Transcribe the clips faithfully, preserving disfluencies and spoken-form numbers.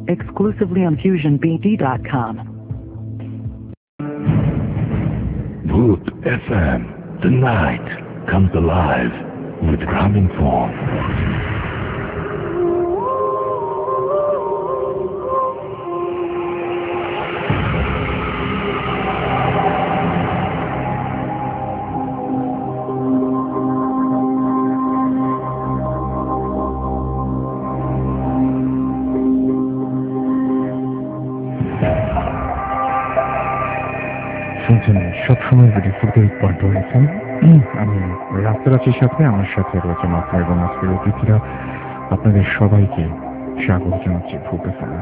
exclusively on fusion b d dot com. Booth F M. The night comes alive with Graminphone. শুনছেন সবসময় যদি football point হয়েছেন আমি রাস্তারাচির সাথে আমার সাথে রয়েছে মাত্র এবং আজকের অতিথিরা আপনাদের সবাইকে স্বাগত জানাচ্ছি ফুটবল।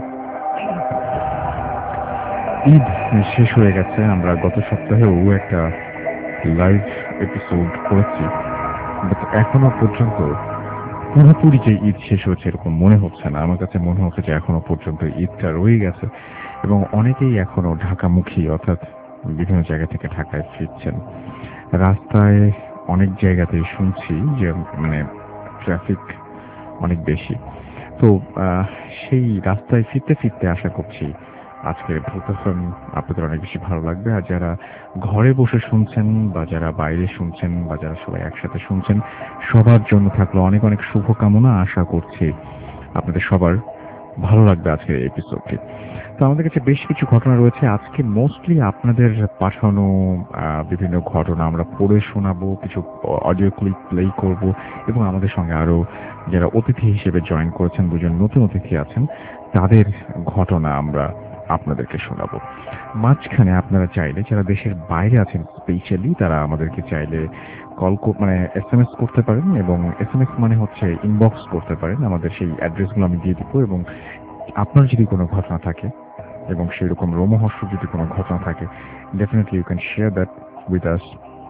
ঈদ শেষ হয়ে গেছে, আমরা গত সপ্তাহেও একটা লাইভ এপিসোড করেছি, বাট এখনো পর্যন্ত পুরোপুরি যে ঈদ শেষ হয়েছে এরকম মনে হচ্ছে না। আমার কাছে মনে হচ্ছে যে এখনো পর্যন্ত ঈদটা রয়ে গেছে এবং অনেকেই এখনো ঢাকামুখী অর্থাৎ বিভিন্ন জায়গা থেকে ঢাকায় ফিরছেন। রাস্তায় অনেক জায়গাতেই শুনছি যে মানে ট্রাফিক অনেক বেশি। তো সেই রাস্তায় ফিরতে ফিরতে আশা করছি আজকের ভূতফোন আপনাদের অনেক বেশি ভালো লাগবে। আর যারা ঘরে বসে শুনছেন বা যারা বাইরে শুনছেন বা যারা সবাই একসাথে শুনছেন সবার জন্য থাকলো অনেক অনেক শুভকামনা। আশা করছি আপনাদের সবার ভালো লাগবে আজকের এপিসোডটি। তো আমাদের কাছে বেশ কিছু ঘটনা রয়েছে আজকে, মোস্টলি আপনাদের পাঠানো বিভিন্ন ঘটনা আমরা পড়ে শোনাবো, কিছু অডিও ক্লিপ প্লে করব এবং আমাদের সঙ্গে আরো যারা অতিথি হিসেবে জয়েন করেছেন দুজন নতুন অতিথি আছেন তাদের ঘটনা আমরা আপনাদেরকে শোনাবো। মাঝখানে আপনারা চাইলে যারা দেশের বাইরে আছেন স্পেশালি তারা আমাদেরকে চাইলে কল মানে এস এম এস করতে পারেন এবং এস এম এস মানে হচ্ছে ইনবক্স করতে পারেন। আমাদের সেই অ্যাড্রেসগুলো আমি দিয়ে দিব এবং আপনার যদি কোনো ঘটনা থাকে এবং সেই রকম রোমহর্ষ যদি কোনো ঘটনা থাকে definitely you can share that with us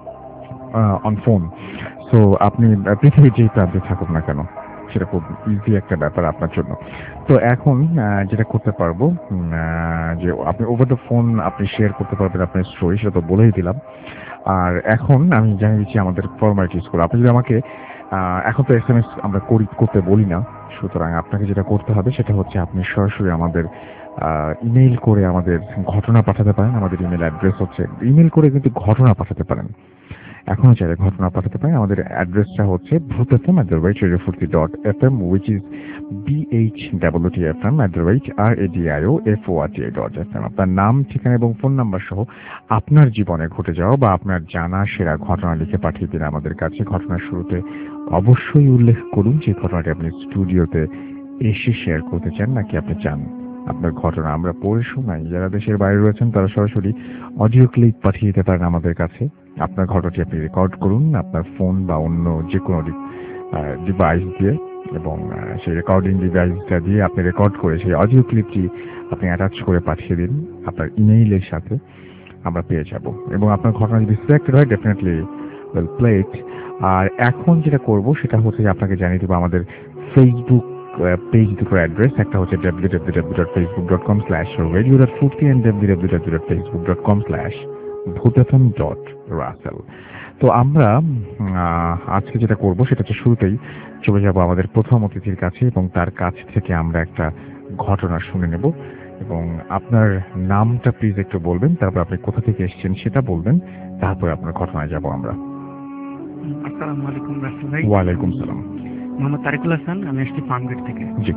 on phone. So আপনি পৃথিবীর যেই প্রান্তে থাকুক না কেন সেটা খুব ইজি একটা ব্যাপার আপনার জন্য। তো এখন যেটা করতে পারবো যে আপনি ওভার দ্য ফোন আপনি শেয়ার করতে পারবেন আপনার স্টোরি, সেটা তো বলেই দিলাম। আর এখন আমি জানিয়ে দিচ্ছি আমাদের ফরম্যালিটিসগুলো। আপনি যদি আমাকে এখন তো এস এম এস আমরা করি করতে বলি না, সুতরাং আপনাকে যেটা করতে হবে সেটা হচ্ছে আপনি সরাসরি আমাদের ইমেইল করে আমাদের ঘটনা পাঠাতে পারেন। আমাদের ইমেল অ্যাড্রেস হচ্ছে, ইমেল করে কিন্তু ঘটনা পাঠাতে পারেন, এখনো চাইলে ঘটনা পাঠাতে পারেন। আমাদের অ্যাড্রেসটা হচ্ছে ভূতফম at the rate radio Foorti dot F M which is B H W T F M at the rate R A D I O F O R T I dot F M. আপনার নাম, ঠিকানা এবং phone number সহ আপনার জীবনে ঘটে যাওয়া বা আপনার জানা সেরা ঘটনা লিখে পাঠিয়ে দিন আমাদের কাছে। ঘটনার শুরুতে অবশ্যই উল্লেখ করুন যে ঘটনাটি আপনি স্টুডিওতে এসে শেয়ার করতে চান নাকি আপনি চান আপনার ঘটনা আমরা পড়ে শোনাই। যারা দেশের বাইরে রয়েছেন তারা সরাসরি অডিও ক্লিপ পাঠিয়ে দিতে পারেন আমাদের কাছে। আপনার ঘটনাটি আপনি রেকর্ড করুন আপনার ফোন বা অন্য যে কোনো ডিভাইস দিয়ে এবং সেই রেকর্ডিং ডিভাইসটা দিয়ে আপনি রেকর্ড করে সেই অডিও ক্লিপটি আপনি অ্যাটাচ করে পাঠিয়ে দিন আপনার ইমেইলের সাথে, আমরা পেয়ে যাব এবং আপনার ঘটনা যদি সিলেক্টেড হয় ডেফিনেটলি উইল প্লে ইট। আর এখন যেটা করব সেটা হচ্ছে যে আপনাকে জানিয়ে দেবো আমাদের ফেসবুক পেজ দুটো অ্যাড্রেস, একটা হচ্ছে W W W dot Facebook dot com slash radio dot Foorti and W W W dot Facebook dot com slash ভূতফম ডট রাসেল। তো আমরা আজকে যেটা করব সেটা হচ্ছে শুরুতেই চলে যাব আমাদের প্রথম অতিথির কাছে এবং তার কাছ থেকে আমরা একটা ঘটনা শুনে নেব এবং আপনার নামটা প্লিজ একটু বলবেন, তারপর আপনি কোথা থেকে এসেছেন সেটা বলবেন, তারপর আপনার ঘটনায় যাব আমরা। আসসালামু আলাইকুম রাসেল ভাই। ওয়ালাইকুম সালাম। মোহাম্মদ তারিকুল হাসান, আমি আসছি ফার্মগেট থেকে। জি।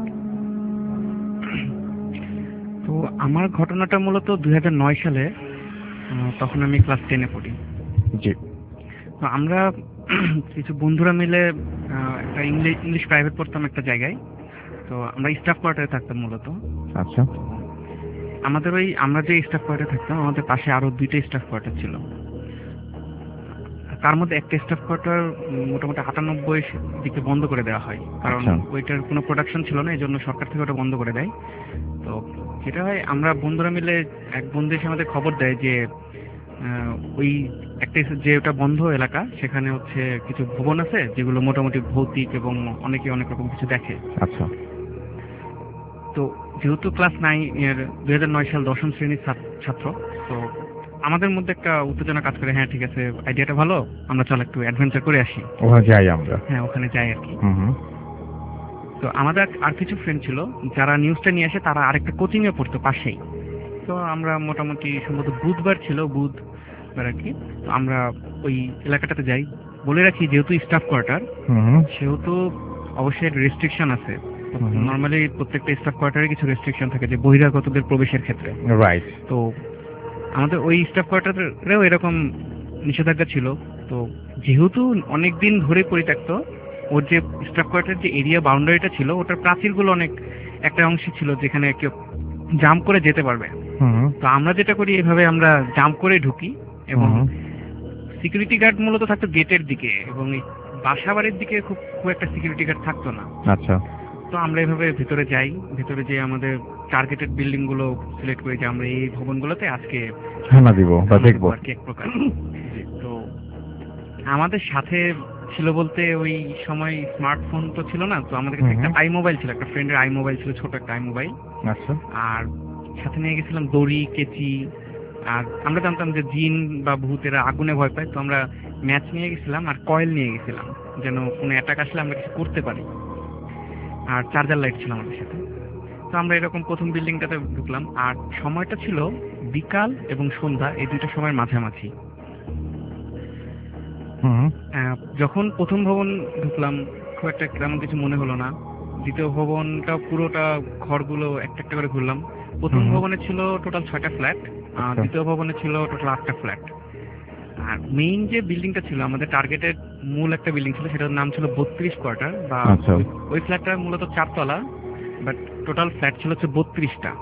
তো আমার ঘটনাটা মূলত দুই হাজার নয় সালে, তখন আমি ক্লাস টেনে পড়ি। জি। তো আমরা কিছু বন্ধুরা মিলে একটা ইংলিশ ইংলিশ প্রাইভেট পড়তাম একটা জায়গায়। তো আমরা স্টাফ কোয়ার্টারে থাকতাম মূলত। আচ্ছা। আমাদের ওই আমরা যে স্টাফ কোয়ার্টারে থাকতাম আমাদের পাশে আরো দুইটা স্টাফ কোয়ার্টার ছিল। তার মধ্যে একটা স্টাফ কোয়ার্টার মোটামুটি আটানব্বই দিকে বন্ধ করে দেওয়া হয়, কারণ ওইটার কোনো প্রোডাকশন ছিল না, এই জন্য সরকার থেকে ওটা বন্ধ করে দেয়। তো যেটা হয় আমরা বন্ধুরা মিলে এক বন্ধু এসে আমাদের খবর দেয় যে ওই একটা যে ওটা বন্ধ এলাকা সেখানে হচ্ছে কিছু ভবন আছে যেগুলো মোটামুটি ভৌতিক এবং অনেকে অনেক রকম কিছু দেখে। আচ্ছা। তো যেহেতু ক্লাস নাইন এর দুই হাজার নয় সাল দশম শ্রেণীর ছাত্র, তো আমাদের মধ্যে একটা উত্তেজনা কাজ করে, হ্যাঁ ঠিক আছে আইডিয়াটা ভালো, আমরা চল একটু অ্যাডভেঞ্চার করে আসি, ওখানে যাই আমরা। হ্যাঁ ওখানে যাই আর কি। তো আমাদের আর কিছু ফ্রেন্ড ছিল যারা নিউজটা নিয়ে আসে, তারা আরেকটা কোচিং এ পড়তো পাশেই। তো আমরা মোটামুটি সম্ভবত বুধবার ছিল, বুধবার আর কি, তো আমরা ওই এলাকাটাতে যাই। বলে রাখি, যেহেতু স্টাফ কোয়ার্টার সেহেতু অবশ্যই রেস্ট্রিকশন আছে। নর্মালি প্রত্যেকটা স্টাফ কোয়ার্টারে কিছু রেস্ট্রিকশন থাকে যে বহিরাগতদের প্রবেশের ক্ষেত্রে। রাইট। তো আমাদের ওই স্টাফ কোয়ার্টারেও এরকম নিষেধাজ্ঞা ছিল। তো যেহেতু অনেকদিন ধরে পরিত্যক্ত, ওর যে স্টাফ কোয়ার্টার যে এরিয়া বাউন্ডারিটা ছিল, ওটার প্রাচীরগুলো অনেক একটা অংশ ছিল যেখানে কেউ জাম্প করে যেতে পারবে। তো আমরা যেটা করি, এভাবে আমরা জাম্প করে ঢুকি এবং সিকিউরিটি গার্ড মূলত থাকতো গেটের দিকে, এবং এই বাসা বাড়ির দিকে খুব খুব একটা সিকিউরিটি গার্ড থাকতো না। আচ্ছা। তো আমরা এভাবে ভেতরে যাই, ভেতরে যে আমাদের টার্গেটেড বিল্ডিং গুলো সিলেক্ট করি যে আমরা এই ভবনগুলোতে আজকে হানা দিব বা দেখবো আর কি এক প্রকার। তো আমাদের সাথে ছিল বলতে ওই সময় স্মার্টফোন তো ছিল না, তো আমাদের কাছে একটা আই মোবাইল ছিল, একটা ফ্রেন্ডের আই মোবাইল ছিল, ছোট একটা আই মোবাইল। আচ্ছা। আর সাথে নিয়ে গেছিলাম দড়ি, কেচি। আর আমরা জানতাম যে জিন বা ভূতেরা আগুনে ভয় পায়, তো আমরা ম্যাচ নিয়ে গেছিলাম আর কয়েল নিয়ে গেছিলাম, যেন কোনো অ্যাটাক আসলে আমরা কিছু করতে পারি। আর চার্জার লাইট ছিল আমাদের সাথে। তো আমরা এরকম প্রথম বিল্ডিংটাতে ঢুকলাম, আর সময়টা ছিল বিকাল এবং সন্ধ্যা, এই দুইটা সময়ের মাঝামাঝি। যখন প্রথম ভবন ঢুকলাম খুব একটা তেমন কিছু মনে হলো না। দ্বিতীয় ভবনটা পুরোটা ঘরগুলো একটা একটা করে ঘুরলাম। প্রথম ভবনে ছিল টোটাল ছয়টা ফ্ল্যাট, আর দ্বিতীয় ভবনে ছিল টোটাল আটটা ফ্ল্যাট। আর মেইন যে বিল্ডিংটা ছিল আমাদের টার্গেটের মূল একটা বিল্ডিং ছিল, সেটার নাম ছিল বত্রিশ কোয়ার্টার, বা ওই ফ্ল্যাটটা মূলত চারতলা, বাট টোটাল ফ্ল্যাট ছিল হচ্ছে বত্রিশটা।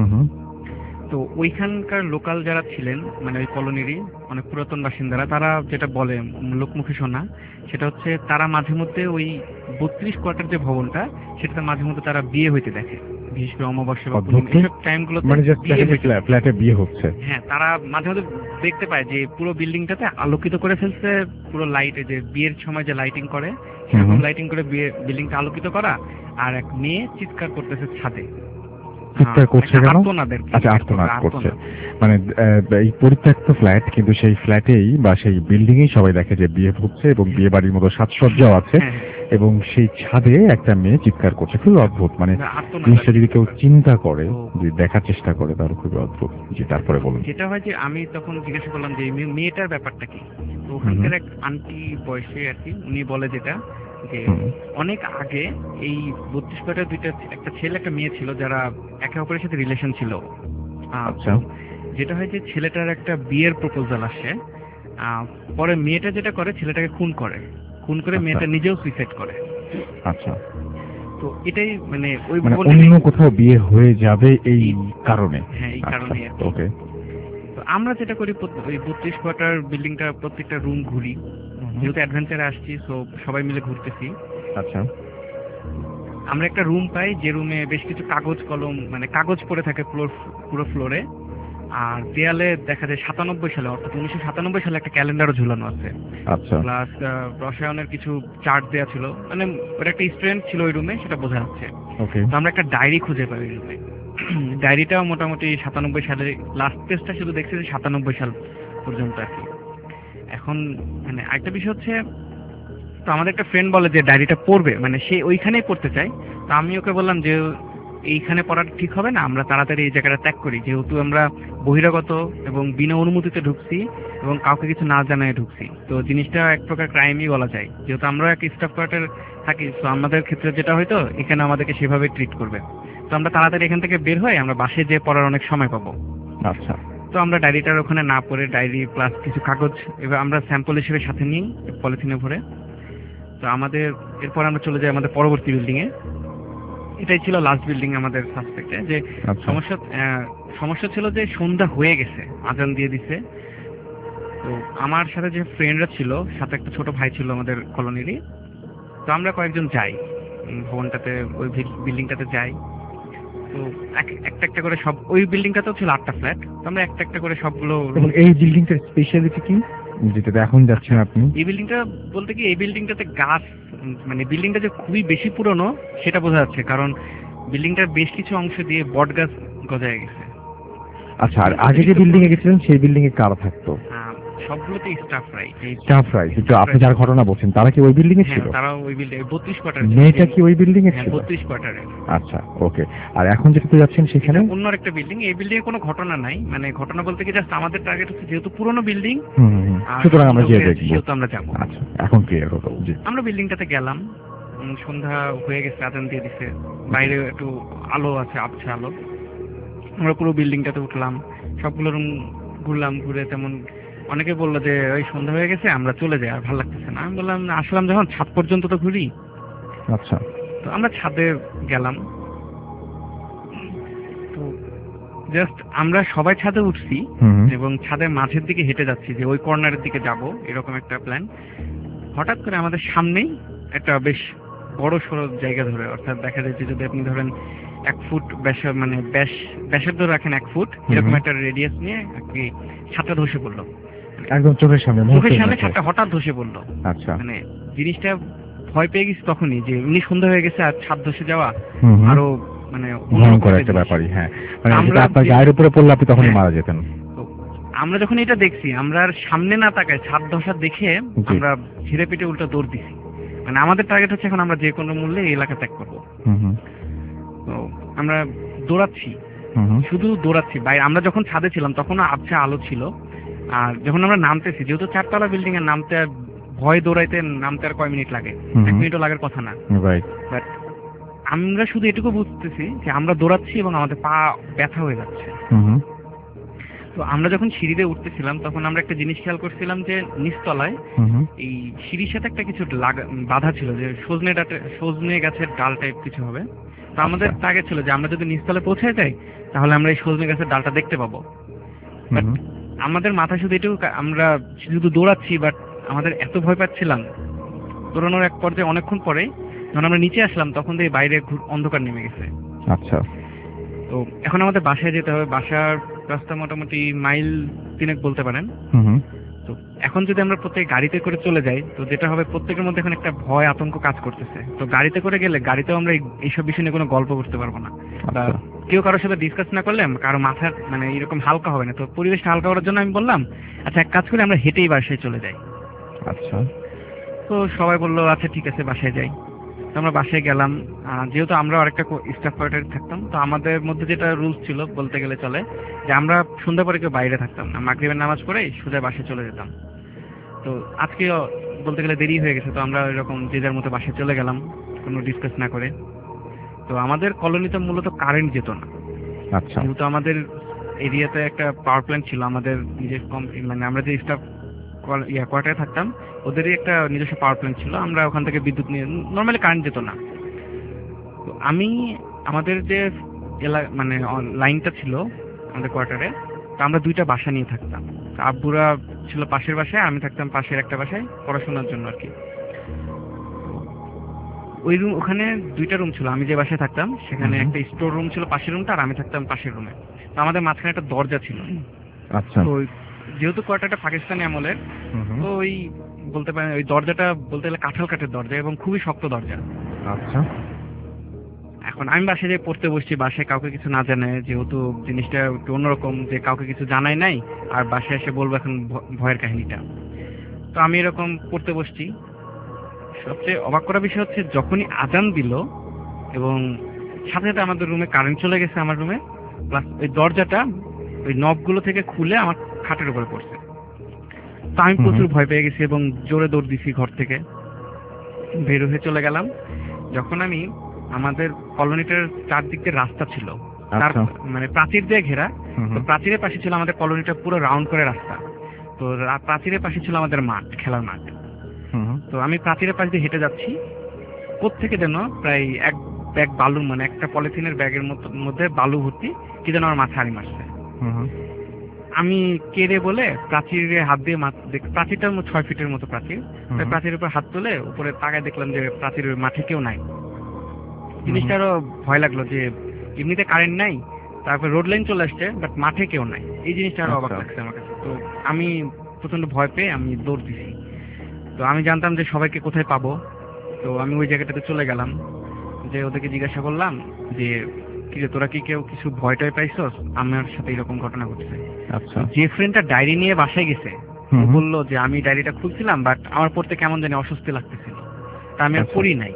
তো ওইখানকার লোকাল যারা ছিলেন, মানে ওই কলোনিরই অনেক পুরাতন বাসিন্দারা, তারা যেটা বলে লোকমুখে শোনা, সেটা হচ্ছে তারা মাঝে মধ্যে ওই বত্রিশ কোয়ার্টার যে ভবনটা, সেটাতে মাঝে মধ্যে তারা বিয়ে হইতে দেখে, বিশেষ করে অমাবস্যা বা এইসব টাইমগুলোতে ফ্ল্যাটে বিয়ে হচ্ছে। হ্যাঁ, তারা মাঝে মধ্যে দেখতে পায় যে পুরো বিল্ডিংটাতে আলোকিত করে ফেলছে, পুরো লাইটে যে বিয়ের সময় যে লাইটিং করে সেরকম লাইটিং করে বিয়ে বিল্ডিংটা আলোকিত করা। আর এক মেয়ে চিৎকার করতেছে ছাদে। চিৎকার করছে কেন? আচ্ছা, আর্তনাদ করছে। মানে এই পরিত্যক্ত ফ্ল্যাট, কিন্তু সেই ফ্ল্যাটেই বা সেই বিল্ডিং এই সবাই দেখে যে বিয়ে হচ্ছে এবং বিয়ে বাড়ির মতো সাজসজ্জাও আছে, এবং সেই ছাদে একটা মেয়ে চিৎকার করছে। খুবই অদ্ভুত। মানে জিনিসটা যদি কেউ চিন্তা করে, যদি দেখার চেষ্টা করে, তাহলে খুবই অদ্ভুত। জি, তারপরে বলুন। যেটা হয় যে আমি তখন জিজ্ঞাসা করলাম যে মেয়েটার ব্যাপারটা কি। তো ওখানকার এক আন্টি বয়সে আর কি, উনি বলে যেটা যে অনেক আগে এই বত্রিশ কোয়ার্টার দুইটা একটা ছেলে একটা মেয়ে ছিল যারা একে অপরের সাথে রিলেশন ছিল। আচ্ছা। যেটা হয় যে ছেলেটার একটা বিয়ের প্রপোজাল আসে, পরে মেয়েটা যেটা করে ছেলেটাকে খুন করে, খুন করে মেয়েটা নিজেও সুইসাইড করে। আচ্ছা। তো এটাই মানে ওই অন্য কোথাও বিয়ে হয়ে যাবে এই কারণে। হ্যাঁ, এই কারণে। ওকে। তো আমরা যেটা করি, ওই বত্রিশ কোয়ার্টার বিল্ডিংটা প্রত্যেকটা রুম ঘুরি, যেহেতু অ্যাডভেঞ্চারে আসছি, সো সবাই মিলে ঘুরতেছি। আচ্ছা। আমরা একটা রুম পাই, যে রুমে বেশ কিছু কাগজ কলম, মানে কাগজ পড়ে থাকে পুরো ফ্লোরে। আর দেয়ালে দেখা যায় সাতানব্বই সালে, অর্থাৎ উনিশশো সাতানব্বই সালে একটা ক্যালেন্ডারও ঝুলানো আছে। আচ্ছা। প্লাস রসায়নের কিছু চার্ট দেওয়া ছিল, মানে ওর একটা স্টুডেন্ট ছিল ওই রুমে, সেটা বোঝা যাচ্ছে। তো আমরা একটা ডায়েরি খুঁজে পাই ওই রুমে। ডায়েরিটাও মোটামুটি সাতানব্বই সালে, লাস্ট পেজটা শুধু দেখছি যে সাতানব্বই সাল পর্যন্ত আর কি। এখন মানে আরেকটা বিষয় হচ্ছে, তো আমাদের একটা ফ্রেন্ড বলে যে ডায়েরিটা পড়বে, মানে সে ওইখানেই পড়তে চায়। তো আমি ওকে বললাম যে এইখানে পড়াটা ঠিক হবে না, আমরা তাড়াতাড়ি এই জায়গাটা ত্যাগ করি, যেহেতু আমরা বহিরাগত এবং বিনা অনুমতিতে ঢুকছি এবং কাউকে কিছু না জানায় ঢুকছি। তো জিনিসটা এক প্রকার ক্রাইমই বলা যায়, যেহেতু আমরা এক স্টাফ কোয়ার্টার থাকি। তো আমাদের ক্ষেত্রে যেটা হয়তো এখানে আমাদেরকে সেভাবে ট্রিট করবে। তো আমরা তাড়াতাড়ি এখান থেকে বের হই, আমরা বাসে যেয়ে পড়ার অনেক সময় পাবো। আচ্ছা। তো আমরা ডায়েরিটার ওখানে না পড়ে, ডায়েরি প্লাস কিছু কাগজ এবার আমরা স্যাম্পল হিসেবে সাথে নিই পলিথিনে ভরে। তো আমাদের এরপর আমরা চলে যাই আমাদের পরবর্তী বিল্ডিং এ। এটাই ছিল লাস্ট বিল্ডিং আমাদের সাসপেক্টে। যে সমস্যা সমস্যা ছিল যে সন্ধ্যা হয়ে গেছে, আজান দিয়ে দিছে। তো আমার সাথে যে ফ্রেন্ডরা ছিল, সাথে একটা ছোট ভাই ছিল আমাদের কলোনিরই। তো আমরা কয়েকজন যাই ভবনটাতে, ওই বিল্ডিংটাতে যাই। তো একটা একটা করে সব, ওই বিল্ডিংটাতেও ছিল আটটা ফ্ল্যাট। তো আমরা একটা একটা করে সবগুলো। এই বিল্ডিংটার স্পেশালিটি কি, যেটাতে এখন যাচ্ছেন আপনি? এই বিল্ডিংটা বলতে কি, এই বিল্ডিংটাতে গাছ, মানে বিল্ডিংটা যে খুবই বেশি পুরনো সেটা বোঝা যাচ্ছে, কারণ বিল্ডিংটার বেশ কিছু অংশ দিয়ে বট গাছ গজায় গেছে। আচ্ছা। আর আগে যে বিল্ডিং এ গেছিলেন সেই বিল্ডিং এ কারা থাকতো? সবগুলোতে স্টাফ রাই। স্টাফ রাই, কিন্তু আপনি যার ঘটনা বলছেন তারা কি ওই বিল্ডিং এ ছিল? তারা ওই বিল্ডিং বত্রিশ কোয়ার্টার। মেয়েটা কি ওই বিল্ডিং এ ছিল? বত্রিশ কোয়ার্টারে। আচ্ছা, ওকে। আর এখন যেটা যাচ্ছেন সেখানে অন্য একটা বিল্ডিং, এই বিল্ডিং এ কোনো ঘটনা নাই, মানে ঘটনা বলতে কি জাস্ট আমাদের টার্গেট হচ্ছে যেহেতু পুরনো বিল্ডিং, সুতরাং আমরা যেয়ে দেখব, যেহেতু আমরা যাবো। আচ্ছা, এখন ক্লিয়ার হলো। জি, আমরা বিল্ডিংটাতে গেলাম, সন্ধ্যা হয়ে গেছে, আজান দিয়ে দিছে, বাইরে একটু আলো আছে, আবছা আলো। আমরা পুরো বিল্ডিংটাতে উঠলাম, সবগুলো রুম ঘুরলাম, ঘুরে তেমন অনেকে বললো যে ওই সন্ধ্যা হয়ে গেছে আমরা চলে যাই, আর ভালো লাগতেছে না। আমি বললাম আসলাম যখন ছাদ পর্যন্ত তো ঘুরি। আচ্ছা, তো আমরা ছাদে গেলাম। তো জাস্ট আমরা সবাই ছাদে উঠছি এবং ছাদের মাঝের দিকে হেঁটে যাচ্ছি যে ওই কর্নারের দিকে যাব, এরকম একটা প্ল্যান। হঠাৎ করে আমাদের সামনেই একটা বেশ বড় সড়ো জায়গা ধরে, অর্থাৎ দেখা যাচ্ছে যদি আপনি ধরেন এক ফুট ব্যাস, মানে ব্যাস ব্যাসের ধরে রাখেন এক ফুট, এরকম একটা রেডিয়াস নিয়ে কি ছাদটা ধসে পড়লো একদম চোখের সামনে। চোখের সামনে ছাদটা হঠাৎ ধসে পড়লো। আচ্ছা, মানে জিনিসটা ভয় পেয়ে গেছি তখনই, যে এমনি সন্ধ্যা হয়ে গেছে আর ছাদ ধসে যাওয়া আরো মানে ভয়ঙ্কর একটা ব্যাপারই। হ্যাঁ, মানে আপনার গায়ের উপরে পড়লে আপনি তখনই মারা যেতেন। আমরা যখন এটা দেখছি, আমরা আর সামনে না তাকায় ছাদ ধসা দেখে আমরা ঝিরে পিটে উল্টো দৌড় দিছি। মানে আমাদের টার্গেট হচ্ছে এখন আমরা যে কোনো মূল্যে এই এলাকা ত্যাগ করবো। তো আমরা দৌড়াচ্ছি, শুধু দৌড়াচ্ছি বাইরে। আমরা যখন ছাদে ছিলাম তখনও আবছা আলো ছিল, আর যখন আমরা নামতেছি, যেহেতু চারতলা বিল্ডিং এর নামতে আর ভয় দৌড়াইতে নামতে আর কয় মিনিট লাগে, এক মিনিটও লাগার কথা না। বাট আমরা শুধু এটুকু বুঝতেছি যে আমরা দৌড়াচ্ছি এবং আমাদের পা ব্যথা হয়ে যাচ্ছে। তো আমরা যখন সিঁড়িতে উঠতেছিলাম তখন আমরা একটা জিনিস খেয়াল করছিলাম যে নিচতলায় এই সিঁড়ির সাথে একটা কিছু বাধা ছিল, যে সজনে ডাটা সজনে গাছের ডাল টাইপ কিছু হবে। তো আমাদের টার্গেট ছিল যে আমরা যদি নিচতলায় পৌঁছে যাই তাহলে আমরা এই সজনে গাছের ডালটা দেখতে পাবো। বাট আমাদের মাথায় শুধু এটুকু, আমরা শুধু দৌড়াচ্ছি, বাট আমাদের এত ভয় পাচ্ছিলাম। দৌড়ানোর এক পর্যায়ে অনেকক্ষণ পরে যখন আমরা নিচে আসলাম তখন দিয়ে বাইরে অন্ধকার নেমে গেছে। আচ্ছা, তো এখন আমাদের বাসায় যেতে হবে। বাসার রাস্তা মোটামুটি মাইল তিনেক বলতে পারেন। তো এখন যদি আমরা প্রত্যেক গাড়িতে করে চলে যাই তো যেটা হবে, প্রত্যেকের মধ্যে এখন একটা ভয় আতঙ্ক কাজ করতেছে। তো গাড়িতে করে গেলে গাড়িতেও আমরা এইসব বিষয় নিয়ে কোনো গল্প করতে পারবো না, বা কেউ কারোর সাথে ডিসকাস না করলে কারো মাথার মানে এরকম হালকা হবে না। তো পরিবেশটা হালকা করার জন্য আমি বললাম আচ্ছা এক কাজ করে আমরা হেঁটেই বাসায় চলে যাই। আচ্ছা, তো সবাই বললো আচ্ছা ঠিক আছে বাসায় যাই। তো আমরা বাসায় গেলাম। যেহেতু আমরা আরেকটা স্টাফ কোয়ার্টারে থাকতাম, তো আমাদের মধ্যে যেটা রুলস ছিল বলতে গেলে চলে যে আমরা সন্ধ্যা পরে কেউ বাইরে থাকতাম না, মাগরিবের নামাজ পড়ে সোজা বাসায় চলে যেতাম। তো আজকে বলতে গেলে দেরি হয়ে গেছে, তো আমরা এরকম যে যার মতো বাসায় চলে গেলাম কোনো ডিসকাস না করে। তো আমাদের কলোনিতে মূলত কারেন্ট যেত না। আচ্ছা, যেহেতু আমাদের এরিয়াতে একটা পাওয়ার প্ল্যান্ট ছিল, আমাদের নিজের মানে আমরা যে স্টাফ ইয়া কোয়ার্টারে থাকতাম ওদেরই একটা নিজস্ব পাওয়ার প্ল্যান্ট ছিল, আমরা ওখান থেকে বিদ্যুৎ নিয়ে নর্মালি কারেন্ট যেত না। তো আমি আমাদের যে এলাকা মানে লাইনটা ছিল আমাদের কোয়ার্টারে, তো আমরা দুইটা বাসা নিয়ে থাকতাম। আব্বুরা ছিল পাশের বাসায়, আমি থাকতাম পাশের একটা বাসায় পড়াশোনার জন্য আর কি। ওই রুম, ওখানে দুইটা রুম ছিল। আমি যে বাসায় থাকতাম সেখানে একটা স্টোর রুম ছিল পাশের রুমটা, আর আমি থাকতাম পাশের রুমে। তো আমাদের মাঝখানে একটা দরজা ছিল। আচ্ছা, তো যেহেতু কোয়ার্টারটা পাকিস্তানি আমলের, তো ওই বলতে পারেন ওই দরজাটা বলতে গেলে কাঁঠাল কাঠের দরজা এবং খুবই শক্ত দরজা। আচ্ছা, এখন আমি বাসায় যে পড়তে বসছি, বাসায় কাউকে কিছু না জানে, যেহেতু জিনিসটা একটু অন্যরকম, যে কাউকে কিছু জানাই নাই আর বাসায় এসে বলবো এখন ভয়ের কাহিনীটা। তো আমি এরকম পড়তে বসছি। সবচেয়ে অবাক করা বিষয় হচ্ছে যখনই আজান দিল এবং সাথে সাথে আমাদের রুমে কারেন্ট চলে গেছে, আমার রুমে, প্লাস ওই দরজাটা ওই নবগুলো থেকে খুলে আমার খাটের উপরে পড়ছে। তো আমি প্রচুর ভয় পেয়ে গেছি এবং জোরে দৌড় দিছি ঘর থেকে, বের হয়ে চলে গেলাম। যখন আমি আমাদের কলোনিটার চারদিক দিয়ে রাস্তা ছিল, তার মানে প্রাচীর দিয়ে ঘেরা, তো প্রাচীরের পাশে ছিল আমাদের কলোনিটা পুরো রাউন্ড করে রাস্তা। তো প্রাচীরের পাশে ছিল আমাদের মাঠ, খেলার মাঠ। তো আমি প্রাচীরের পাশ দিয়ে হেঁটে যাচ্ছি, কোত্থেকে যেন প্রায় এক ব্যাগ বালু, মানে একটা পলিথিনের ব্যাগের মধ্যে বালু ভর্তি কি যেন আমার মাথায় হাড়ি মারছে। আমি কেড়ে বলে প্রাচীরে হাত দিয়ে, প্রাচীরটা ছয় ফিটের মতো প্রাচীর, প্রাচীরের উপর হাত তুলে উপরে তাকায় দেখলাম যে প্রাচীরের মাঠে কেউ নাই। জিনিসটা আরো ভয় লাগলো যে এমনিতে কারেন্ট নাই, তারপর রোড লাইন চলে আসছে, বাট মাঠে কেউ নাই। এই জিনিসটা আরো অবাক লাগছে আমার কাছে। তো আমি প্রচন্ড ভয় পেয়ে আমি দৌড় দিছি। তো আমি জানতাম যে সবাইকে কোথায় পাবো, তো আমি ওই জায়গাটাতে চলে গেলাম, যে ওদেরকে জিজ্ঞাসা করলাম যে কি রে তোরা কি কেউ কিছু ভয় টয় পাইছস, আমার সাথে এরকম ঘটনা ঘটছে। আচ্ছা, যে ফ্রেন্ডটা ডায়েরি নিয়ে বাসায় গেছে ও বললো যে আমি ডায়েরিটা খুলছিলাম বাট আমার পড়তে কেমন জানি অস্বস্তি লাগতেছিল, তা আমি আর পড়ি নাই।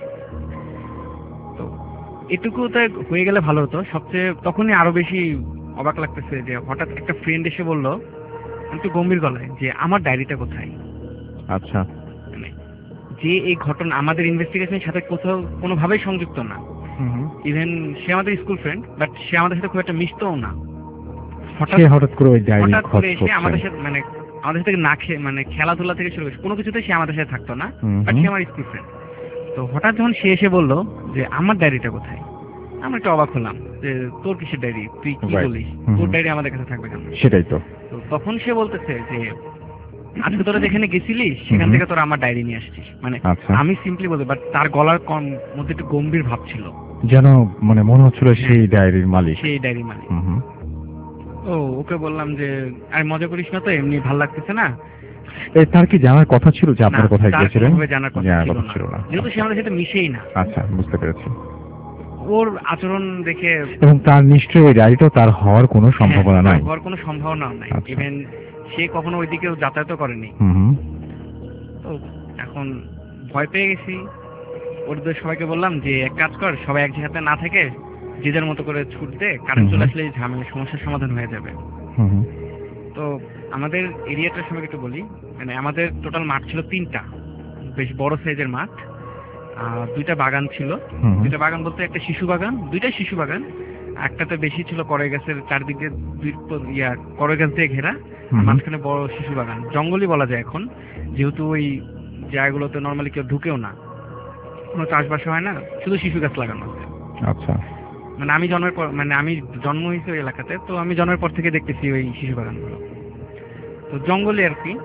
তো এটুকু তো হয়ে গেলে ভালো হতো। সবচেয়ে তখনই আরো বেশি অবাক লাগতেছে যে হঠাৎ একটা ফ্রেন্ড এসে বললো একটু গম্ভীর গলায় যে আমার ডায়েরিটা কোথায়। আচ্ছা, মানে যে এই ঘটনা আমাদের ইনভেস্টিগেশনের সাথে কোথাও কোনোভাবেই সংযুক্ত না, ইভেন সে আমাদের স্কুল ফ্রেন্ড বাট সে আমাদের সাথে খুব একটা মিশতও না, হঠাৎ হঠাৎ করে ওই ডায়েরি হঠাৎ করে খোঁজ এসে আমাদের করছে। সাথে মানে আমাদের সাথে না খেয়ে মানে খেলাধুলা থেকে শুরু করে কোনো কিছুতে সে আমাদের সাথে থাকতো না, বাট সে আমার স্কুল ফ্রেন্ড। তো হঠাৎ যখন সে এসে বললো যে আমার ডায়েরিটা কোথায়, আমরা একটু অবাক হলাম যে তোর কিসের ডায়েরি, তুই কি বলিস, তোর ডায়েরি আমাদের কাছে থাকবে কেন? সেটাই তো। তো তখন সে বলতেছে যে আজকে তোরা যেখানে গেছিলিস সেখান থেকে তোরা আমার ডায়েরি নিয়ে আসছিস। মানে আমি সিম্পলি বলতে, বাট তার গলার কম মধ্যে একটু গম্ভীর ভাব ছিল, যেন মানে মনে হচ্ছিল সেই ডায়েরির মালিক। সেই ডায়েরির মালিক। ও ওকে বললাম যে আরে মজা করিস না তো, এমনি ভালো লাগতেছে না। তার কি জানার কথা ছিল যে আপনারা কোথায় গিয়েছিলেন? জানার কথা ছিল না, যেহেতু সে আমাদের সাথে মিশেই না। আচ্ছা, বুঝতে পেরেছি। ওর আচরণ দেখে এবং তার নিশ্চয়ই ওই ডায়েরিটাও তার হওয়ার কোনো সম্ভাবনা নাই, হওয়ার কোনো সম্ভাবনা নাই। ইভেন সে কখনো ওইদিকেও যাতায়াতও করেনি। তো এখন ভয় পেয়ে গেছি। ওদের সবাইকে বললাম যে এক কাজ কর, সবাই এক জায়গাতে না থেকে যে যার মতো করে ছুটতে, কারেন্ট চলে আসলে ঝামেলা সমস্যার সমাধান হয়ে যাবে। তো আমাদের এরিয়াটার সবাইকে একটু বলি, মানে আমাদের টোটাল মাঠ ছিল তিনটা, বেশ বড় সাইজের মাঠ। দুইটা বাগান ছিল, দুইটা বাগান বলতে একটা শিশু বাগান, দুইটা শিশু বাগান, একটাতে বেশি ছিল কড়াই গাছের চারদিকে দুই ইয়া কড়াই গাছ দিয়ে ঘেরা, মাঝখানে বড় শিশু বাগান। জঙ্গলই বলা যায় এখন, যেহেতু ওই জায়গাগুলোতে নর্মালি কেউ ঢুকেও না, কোনো চাষবাস হয় না, শুধু শিশু গাছ লাগানো আছে। আচ্ছা, মানে আমি জন্মের পর, মানে আমি জন্ম হয়েছি ওই এলাকাতে, তো আমি জন্মের পর থেকে দেখতেছি ওই শিশু বাগানগুলো, তো জঙ্গলে আর কি।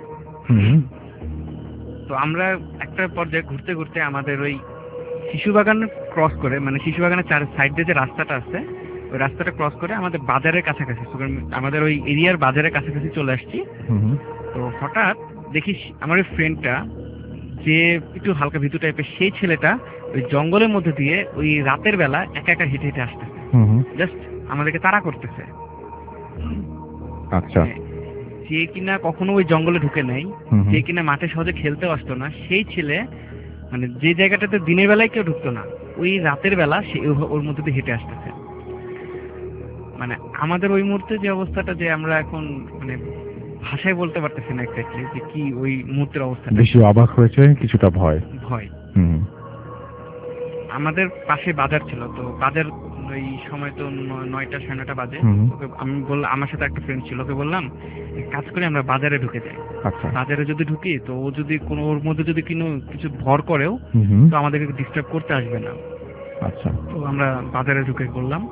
তো আমরা একটা পর্যায়ে ঘুরতে ঘুরতে আমাদের ওই শিশু বাগান ক্রস করে, মানে শিশু বাগানের চার সাইড দিয়ে যে রাস্তাটা আছে ওই রাস্তাটা ক্রস করে আমাদের বাজারের কাছাকাছি, আমাদের ওই এরিয়ার বাজারের কাছাকাছি চলে আসছি। তো হঠাৎ দেখি আমার ওই ফ্রেন্ডটা যে একটু হালকা ভিতু টাইপের, সেই ছেলেটা ওই জঙ্গলের মধ্যে দিয়ে ওই রাতের বেলা একা একা হেঁটে হেঁটে আসতেছে, জাস্ট আমাদেরকে তাড়া করতেছে। আচ্ছা, যে কিনা কখনো ওই জঙ্গলে ঢুকে নাই, যে কিনা মাঠে সহজে খেলতেও আসতো না, সেই ছেলে মানে যে জায়গাটাতে দিনের বেলায় কেউ ঢুকতো না, ওই রাতের বেলা সে ওর মধ্যে দিয়ে হেঁটে আসতেছে। মানে আমাদের ওই মুহূর্তে যে অবস্থাটা, যে আমরা এখন মানে ভাষায় বলতে পারতেছি না এক্স্যাক্টলি যে কি ওই মুহূর্তের অবস্থা। বেশি অবাক হয়েছে, কিছুটা ভয় ভয় আমাদের পাশে বাজার ছিল, তো বাজার ওই সময় তো নয়টা সাড়ে নয়টা বাজে। ওকে আমি বললাম, আমার সাথে একটা ফ্রেন্ড ছিল, ওকে বললাম কাজ করে আমরা বাজারে ঢুকে যাই। বাজারে যদি ঢুকি তো ও যদি কোনো ওর মধ্যে যদি কোনো কিছু ভর করেও তো আমাদেরকে ডিস্টার্ব করতে আসবে না। আচ্ছা, তো আমরা বাজারে ঢুকে পড়লাম।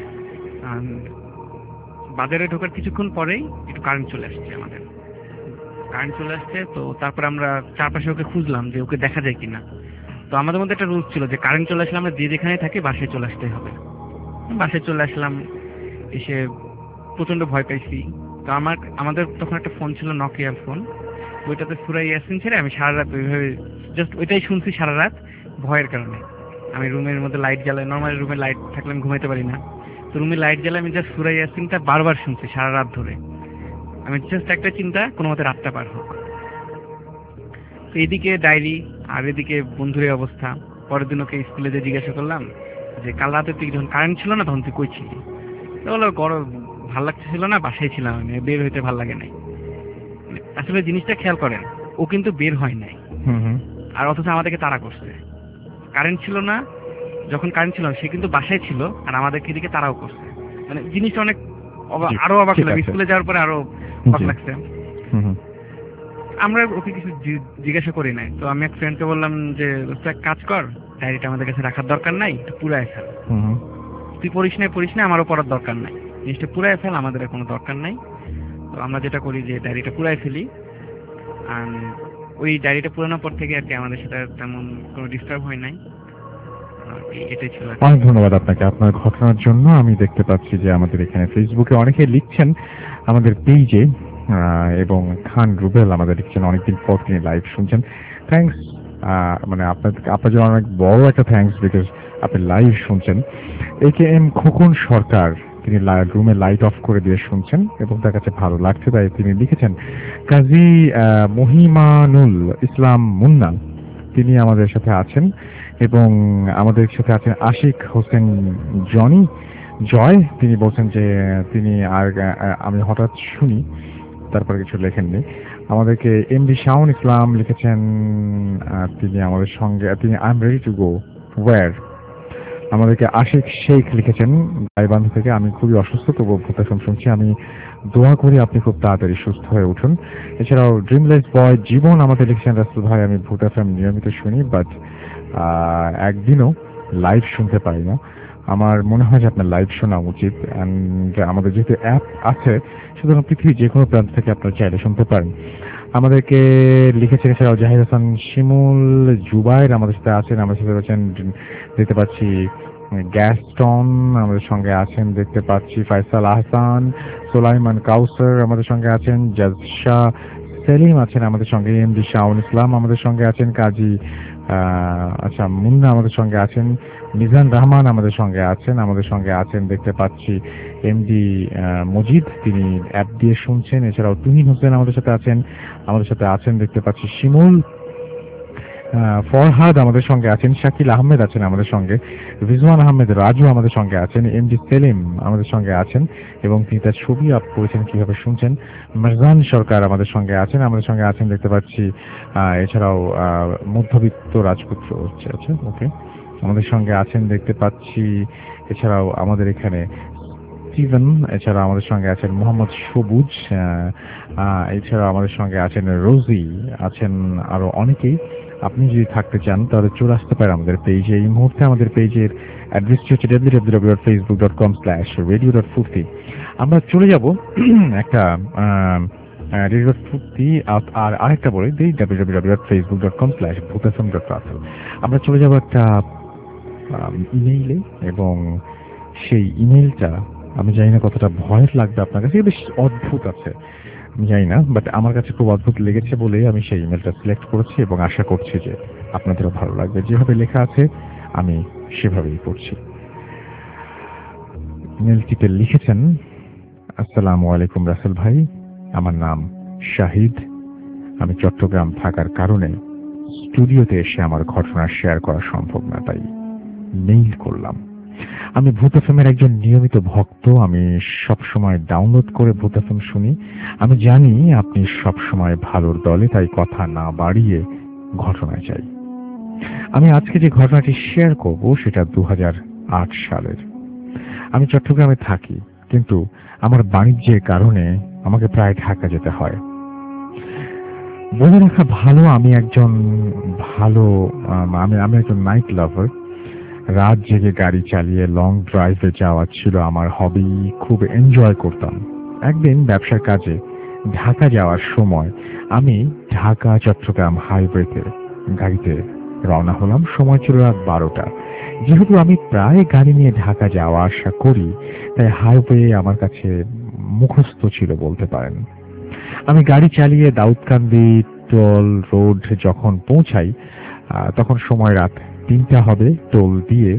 বাজারে ঢোকার কিছুক্ষণ পরেই একটু কারেন্ট চলে আসছে, আমাদের কারেন্ট চলে আসছে। তো তারপরে আমরা চারপাশে ওকে খুঁজলাম যে ওকে দেখা যায় কিনা। তো আমাদের মধ্যে একটা রুলস ছিল যে কারেন্ট চলে আসলে আমরা যে যেখানে থাকি বাসায় চলে আসতে হবে। বাসায় চলে আসলাম, এসে প্রচন্ড ভয় পাইছি। তো আমার আমাদের তখন একটা ফোন ছিল, নকিয়ার ফোন, ওইটাতে সূরা ইয়াসিন ছেড়ে আমি সারা রাত ওইভাবে জাস্ট ওইটাই শুনছি সারা রাত ভয়ের কারণে। আমি রুমের মধ্যে লাইট জ্বালাই, নর্মালি রুমে লাইট থাকলে আমি ঘুমাইতে পারি না, তো রুমে লাইট জ্বালাই আমি জাস্ট সূরা ইয়াসিনটা বারবার শুনছি সারা রাত ধরে। আমি জাস্ট একটা চিন্তা, কোনো মতে রাতটা পার হোক। তো এদিকে ডায়েরি আর এদিকে বন্ধুর অবস্থা। পরের দিন ওকে স্কুলে যে জিজ্ঞাসা করলাম যে কাল রাতে তুই যখন কারেন্ট ছিল না তখন তুই কই ছিলি? তো বললো গরম ভাল লাগতেছিল না, বাসায় ছিলাম, আমি বের হইতে ভাল লাগে নাই। আসলে জিনিসটা খেয়াল করেন, ও কিন্তু বের হয় নাই, আর অথচ আমাদেরকে তাড়া করছে। কারেন্ট ছিল না, যখন কারেন্ট ছিল সে কিন্তু বাসায় ছিল আর আমাদেরকে এদিকে তাড়াও করছে। মানে জিনিসটা অনেক আরো অবাক লাগে, স্কুলে যাওয়ার পরে আরো অবাক লাগছে। আমরা ওকে কিছু জিজ্ঞাসা করি নাই। তো আমি এক ফ্রেন্ডকে বললাম যে এক কাজ কর, ডায়েরিটা আমাদের কাছে রাখার দরকার নাই, একটু পুরাই ফেল। তুই পড়িস নাই পড়িস না, আমারও পড়ার দরকার নাই, জিনিসটা পুরাই ফেল, আমাদের কোনো দরকার নাই। তো আমরা যেটা করি যে ডায়েরিটা পুরাই ফেলি। আর ওই ডায়েরিটা পুরানোর পর থেকে আর কি আমাদের সাথে তেমন কোনো ডিস্টার্ব হয় নাই। এটাই ছিল। অনেক ধন্যবাদ আপনাকে আপনার ঘটনার জন্য। আমি দেখতে পাচ্ছি যে আমাদের এখানে ফেসবুকে অনেকে লিখছেন আমাদের পেজে, এবং খান রুবেল আমাদের লিখছেন অনেকদিন পর তিনি লাইভ শুনছেন। থ্যাংকস, মানে আপনার আপনার জন্য অনেক বড় একটা থ্যাংকস, বিকজ আপনি লাইভ শুনছেন। এ কে এম খোকন সরকার তিনি রুমে লাইট অফ করে দিয়ে শুনছেন এবং তার কাছে ভালো লাগছে, তাই তিনি লিখেছেন। কাজী মহিমানুল ইসলাম মুন্না তিনি আমাদের সাথে আছেন এবং আমাদের সাথে আছেন আশিক হোসেন জনি জয়। তিনি বলছেন যে তিনি আর আমি হঠাৎ শুনি, তারপরে কিছু লেখেননি। আমাদেরকে এম ডি শাওন ইসলাম লিখেছেন, তিনি আমাদের সঙ্গে, তিনি I am ready to go where. আমাদেরকে আশিক শেখ লিখেছেন গাইবান্ধ থেকে, আমি খুবই অসুস্থ তবু ভূত এফএম শুনছি, আমি দোয়া করি আপনি খুব তাড়াতাড়ি সুস্থ হয়ে উঠুন। এছাড়াও ড্রিমলেস বয় জীবন আমাদের লিখেছেন, রাসেল ভাই আমি ভূত এফএম নিয়মিত শুনি, বাট একদিনও লাইভ শুনতে পারি না। আমার মনে হয় যে আপনার লাইভ শোনা উচিত। অ্যান্ড আমাদের যেহেতু অ্যাপ আছে সুতরাং পৃথিবীর যে কোনো প্রান্ত থেকে আপনারা চাইলে শুনতে পারেন। আমাদেরকে লিখেছেন এছাড়াও জাহিদ হাসান শিমুল জুবাইর আমাদের সাথে আছেন, আমাদের সাথে আছেন দেখতে পাচ্ছি গ্যাস্টন আমাদের সঙ্গে আছেন, দেখতে পাচ্ছি ফয়সাল আহসান, সোলাইমান কাউসার আমাদের সঙ্গে আছেন, জাজশা সেলিম আছেন আমাদের সঙ্গে, এম ডি শাওন ইসলাম আমাদের সঙ্গে আছেন, কাজী আচ্ছা মুন্না আমাদের সঙ্গে আছেন, মিজান রহমান আমাদের সঙ্গে আছেন, আমাদের সঙ্গে আছেন দেখতে পাচ্ছি এমডি মজিদ, তিনি অ্যাপ দিয়ে শুনছেন। এছাড়াও তুহিন হোসেন আমাদের সাথে আছেন, আমাদের সাথে আছেন দেখতে পাচ্ছি শিমুল, ফরহাদ আমাদের সঙ্গে আছেন, শাকিল আহমেদ আছেন আমাদের সঙ্গে, রিজওয়ান আহমেদ রাজু আমাদের সঙ্গে আছেন, এমডি সেলিম আমাদের সঙ্গে আছেন এবং তিনি তার ছবি আপ করেছেন কিভাবে শুনছেন। মারজান সরকার আমাদের সঙ্গে আছেন, আমাদের সঙ্গে আছেন দেখতে পাচ্ছি। এছাড়াও মধ্যবিত্ত রাজপুত্র হচ্ছে আচ্ছা ওকে আমাদের সঙ্গে আছেন দেখতে পাচ্ছি। এছাড়াও আমাদের এখানে স্টিভেন, এছাড়া আমাদের সঙ্গে আছেন মোহাম্মদ সবুজ, এছাড়া আমাদের সঙ্গে আছেন রোজি, আছেন আরো অনেকেই। আপনি যদি থাকতে চান তাহলে চলে আসতে পারেন আমাদের পেজে। এই মুহূর্তে আমাদের পেজের অ্যাড্রেসটি হচ্ছে W W W dot Facebook dot com slash radio dot Foorti. আমরা চলে যাব একটা রেডিও ডট ফুর্তি, আর আরেকটা বলে দিই W W W dot Facebook dot com slash Bhoot FM dot Russell. আমরা চলে যাব একটা ইমেইলে এবং সেই ইমেইলটা আমি জানি না কতটা ভয়ের লাগবে আপনার কাছে, বেশ অদ্ভুত আছে আমি জানি না, বাট আমার কাছে খুব অদ্ভুত লেগেছে বলেই আমি সেই ইমেলটা সিলেক্ট করেছি এবং আশা করছি যে আপনাদেরও ভালো লাগবে। যেভাবে লেখা আছে আমি সেভাবেই পড়ছি। ইমেলটিতে লিখেছেন, আসসালামু আলাইকুম রাসেল ভাই, আমার নাম শাহিদ, আমি চট্টগ্রাম থাকার কারণে স্টুডিওতে এসে আমার ঘটনা শেয়ার করা সম্ভব না, তাই মেইল করলাম। আমি ভূত এফএমের একজন নিয়মিত ভক্ত, আমি সবসময় ডাউনলোড করে ভূত এফএম শুনি। আমি জানি আপনি সবসময় ভালোর দলে, তাই কথা না বাড়িয়ে ঘটনায় যাই। আমি আজকে যে ঘটনাটি শেয়ার করব সেটা দু হাজার আট সালের। আমি চট্টগ্রামে থাকি, কিন্তু আমার বাণিজ্যের কারণে আমাকে প্রায় ঢাকা যেতে হয়। বলে রাখা ভালো আমি একজন ভালো আমি আমি একজন নাইট লাভার। রাত জেগে গাড়ি চালিয়ে লং ড্রাইভে যাওয়া ছিল আমার হবি, খুব এনজয় করতাম। একদিন ব্যবসার কাজে ঢাকা যাওয়ার সময় আমি ঢাকা চট্টগ্রাম হাইওয়েতে গাড়িতে রওনা হলাম। সময় ছিল রাত বারোটা। যেহেতু আমি প্রায় গাড়ি নিয়ে ঢাকা যাওয়া আসা করি, তাই হাইওয়ে আমার কাছে মুখস্থ ছিল বলতে পারেন। আমি গাড়ি চালিয়ে দাউদকান্দি টোল রোড যখন পৌঁছাই তখন সময় রাত তিনটা হবে। টোল দিয়ে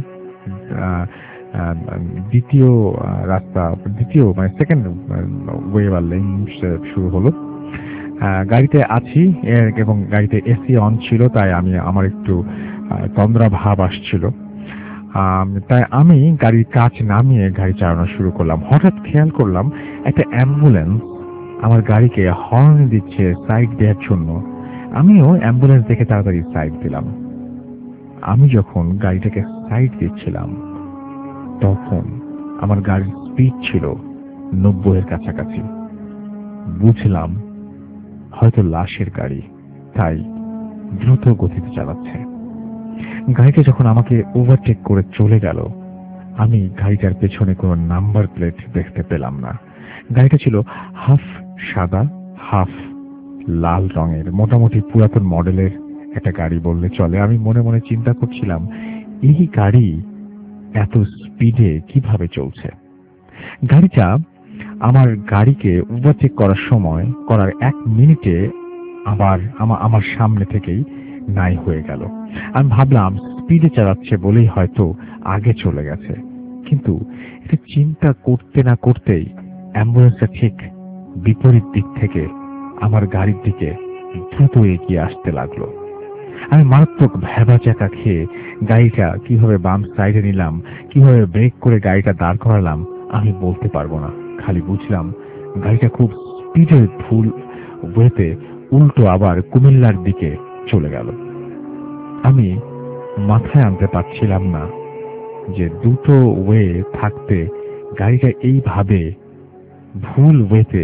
দ্বিতীয় রাস্তা দ্বিতীয় মানে সেকেন্ড ওয়ে বা লেন শুরু হলো। গাড়িতে আছি এবং গাড়িতে এসি অন ছিল, তাই আমি আমার একটু তন্দ্রা ভাব আসছিল। তাই আমি গাড়ির কাচ নামিয়ে গাড়ি চালানো শুরু করলাম। হঠাৎ খেয়াল করলাম একটা অ্যাম্বুলেন্স আমার গাড়িকে হর্ন দিচ্ছে সাইড দেওয়ার জন্য। আমিও অ্যাম্বুলেন্স দেখে তাড়াতাড়ি সাইড দিলাম। আমি যখন গাড়িটাকে সাইড দিচ্ছিলাম তখন আমার গাড়ির স্পিড ছিল নব্বইয়ের কাছাকাছি। বুঝলাম হয়তো লাশের গাড়ি, তাই দ্রুত গতিতে চালাচ্ছে। গাড়িটা যখন আমাকে ওভারটেক করে চলে গেল, আমি গাড়িটার পেছনে কোনো নাম্বার প্লেট দেখতে পেলাম না। গাড়িটা ছিল হাফ সাদা হাফ লাল রঙের, মোটামুটি পুরাতন মডেলের একটা গাড়ি বললে চলে। আমি মনে মনে চিন্তা করছিলাম এই গাড়ি এত স্পিডে কিভাবে চলছে। গাড়িটা আমার গাড়িকে ওভারটেক করার সময় করার এক মিনিটে আবার আমার সামনে থেকেই নাই হয়ে গেল। আমি ভাবলাম স্পিডে চালাচ্ছে বলেই হয়তো আগে চলে গেছে। কিন্তু এটা চিন্তা করতে না করতেই অ্যাম্বুলেন্সটা ঠিক বিপরীত দিক থেকে আমার গাড়ির দিকে দ্রুত এগিয়ে আসতে লাগলো। আমি মারাত্মক ভেবা চাকা খেয়ে গাড়িটা কিভাবে বাম সাইডে নিলাম, কিভাবে ব্রেক করে গাড়িটা দাঁড় করালাম আমি বলতে পারবো না। খালি বুঝলাম গাড়িটা খুব স্পিডে ভুল ওয়েতে উল্টো আবার কুমিল্লার দিকে চলে গেল। আমি মাথায় আনতে পারছিলাম না যে দুটো ওয়ে থাকতে গাড়িটা এইভাবে ভুল ওয়েতে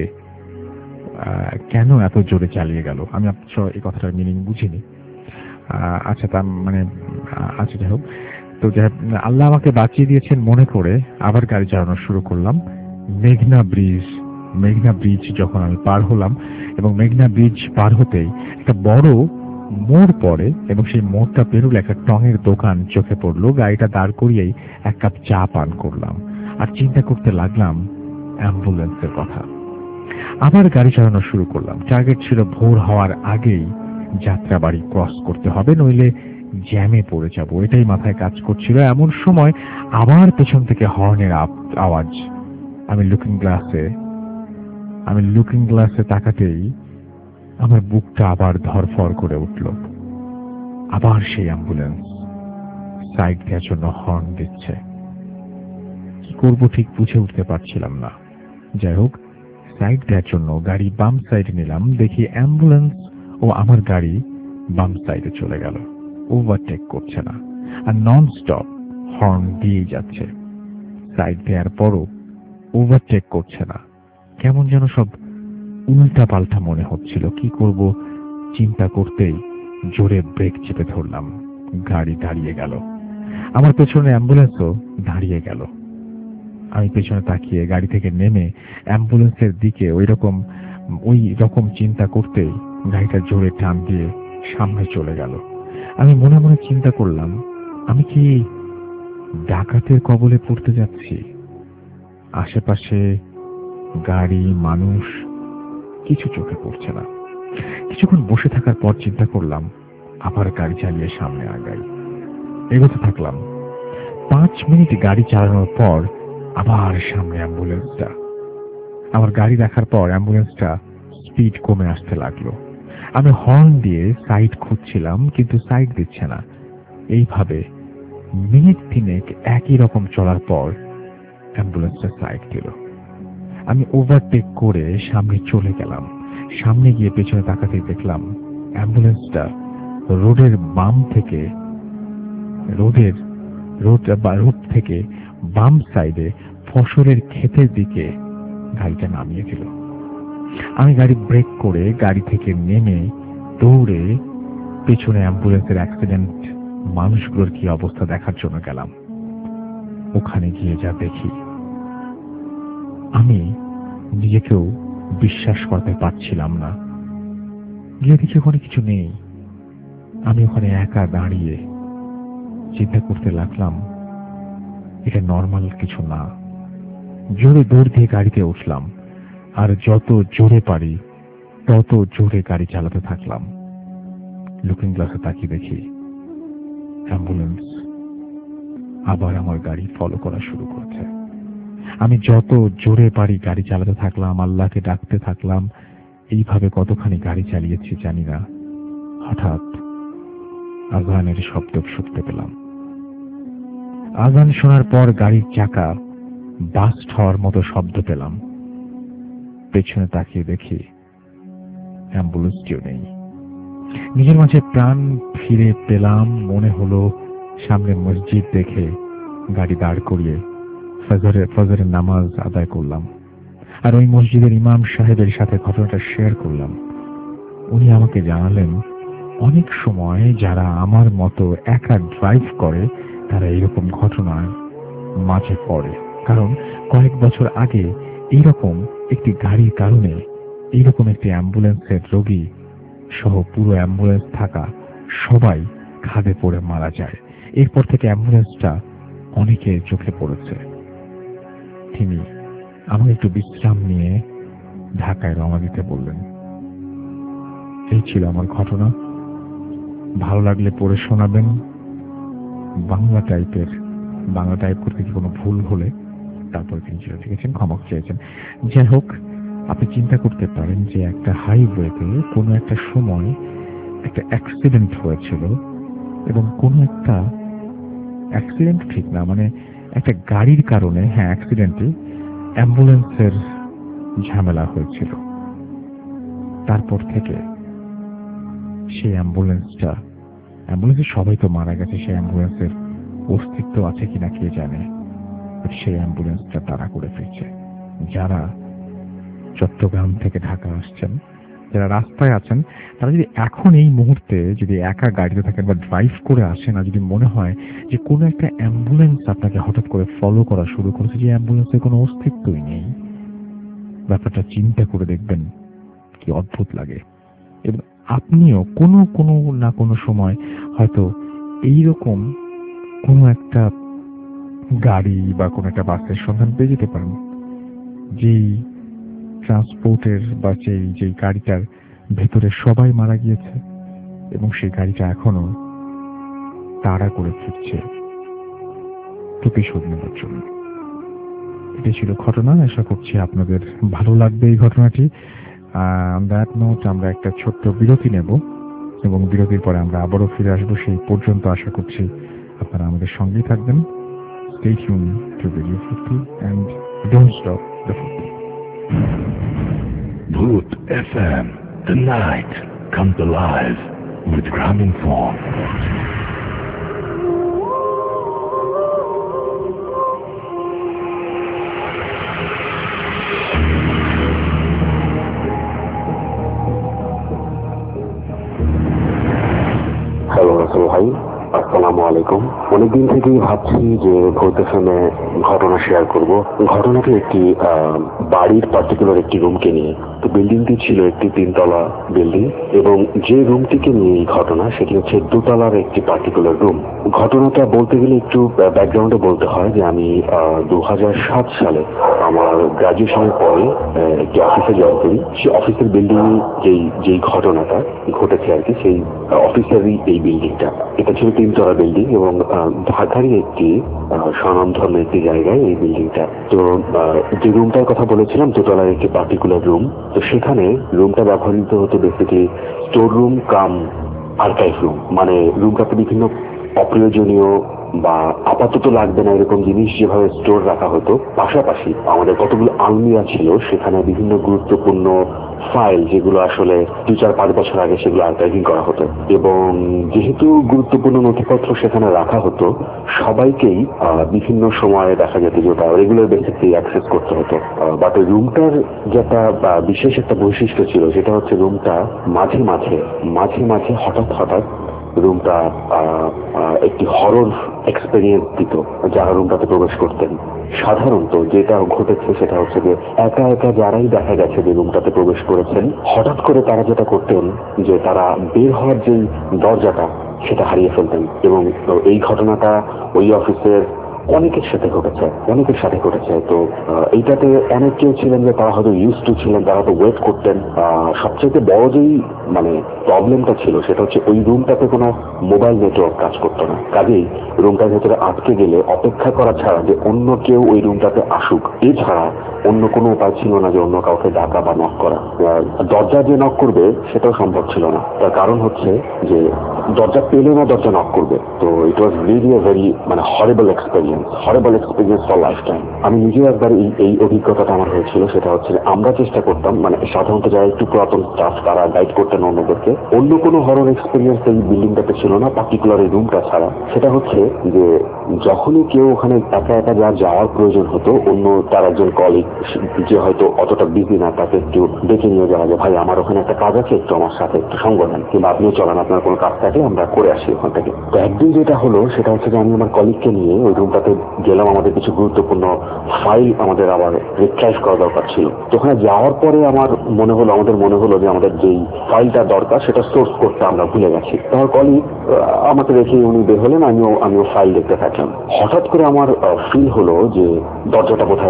কেন এত জোরে চালিয়ে গেল। আমি আপনার এই কথাটার মিনিং বুঝিনি। আচ্ছা, তা মানে আচ্ছা যাই হোক, তো আল্লাহ আমাকে বাঁচিয়ে দিয়েছেন মনে করে আবার গাড়ি চালানো শুরু করলাম। মেঘনা ব্রিজ মেঘনা ব্রিজ যখন আমি পার হলাম এবং মেঘনা ব্রিজ পার হতেই একটা বড় মোড় পড়ে এবং সেই মোড়টা পেরুলে একটা টঙের দোকান চোখে পড়লো। গাড়িটা দাঁড় করিয়েই এক কাপ চা পান করলাম আর চিন্তা করতে লাগলাম অ্যাম্বুলেন্সের কথা। আবার গাড়ি চালানো শুরু করলাম। টার্গেট ছিল ভোর হওয়ার আগেই যাত্রাবাড়ি ক্রস করতে হবে, নইলে জ্যামে পড়ে যাব, এটাই মাথায় কাজ করছিল। এমন সময় আবার পেছন থেকে হর্নের আওয়াজ। আমি লুকিং গ্লাসে আমি লুকিং গ্লাসে তাকাতেই আমার বুকটা আবার ধরফর করে উঠল। আবার সেই অ্যাম্বুলেন্স সাইড দেওয়ার জন্য হর্ন দিচ্ছে। কি করবো ঠিক বুঝে উঠতে পারছিলাম না। যাই হোক, সাইড দেওয়ার জন্য গাড়ি বাম সাইডে নিলাম। দেখি অ্যাম্বুলেন্স ও আমার গাড়ি বাম সাইডে চলে গেল। ওভারটেক করছে না আর নন স্টপ হর্ন দিয়ে যাচ্ছে। সাইড দেওয়ার পরও ওভারটেক করছে না। কেমন যেন সব উল্টা পাল্টা মনে হচ্ছিল। কি করব চিন্তা করতেই জোরে ব্রেক চেপে ধরলাম। গাড়ি দাঁড়িয়ে গেল। আমার পেছনে অ্যাম্বুলেন্সও দাঁড়িয়ে গেল। আমি পেছনে তাকিয়ে গাড়ি থেকে নেমে অ্যাম্বুলেন্সের দিকে ওই রকম ওই রকম চিন্তা করতেই গাড়িটা জোরে টান দিয়ে সামনে চলে গেল। আমি মনে মনে চিন্তা করলাম, আমি কি ডাকাতের কবলে পড়তে যাচ্ছি? আশেপাশে গাড়ি, মানুষ কিছু চোখে পড়ছে না। কিছুক্ষণ বসে থাকার পর চিন্তা করলাম আবার গাড়ি চালিয়ে সামনে আগাই। এগোতে থাকলাম। পাঁচ মিনিট গাড়ি চালানোর পর আবার সামনে অ্যাম্বুলেন্সটা। আমার গাড়ি দেখার পর অ্যাম্বুলেন্সটা স্পিড কমে আসতে লাগলো। আমি হর্ন দিয়ে সাইড খুঁজছিলাম কিন্তু সাইড দিচ্ছে না। এইভাবে মিনিট তিনেক একই রকম চলার পর অ্যাম্বুলেন্সটা সাইড দিল। আমি ওভারটেক করে সামনে চলে গেলাম। সামনে গিয়ে পেছনে তাকাতেই দেখলাম অ্যাম্বুলেন্সটা রোডের বাম থেকে রোডের রোড বা রোড থেকে বাম সাইডে ফসলের ক্ষেতের দিকে গাড়িটা নামিয়ে দিল। আমি গাড়ি ব্রেক করে গাড়ি থেকে নেমে দৌড়ে পেছনে অ্যাম্বুলেন্সের অ্যাক্সিডেন্ট মানুষগুলোর কি অবস্থা দেখার জন্য গেলাম। ওখানে গিয়ে যা দেখি আমি নিজেকেও বিশ্বাস করতে পারছিলাম না। গিয়ে দেখি ওখানে কিছু নেই। আমি ওখানে একা দাঁড়িয়ে চিন্তা করতে লাগলাম এটা নর্মাল কিছু না। জোরে দৌড় দিয়ে গাড়িতে উঠলাম আর যত জোরে পারি তত জোরে গাড়ি চালাতে থাকলাম। লুকিং গ্লাসে তাকিয়ে দেখি অ্যাম্বুলেন্স আবার আমার গাড়ি ফলো করা শুরু করছে। আমি যত জোরে পারি গাড়ি চালাতে থাকলাম, আল্লাহকে ডাকতে থাকলাম। এইভাবে কতখানি গাড়ি চালিয়েছি জানি না। হঠাৎ আজানের শব্দ শুনতে পেলাম। আজান শোনার পর গাড়ির চাকা বাস্ট হওয়ার মতো শব্দ পেলাম। পেছনে তাকিয়ে দেখি অ্যাম্বুলেন্সটিও নেই। নিজের মাঝে প্রাণ ফিরে পেলাম। মনে হলো সামনে মসজিদ দেখে গাড়ি দাঁড় করিয়ে ফজরের ফজরের নামাজ আদায় করলাম আর ওই মসজিদের ইমাম সাহেবের সাথে ঘটনাটা শেয়ার করলাম। উনি আমাকে জানালেন অনেক সময় যারা আমার মতো একা ড্রাইভ করে তারা এইরকম ঘটনার মাঝে পড়ে। কারণ কয়েক বছর আগে এইরকম একটি গাড়ির কারণে এইরকম একটি অ্যাম্বুলেন্সের রোগী সহ পুরো অ্যাম্বুলেন্স থাকা সবাই খাদে পড়ে মারা যায়। এরপর থেকে অ্যাম্বুলেন্সটা অনেকের চোখে পড়েছে। তিনি আমাকে একটু বিশ্রাম নিয়ে ঢাকায় রওনা দিতে বললেন। এই ছিল আমার ঘটনা। ভালো লাগলে পড়ে শোনাবেন। বাংলা টাইপের বাংলা টাইপ করতে কি কোনো ভুল হলে তারপরে তিনি সেটা লিখেছেন, ক্ষমা চেয়েছেন। যাই হোক, আপনি চিন্তা করতে পারেন যে একটা হাইওয়েতে কোনো একটা সময় একটা অ্যাক্সিডেন্ট হয়েছিল এবং কোনো একটা অ্যাক্সিডেন্ট ঠিক না, মানে একটা গাড়ির কারণে, হ্যাঁ অ্যাক্সিডেন্টে অ্যাম্বুলেন্সের ঝামেলা হয়েছিল। তারপর থেকে সেই অ্যাম্বুলেন্সটা, অ্যাম্বুলেন্সে সবাই তো মারা গেছে, সেই অ্যাম্বুলেন্সের অস্তিত্ব আছে কিনা কে জানে, সেই অ্যাম্বুলেন্সটা তারা করে ফিরছে। যারা চট্টগ্রাম থেকে ঢাকা আসছেন, যারা রাস্তায় আছেন, তারা যদি এখন এই মুহূর্তে যদি একা গাড়িতে থাকেন বা ড্রাইভ করে আসেন, আর যদি মনে হয় যে কোনো একটা অ্যাম্বুলেন্স আপনাকে হঠাৎ করে ফলো করা শুরু করেছে, যে অ্যাম্বুলেন্সের কোনো অস্তিত্বই নেই, ব্যাপারটা চিন্তা করে দেখবেন কি অদ্ভুত লাগে। এবং আপনিও কোনো কোনো না কোনো সময় হয়তো এইরকম কোনো একটা গাড়ি বা কোনো একটা বাসের সন্ধান পেয়ে যেতে পারেন, যেই ট্রান্সপোর্টের বা সেই যেই গাড়িটার ভেতরে সবাই মারা গিয়েছে এবং সেই গাড়িটা এখনো তাড়া করে ফিরছে প্রতিশোধ নেওয়ার জন্য। এটাই ছিল ঘটনা। আশা করছি আপনাদের ভালো লাগবে এই ঘটনাটি। দ্যাট নোট আমরা একটা ছোট্ট বিরতি নেব এবং বিরতির পরে আমরা আবারও ফিরে আসবো। সেই পর্যন্ত আশা করছি আপনারা আমাদের সঙ্গেই থাকবেন। Stay tuned to Radio fifty and don't stop the fifty. Bhoot F M, the night comes alive with Graminphone. Hello Rasel ভাই, আসসালামু আলাইকুম। অনেকদিন থেকেই ভাবছি যে ভূত এফএমে ঘটনা শেয়ার করব। ঘটনাটি একটি বাড়ির পার্টিকুলার একটি রুমকে নিয়ে। তো বিল্ডিংটি ছিল একটি তিনতলা বিল্ডিং এবং যে রুমটিকে নিয়ে এই ঘটনা সেটি হচ্ছে দোতলার একটি পার্টিকুলার রুম। ঘটনাটা বলতে গেলে একটু ব্যাকগ্রাউন্ডে বলতে হয় যে আমি দু হাজার সাত সালে আমার গ্রাজুয়েশনের পরে একটি অফিসে জয়েন করি। সেই অফিসের বিল্ডিং যেই যেই ঘটনাটা ঘটেছে আর কি, সেই অফিসেরই এই বিল্ডিংটা। এটা ছিল তিনতলা বিল্ডিং এবং ঢাকারই একটি স্বনামধন্য একটি জায়গায় এই বিল্ডিংটা। তো যে রুমটার কথা বলেছিলাম, দোতলার একটি পার্টিকুলার রুম, তো সেখানে রুমটা ব্যবহৃত হতো basically store room cum archive room. মানে রুমটাতে বিভিন্ন অপ্রয়োজনীয় বা আপাতত লাগবে না এরকম জিনিস যেভাবে স্টোর রাখা হতো, পাশাপাশি আমাদের কতগুলো আলমিরা ছিল, সেখানে বিভিন্ন গুরুত্বপূর্ণ ফাইল যেগুলো আসলে দু চার পাঁচ বছর আগে সেগুলো আর্কাইভিং করা হতো। এবং যেহেতু গুরুত্বপূর্ণ নথিপত্র সেখানে রাখা হতো, সবাইকেই বিভিন্ন সময়ে দেখা যেত যে ওটা রেগুলার বেসিসে অ্যাক্সেস করতে হতো। বাট ওই রুমটার যেটা বিশেষ একটা বৈশিষ্ট্য ছিল, সেটা হচ্ছে রুমটা মাঝে মাঝে মাঝে মাঝে হঠাৎ হঠাৎ রুমটা একটি হরর এক্সপেরিয়েন্স দিত যারা রুমটাতে প্রবেশ করতেন। সাধারণত যেটা ঘটেছে সেটা হচ্ছে যে একা একা যারাই দেখা গেছে যে রুমটাতে প্রবেশ করেছেন, হঠাৎ করে তারা যেটা করতেন যে তারা বের হওয়ার যে দরজাটা সেটা হারিয়ে ফেলতেন। এবং এই ঘটনাটা ওই অফিসের অনেকের সাথে ঘটেছে অনেকের সাথে ঘটেছে তো এইটাতে অনেক কেউ ছিলেন যে তারা হয়তো ইউজ টু ছিলেন, তারা তো ওয়েট করতেন। সবচেয়ে বড় যেই মানে প্রবলেমটা ছিল সেটা হচ্ছে ওই রুমটাতে কোনো মোবাইল নেটওয়ার্ক কাজ করতো না। কাজেই রুমটার ভেতরে আটকে গেলে অপেক্ষা করা ছাড়া যে অন্য কেউ ওই রুমটাতে আসুক, এছাড়া অন্য কোনো উপায় ছিল না যে অন্য কাউকে ডাকা বা নক করা। দরজা যে নক করবে সেটাও সম্ভব ছিল না। তার কারণ হচ্ছে যে দরজা পেলে না দরজা নক করবে। তো it was really a very মানে horrible experience horrible experience for lifetime. আমি নিজেও একবার এই এই অভিজ্ঞতাটা আমার হয়েছিল। সেটা হচ্ছে আমরা চেষ্টা করতাম, মানে সাধারণত যারা একটু পুরাতন স্টাফ তারা গাইড করতেন অন্যদেরকে। অন্য কোনো হরর এক্সপেরিয়েন্স এই বিল্ডিংটাতে ছিল না, পার্টিকুলার এই রুমটা ছাড়া। সেটা হচ্ছে যে যখনই কেউ ওখানে একা একা যা যাওয়ার প্রয়োজন হতো, অন্য তার একজন কলিগ যে হয়তো অতটা বিজি না, তাকে একটু ডেকে নিয়ে যাওয়া যায়, ভাই আমার ওখানে একটা কাজ আছে, একটু আমার সাথে একটু সঙ্গ দেন, কিংবা আপনিও চলেন, আপনার কোনো কাজ থাকলে আমরা করে আসি ওখান থেকে। তো একদিন যেটা হলো সেটা হচ্ছে যে আমি আমার কলিগকে নিয়ে ওই রুমটাতে গেলাম। আমাদের কিছু গুরুত্বপূর্ণ ফাইল আমাদের আবার রিট্রাইভ করা দরকার ছিল। তো ওখানে যাওয়ার পরে আমার মনে হলো আমাদের মনে হলো যে আমাদের যেই ফাইলটা দরকার সেটা সোর্স করতে আমরা ভুলে গেছি। আমার কলিগ আমাকে রেখে উনি বের হলেন, আমিও আমিও ফাইল দেখতে থাকলাম। হঠাৎ করে আমার ফিল হলো যে দরজাটা বোধহয়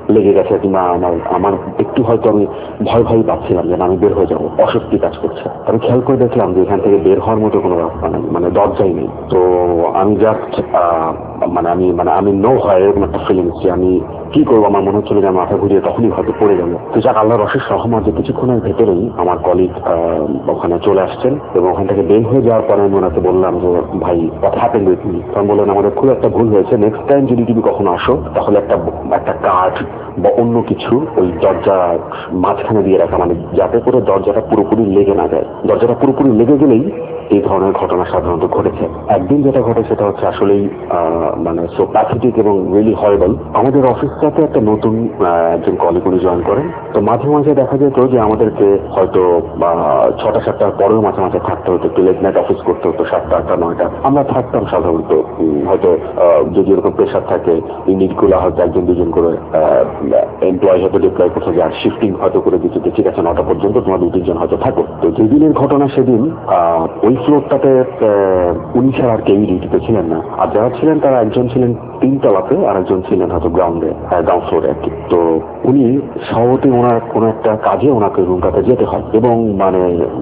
লেগে গেছে কিংবা আমার আমার একটু হয়তো আমি ভয় ভয় পাচ্ছিলাম যে আমি বের হয়ে যাবো, অস্বস্তি কাজ করছে। আমি খেয়াল করে দেখলাম যে এখান থেকে বের হওয়ার মতো কোনো রাস্তা নেই, মানে দরজাই নেই। তো আমি জাস্ট মানে আমি মানে আমি নো হয় এরকম একটা ফিলিংস যে আমি কি করবো, আমার মনে হচ্ছিল যে মাথা ঘুরিয়ে তখনই হয়তো পড়ে যাবো। তো যাক আল্লাহর অশেষ রহমত যে কিছুক্ষণের ভেতরেই আমার কলিগ ওখানে চলে আসছেন এবং ওখান থেকে বের হয়ে যাওয়ার পরে আমি ওনাকে বললাম যে ভাই হোয়াট হ্যাপেন্ড উইথ মি। তখন বললেন আমাদের খুব একটা ভুল হয়েছে, নেক্সট টাইম যদি তুমি কখনো আসো তাহলে একটা একটা কাঠ বা অন্য কিছু ওই দরজা মাঝখানে দিয়ে রাখা, মানে যাতে করে দরজাটা পুরোপুরি লেগে না যায়। দরজাটা পুরোপুরি লেগে গেলেই এই ধরনের ঘটনা সাধারণত ঘটেছে। একদিন যেটা ঘটে সেটা হচ্ছে আসলেই মানে সো প্যাথেটিক এবং রিয়েলি হরেবল। আমাদের অফিসটাতে একটা নতুন একজন কলিগ উনি জয়েন করেন। তো মাঝে মাঝে দেখা যেত যে আমাদেরকে হয়তো ছটা সাতটার পরেও মাঝে মাঝে থাকতে হতো, একটু লেট নাইট অফিস করতে হতো, সাতটা আটটা নয়টা আমরা থাকতাম সাধারণত। হয়তো যদি এরকম প্রেশার থাকে ইউনিটগুলো হয়তো একজন দুজন করে এমপ্লয় হয়তো ডিপ্লয় করতে যায়, শিফটিং হয়তো করে দিচ্ছে যে ঠিক আছে নটা পর্যন্ত তোমার দু তিনজন হয়তো থাকো। তো যেদিনের ঘটনা সেদিন ওই ফ্লোরটাতে উনি ছাড়া আর কেউই ডিউটিতে ছিলেন না, আর যারা ছিলেন তারা একজন ছিলেন তিনতলাতে আর একজন ছিলেন হয়তো গ্রাউন্ডে গ্রাউন্ড ফ্লোরে আর কি। তো উনি স্বভাবতই ওনার কোনো একটা কাজে ওনাকে রুমটাতে যেতে হয় এবং মানে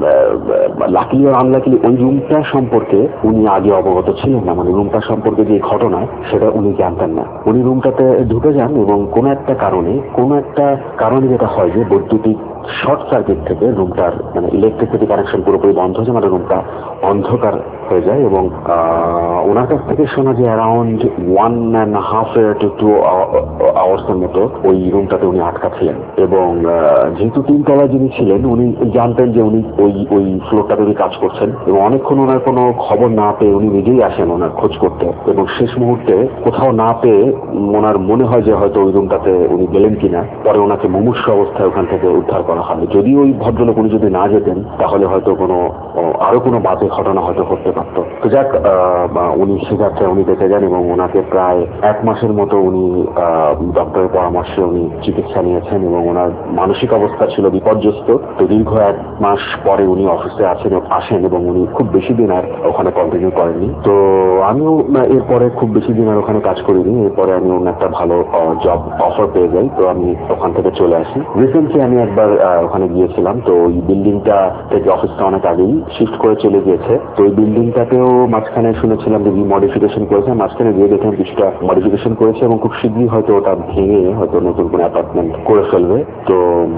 লাকিলি আর আনলাকিলি ওই রুমটা সম্পর্কে উনি আগে অবগত ছিলেন না, মানে রুমটা সম্পর্কে যে ঘটনা সেটা উনি জানতেন না। উনি রুমটাতে ঢুকে যান এবং কোনো একটা কারণে কোনো একটা কারণে যেটা হয় যে বৈদ্যুতিক শর্ট সার্কিট থেকে রুমটার মানে ইলেকট্রিসিটি কানেকশন পুরোপুরি বন্ধ হয়ে যায়, মানে রুমটা অন্ধকার হয়ে যায় এবং ওনার কাছ থেকে শোনা যে around one and half two two hours এর মতো ওই রুমটাতে উনি আটকা ছিলেন। এবং যেহেতু তিনতলা যিনি ছিলেন উনি জানতেন যে উনি ওই ওই ফ্লোরটাতে উনি কাজ করছেন এবং অনেকক্ষণ ওনার কোনো খবর না পেয়ে উনি নিজেই আসেন ওনার খোঁজ করতে এবং শেষ মুহূর্তে কোথাও না পেয়ে ওনার মনে হয় যে হয়তো ওই রুমটাতে উনি গেলেন কিনা, পরে ওনাকে মুমূর্ষু অবস্থায় ওখান থেকে উদ্ধার করা হয়। যদি ওই ভদ্রলোক উনি যদি না যেতেন তাহলে হয়তো কোনো আরো কোনো বাজে ঘটনা হয়তো ঘটতে পারতো। তো যাক উনি সেক্ষেত্রে উনি বেঁচে যান এবং ওনাকে প্রায় এক মাসের মতো উনি ডক্টরের পরামর্শে উনি চিকিৎসা নিয়েছেন এবং ওনার মানসিক অবস্থা ছিল বিপর্যস্ত। তো দীর্ঘ এক মাস পরে উনি অফিসে আসেন আসেন এবং উনি খুব বেশি দিন আর ওখানে কন্টিনিউ করেননি। তো আমিও এরপরে খুব বেশি দিন আর ওখানে কাজ করিনি। এরপরে আমি অন্য একটা ভালো জব অফার পেয়ে যাই, তো আমি ওখান থেকে চলে আসি। রিসেন্টলি আমি একবার ওখানে গিয়েছিলাম, তো ওই বিল্ডিংটা থেকে অফিসটা অনেক আগেই শিফট করে চলে গিয়েছে। তো ওই বিল্ডিংটাতেও মাঝখানে শুনেছিলাম যে মডিফিকেশন করেছে, মাঝখানে গিয়ে দেখলাম কিছুটা মডিফিকেশন করেছে এবং খুব শীঘ্রই হয়তো ওটা ভেঙে হয়তো নতুন কোনো অ্যাপার্টমেন্ট করে ফেলবে। তো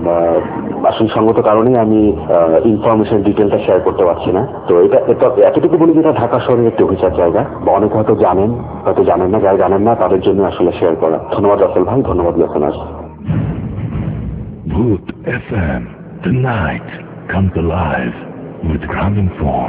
আসল সঙ্গত কারণেই আমি ইনফরমেশন ডিটেলটা শেয়ার করতে পারছি না। তো এটা এতটুকু বলি যেটা ঢাকা শহরের একটি অভিজাত জায়গা, বা অনেকে হয়তো জানেন হয়তো জানেন না, যারা জানেন না তাদের জন্য আসলে শেয়ার করা। ধন্যবাদ রাসেল ভাই, ধন্যবাদ listeners. Booth F M, the night comes alive with Graminphone.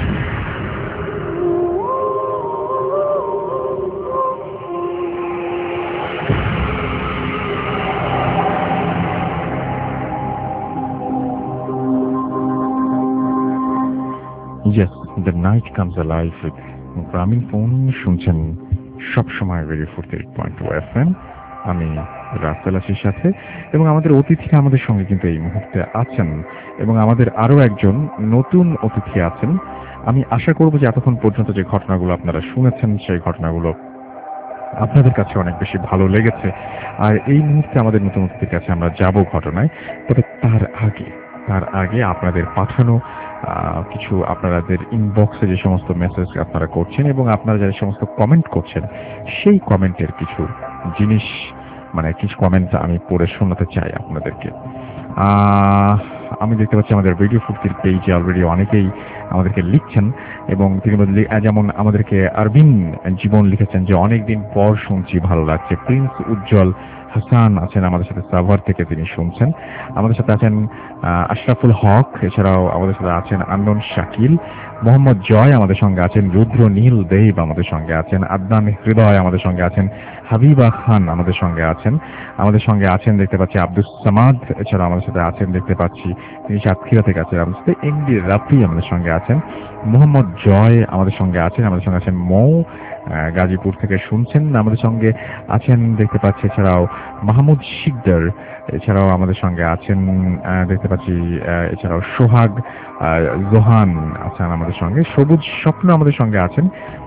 Yes, the night comes alive with Graminphone. শুনছেন সবসময় radio four eight point two F M. আমি রাসেল আছির সাথে এবং আমাদের অতিথি আমাদের সঙ্গে কিন্তু এই মুহূর্তে আছেন এবং আমাদের আরো একজন নতুন অতিথি আছেন। আমি আশা করব যে এতক্ষণ পর্যন্ত যে ঘটনাগুলো আপনারা শুনেছেন সেই ঘটনাগুলো আপনাদের কাছে অনেক বেশি ভালো লেগেছে। আর এই মুহূর্তে আমাদের নতুন অতিথির কাছে আমরা যাব ঘটনায়, তবে তার আগে তার আগে আপনাদের পাঠানো কিছু আপনাদের ইনবক্সে যে সমস্ত মেসেজ আপনারা করছেন এবং আপনারা যে সমস্ত কমেন্ট করছেন সেই কমেন্টের কিছু জিনিস মানে কিছু কমেন্ট আমি পড়ে শোনাতে চাই আপনাদেরকে। আমি দেখতে পাচ্ছি আমাদের রেডিও ফুর্তির পেজে অলরেডি অনেকেই আমাদেরকে লিখছেন এবং তিনি যেমন আমাদেরকে আরবিন জীবন লিখেছেন যে অনেকদিন পর শুনছি, ভালো লাগছে। প্রিন্স উজ্জ্বল হাসান আছেন আমাদের সাথে সাভার থেকে, তিনি শুনছেন। আমাদের সাথে আছেন আশরাফুল হক, এছাড়াও আমাদের সাথে আছেন আন্দন শাকিল, মোহাম্মদ জয় আমাদের সঙ্গে আছেন, রুদ্র নীল দেব আমাদের সঙ্গে আছেন, আদনান হৃদয় আমাদের সঙ্গে আছেন, হাবিবা খান আমাদের সঙ্গে আছেন, আমাদের সঙ্গে আছেন দেখতে পাচ্ছি আব্দুস সামাদ, এছাড়া আমাদের সাথে আছেন দেখতে পাচ্ছি তিনি সাতক্ষীরা থেকে আছেন, আমাদের সাথে এমডি রাফি আমাদের সঙ্গে আছেন, মোহাম্মদ জয় আমাদের সঙ্গে আছেন, আমাদের সঙ্গে আছেন মৌ গাজীপুর থেকে শুনছেন, আমাদের সঙ্গে আছেন দেখতে পাচ্ছি এছাড়াও মাহমুদ শিকদার, এছাড়াও আমাদের সঙ্গে আছেন দেখতে পাচ্ছি এছাড়াও সোহাগ জোহান আছেন আমাদের সঙ্গে, সবুজ স্বপ্ন আমাদের সঙ্গে আছেন,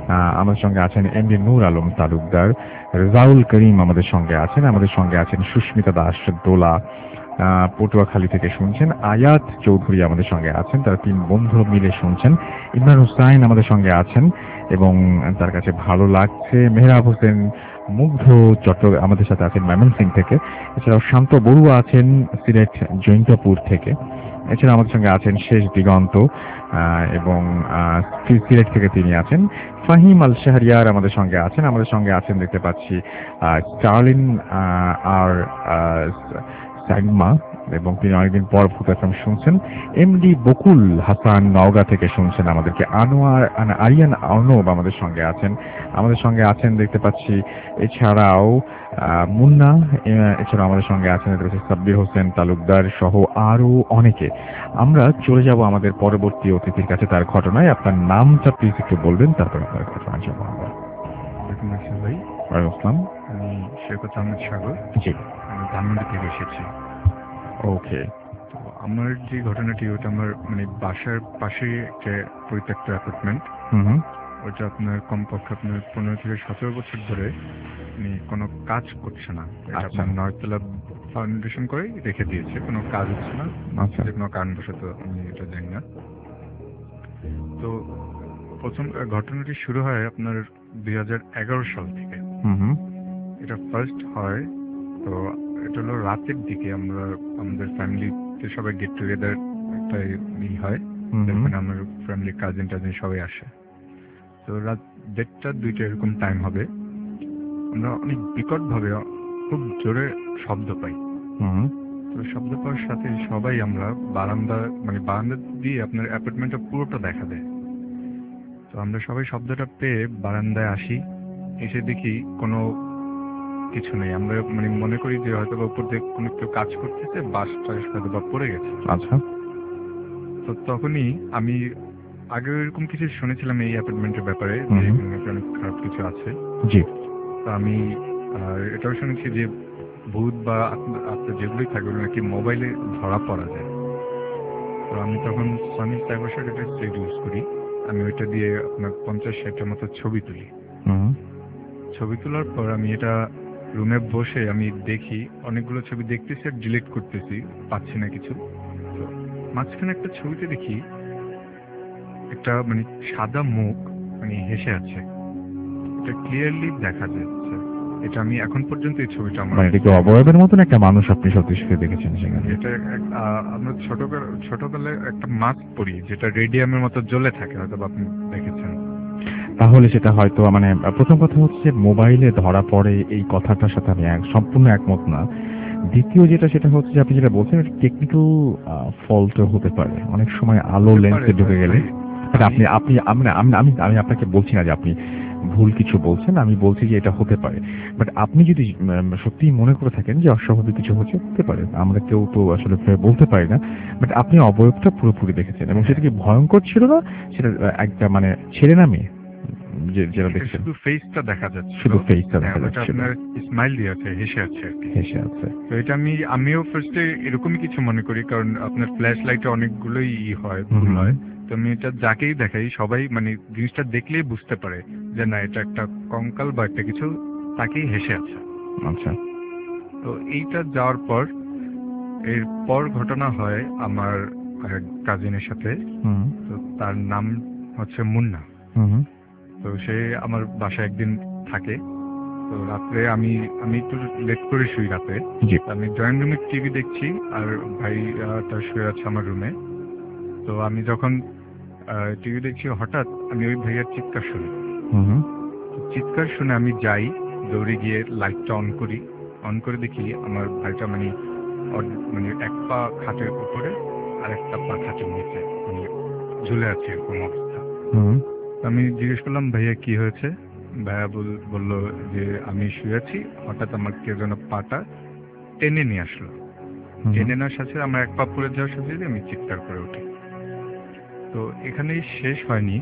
আমাদের সঙ্গে আছেন এমডি নূর আলম তালুকদার, রেজাউল করিম আমাদের সঙ্গে আছেন, আমাদের সঙ্গে আছেন সুস্মিতা দাস দোলা পটুয়াখালী থেকে শুনছেন, আয়াত চৌধুরী আমাদের সঙ্গে আছেন, তারা তিন বন্ধু মিলে শুনছেন, ইমরান হুসাইন আমাদের সঙ্গে আছেন এবং তার কাছে ভালো লাগছে, মেহরাব হোসেন মুগ্ধ চট্টগ্রাম আমাদের সাথে আছেন ময়মনসিং থেকে, এছাড়াও শান্ত বড়ুয়া আছেন সিলেট জৈন্তাপুর থেকে, এছাড়া আমাদের সঙ্গে আছেন শেষ দিগন্ত এবং সিলেট থেকে তিনি আছেন, ফাহিম আল শাহরিয়ার আমাদের সঙ্গে আছেন, আমাদের সঙ্গে আছেন দেখতে পাচ্ছি স্টার্লিন আর সাইমা এবং তিনি অনেকদিন পর ভূতাশ্রম শুনছেন, এমডি বকুল হাসান নওগাঁ থেকে শুনছেন আমাদেরকে, আনোয়ার আরিয়ান অর্ণব আমাদের সঙ্গে আছেন, আমাদের সঙ্গে আছেন দেখতে পাচ্ছি এছাড়াও মুন্না, এছাড়াও আমাদের সঙ্গে আছেন দেখতে পাচ্ছি সাব্বির হোসেন তালুকদার সহ আরো অনেকে। আমরা চলে যাব আমাদের পরবর্তী অতিথির কাছে, তার ঘটনায়। আপনার নামটা প্লিজ একটু বলবেন, তারপর আপনার ঘটনা যাবো আমরা। ভাই ওয়ালাইকুম আসসালাম। আমি শেখত আহমেদ সাগর, জি, আমি ধানমন্ডি থেকে এসেছি। ওকে। তো আমার যে ঘটনাটি, ওটা আমার মানে বাসার পাশে একটা পরিত্যক্ত অ্যাপার্টমেন্ট। হুম হুম। ওটা আপনার কমপক্ষে আপনার পনেরো থেকে সতেরো বছর ধরে মানে কোনো কাজ করছে না। এটা আপনার নয়তলা ফাউন্ডেশন করে রেখে দিয়েছে, কোনো কাজ হচ্ছে না, যে কোনো কারণবশত আমি এটা জানি না। তো প্রথম ঘটনাটি শুরু হয় আপনার দুই হাজার এগারো সাল থেকে। হুম হুম। এটা ফার্স্ট হয় তো এটা হলো রাতের দিকে, আমরা আমাদের ফ্যামিলিতে সবাই গেট টুগেদার একটা ই হয়, যেখানে আমার ফ্যামিলি কাজিন টাজিন সবাই আসে। তো রাত দেড়টা দুইটা এরকম টাইম হবে, আমরা অনেক বিকট ভাবে খুব জোরে শব্দ পাই। তো শব্দ পাওয়ার সাথে সবাই আমরা বারান্দা মানে বারান্দা দিয়ে আপনার অ্যাপার্টমেন্টটা পুরোটা দেখা দেয়। তো আমরা সবাই শব্দটা পেয়ে বারান্দায় আসি, এসে দেখি কোনো কিছু নেই। আমরা মানে মনে করি যে হয়তো বা উপর দিয়ে কোনো কেউ কাজ করতেছে, বাসটা হয়তো বা পড়ে গেছে। আচ্ছা। তো তখনই আমি আগে এরকম কিছু শুনেছিলাম এই অ্যাপার্টমেন্টের ব্যাপারে, যে অনেক খারাপ কিছু আছে। জি। তো আমি এটাও শুনেছি যে ভূত বা আত্মা যেগুলোই থাকবে নাকি মোবাইলে ধরা পড়া যায়। তো আমি তখন সনি সাইবার শট এটা সেট ইউজ করি, আমি ওইটা দিয়ে আপনার পঞ্চাশ ষাটের মতো ছবি তুলি। ছবি তোলার পর আমি এটা রুমে বসে আমি দেখি, অনেকগুলো ছবি দেখতেছি আর ডিলিট করতেছি, পাচ্ছি না কিছু। তো মাঝখানে একটা ছবিতে দেখি একটা মানে সাদা মুখ মানে হেসে আছে, এটা ক্লিয়ারলি দেখা যাচ্ছে। এটা আমি এখন পর্যন্ত এই ছবিটা আমার মানে এটা অবয়বের মতন একটা মানুষ আপনি সত্যি সত্যি দেখেছেন সেখানে? এটা আমরা ছোটবেলা ছোটবেলায় একটা মাস্ক পরি, যেটা রেডিয়ামের মতো জ্বলে থাকে, হয়তো আপনি দেখেছেন। তাহলে সেটা হয়তো মানে প্রথম কথা হচ্ছে মোবাইলে ধরা পড়ে এই কথাটার সাথে আমি সম্পূর্ণ একমত না। দ্বিতীয় যেটা সেটা হচ্ছে যে আপনি যেটা বলছেন টেকনিক্যাল ফল্টও হতে পারে, অনেক সময় আলো লেন্সে ঢুকে গেলে। আপনি আপনি আমি আমি আমি আপনাকে বলছি না যে আপনি ভুল কিছু বলছেন, আমি বলছি যে এটা হতে পারে। বাট আপনি যদি সত্যি মনে করে থাকেন যে অস্বাভাবিক কিছু হচ্ছে, হতে পারে, আমরা কেউ তো আসলে বলতে পারি না। বাট আপনি অবয়বটা পুরোপুরি দেখেছেন এবং সেটা কি ভয়ঙ্কর ছিল না? সেটা একটা মানে ছেলে না মেয়ে যেটা দেখছেন? শুধু ফেসটা দেখা যাচ্ছে, শুধু ফেসটা দেখা যাচ্ছে, আপনার স্মাইল দিয়ে আছে, হেসে আছে আর কি, হেসে আছে। তো এটা আমি আমিও ফার্স্টে এরকমই কিছু মনে করি, কারণ আপনার ফ্ল্যাশ লাইটে অনেকগুলোই ই হয়, ভুল হয়। তো আমি এটা যাকেই দেখাই সবাই মানে জিনিসটা দেখলেই বুঝতে পারে যে না এটা একটা কঙ্কাল বা একটা কিছু, তাকেই হেসে আছে। আচ্ছা। তো এইটা যাওয়ার পর এর পর ঘটনা হয় আমার কাজিনের সাথে। তো তার নাম হচ্ছে মুন্না। তো সে আমার বাসায় একদিন থাকে। তো রাত্রে আমি আমি একটু লেট করে শুই রাতে। আমি ড্রয়িং রুমে টিভি দেখছি আর ভাই তার শুয়ে আছে আমার রুমে। তো আমি যখন টিভি দেখছি হঠাৎ আমি ওই ভাইয়ার চিৎকার শুনি। চিৎকার শুনে আমি যাই, দৌড়ে গিয়ে লাইটটা অন করি। অন করে দেখি আমার ভাইটা মানে মানে এক পা খাটের উপরে আর একটা পা খাটের নিচে মানে ঝুলে আছে, এরকম অবস্থা। আমি জিজ্ঞেস করলাম ভাইয়া কি হয়েছে? ভাইয়া বললো যে আমি শুয়ে আছি, হঠাৎ আমার কেউ যেন পাটা টেনে নিয়ে আসলো। টেনে নেওয়ার সাথে আমার এক পা পড়ে যাওয়ার সাথে আমি চিৎকার করে উঠি। তো এখানেই শেষ হয়নি,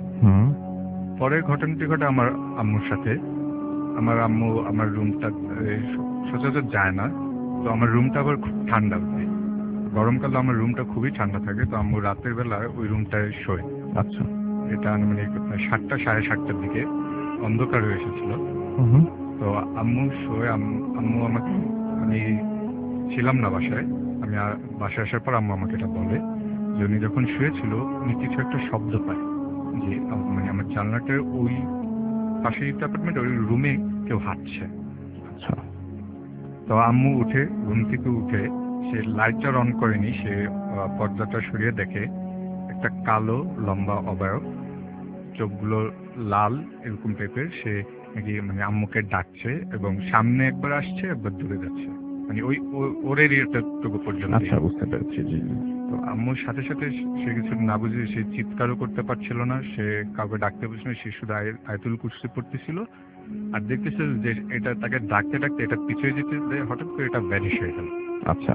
পরের ঘটনাটি ঘটে আমার আম্মুর সাথে। আমার আম্মু আমার রুমটা সচরাচর যায় না, তো আমার রুমটা আবার খুব ঠান্ডা, গরমকালে আমার রুমটা খুবই ঠান্ডা থাকে। তো আম্মু রাতের বেলা ওই রুমটায় শোয়। আচ্ছা। তো এটা আনুমানিক সাতটা সাড়ে সাতটার দিকে অন্ধকার হয়ে এসেছিল। তো আম্মু শোয়ে আম্মু আমাকে, আমি ছিলাম না বাসায়, আমি বাসায় আসার পর আম্মু আমাকে এটা বলে যে উনি যখন শুয়েছিল উনি কিছু একটা শব্দ পায়, যে মানে আমার জানলাটার ওই পাশের অ্যাপার্টমেন্ট ওই রুমে কেউ হাঁটছে। আচ্ছা। তো আম্মু উঠে ঘুম থেকে উঠে সে লাইটটা অন করেনি, সে পর্দাটা সরিয়ে দেখে একটা কালো লম্বা অবয়ব, চোখগুলো লাল এরকম টাইপের, সে নাকি মানে আম্মুকে ডাকছে এবং সামনে একবার আসছে একবার দূরে যাচ্ছে, মানে ওই ওর এরিয়াটুকু পর্যন্ত। আচ্ছা, বুঝতে পেরেছি। জি। তো আম্মুর সাথে সাথে সে কিছু না বুঝে, সে চিৎকারও করতে পারছিল না, সে কাউকে ডাকতে পারছিল না, সে শুধু আয়াতুল কুরসি পড়তেছিল আর দেখতেছে যে এটা তাকে ডাকতে ডাকতে এটা পিছিয়ে যেতে হঠাৎ করে এটা ভ্যানিশ হয়ে গেল। আচ্ছা,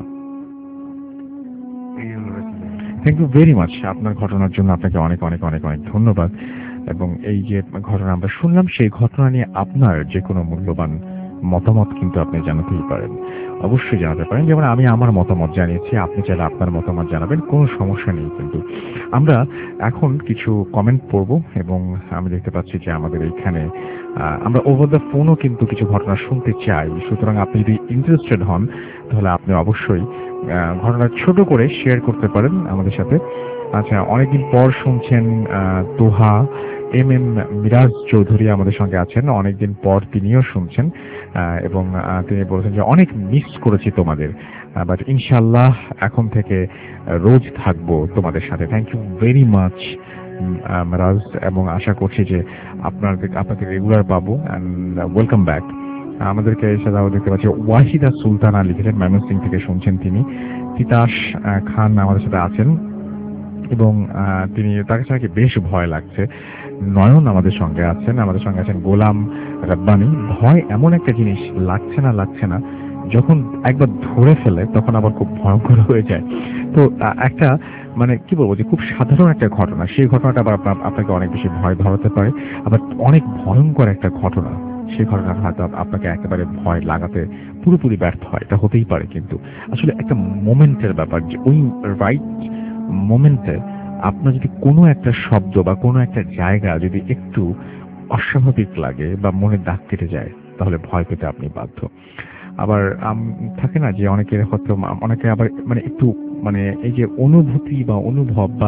এই হলো। থ্যাংক ইউ ভেরি মাচ আপনার ঘটনার জন্য। আপনাকে অনেক অনেক অনেক অনেক ধন্যবাদ। এবং এই যে ঘটনা আমরা শুনলাম, সেই ঘটনা নিয়ে আপনার যে কোনো মূল্যবান মতামত কিন্তু আপনি জানাতেই পারেন, অবশ্যই জানাতে পারেন। যেমন আমি আমার মতামত জানিয়েছি, আপনি চাইলে আপনার মতামত জানাবেন, কোনো সমস্যা নেই। কিন্তু আমরা এখন কিছু কমেন্ট পড়ব এবং আমি দেখতে পাচ্ছি যে আমাদের এইখানে আমরা ওভার দ্য ফোনও কিন্তু কিছু ঘটনা শুনতে চাই। সুতরাং আপনি যদি ইন্টারেস্টেড হন তাহলে আপনি অবশ্যই ঘটনা ছোট করে শেয়ার করতে পারেন আমাদের সাথে। আচ্ছা, অনেকদিন পর শুনছেন তোহা এম এম মিরাজ চৌধুরী আমাদের সঙ্গে আছেন, অনেকদিন পর তিনিও শুনছেন এবং তিনি বলেছেন যে অনেক মিস করেছি তোমাদের, বাট ইনশাল্লাহ এখন থেকে রোজ থাকবো তোমাদের সাথে। Thank you very much Miraj, এবং আশা করছি যে আপনাদের আপনাকে রেগুলার পাবো অ্যান্ড ওয়েলকাম ব্যাক। আমাদেরকে এছাড়াও দেখতে পাচ্ছি ওয়াহিদা সুলতানা লিখেছেন, ময়মনসিং থেকে শুনছেন তিনি। তিতাস খান আমাদের সাথে আছেন এবং তিনি তার কাছে নাকি বেশ ভয় লাগছে। নয়ন আমাদের সঙ্গে আছেন, আমাদের সঙ্গে আছেন গোলাম রাব্বানি। ভয় এমন একটা জিনিস, লাগছে না লাগছে না, যখন একবার ধরে ফেলে তখন আবার খুব ভয়ঙ্কর হয়ে যায়। তো একটা মানে কি বলবো যে খুব সাধারণ একটা ঘটনা, সেই ঘটনাটা আবার আপনাকে অনেক বেশি ভয় ধরাতে পারে, আবার অনেক ভয়ঙ্কর একটা ঘটনা, সেই ঘটনাটা হয়তো আপনাকে একেবারে ভয় লাগাতে পুরোপুরি ব্যর্থ হয়, এটা হতেই পারে। কিন্তু আসলে একটা মোমেন্টের ব্যাপার, যে ওই রাইট মোমেন্টে আপনার যদি কোনো একটা শব্দ বা কোনো একটা জায়গা যদি একটু অস্বাভাবিক লাগে বা মনে দাগ কেটে যায়, তাহলে ভয় পেতে আপনি বাধ্য। আবার থাকে না যে অনেকের হয়তো, অনেকে আবার মানে একটু মানে এই যে অনুভূতি বা অনুভব বা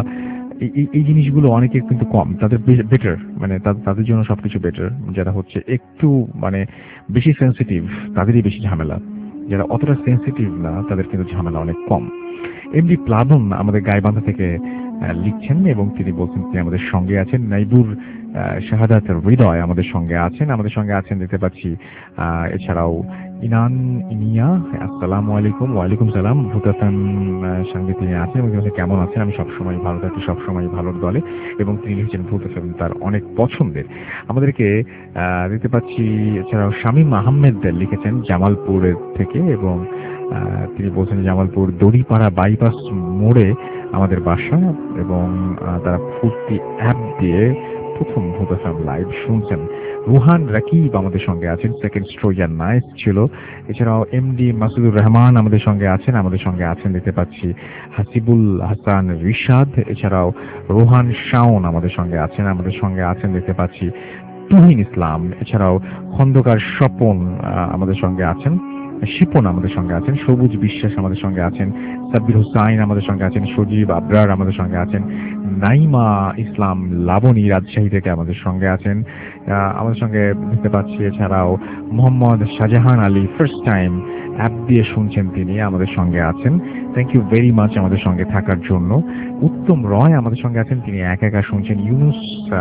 এই জিনিসগুলো অনেকের কিন্তু কম, তাদের বেটার, মানে তাদের জন্য সবকিছু বেটার। যারা হচ্ছে একটু মানে বেশি সেন্সিটিভ তাদেরই বেশি ঝামেলা, যারা অতটা সেন্সিটিভ না তাদের কিন্তু ঝামেলা অনেক কম। এমডি প্লাবন আমাদের গাইবান্ধা থেকে লিখছেন এবং তিনি বলছেন তিনি আমাদের সঙ্গে আছেন। নাইবুর শাহাদাত হৃদয় আমাদের সঙ্গে আছেন, আমাদের সঙ্গে আছেন দেখতে পাচ্ছি। এছাড়াও ইনান ইনিয়া, আসসালামু আলাইকুম। ওয়ালাইকুম সালাম। ভূতাফান সঙ্গে তিনি আছেন এবং কেমন আছেন? আমি সবসময় ভালো থাকি, সবসময় ভালোর দলে। এবং তিনি লিখছেন ভূতাফান তার অনেক পছন্দের। আমাদেরকে দেখতে পাচ্ছি। এছাড়াও শামীম আহমেদ লিখেছেন জামালপুরের থেকে এবং তিনি বলছেন জামালপুর দড়িপাড়া বাইপাস মোড়ে আমাদের বাসা এবং তারা ফুর্তি অ্যাপ দিয়ে প্রথম ভূতাফাম লাইভ শুনছেন। রুহান রাকিব আমাদের সঙ্গে আছেন, সেকেন্ড স্ট্রোজার নাইস ছিল। এছাড়াও এমডি মাসুদুর রহমান আমাদের সঙ্গে আছেন, আমাদের সঙ্গে আছেন দেখতে পাচ্ছি হাসিবুল হাসান রিশাদ। এছাড়াও রোহান শাওন আমাদের সঙ্গে আছেন, আমাদের সঙ্গে আছেন দেখতে পাচ্ছি তুহিন ইসলাম। এছাড়াও খন্দকার স্বপন আমাদের সঙ্গে আছেন, শিপন আমাদের সঙ্গে আছেন, সবুজ বিশ্বাস আমাদের সঙ্গে আছেন, সাব্বির হুসাইন আমাদের সঙ্গে আছেন, সজীব আবরার আমাদের সঙ্গে আছেন, নাইমা ইসলাম লাবণী রাজশাহী থেকে আমাদের সঙ্গে আছেন, আমাদের সঙ্গে দেখতে পাচ্ছি। এছাড়াও Mohammad Shahjahan Ali first time app দিয়ে শুনছেন, তিনি আমাদের সঙ্গে আছেন। থ্যাংক ইউ ভেরি মাচ আমাদের সঙ্গে থাকার জন্য। উত্তম রয় আমাদের সঙ্গে আছেন, তিনি একা একা শুনছেন। ইউনুস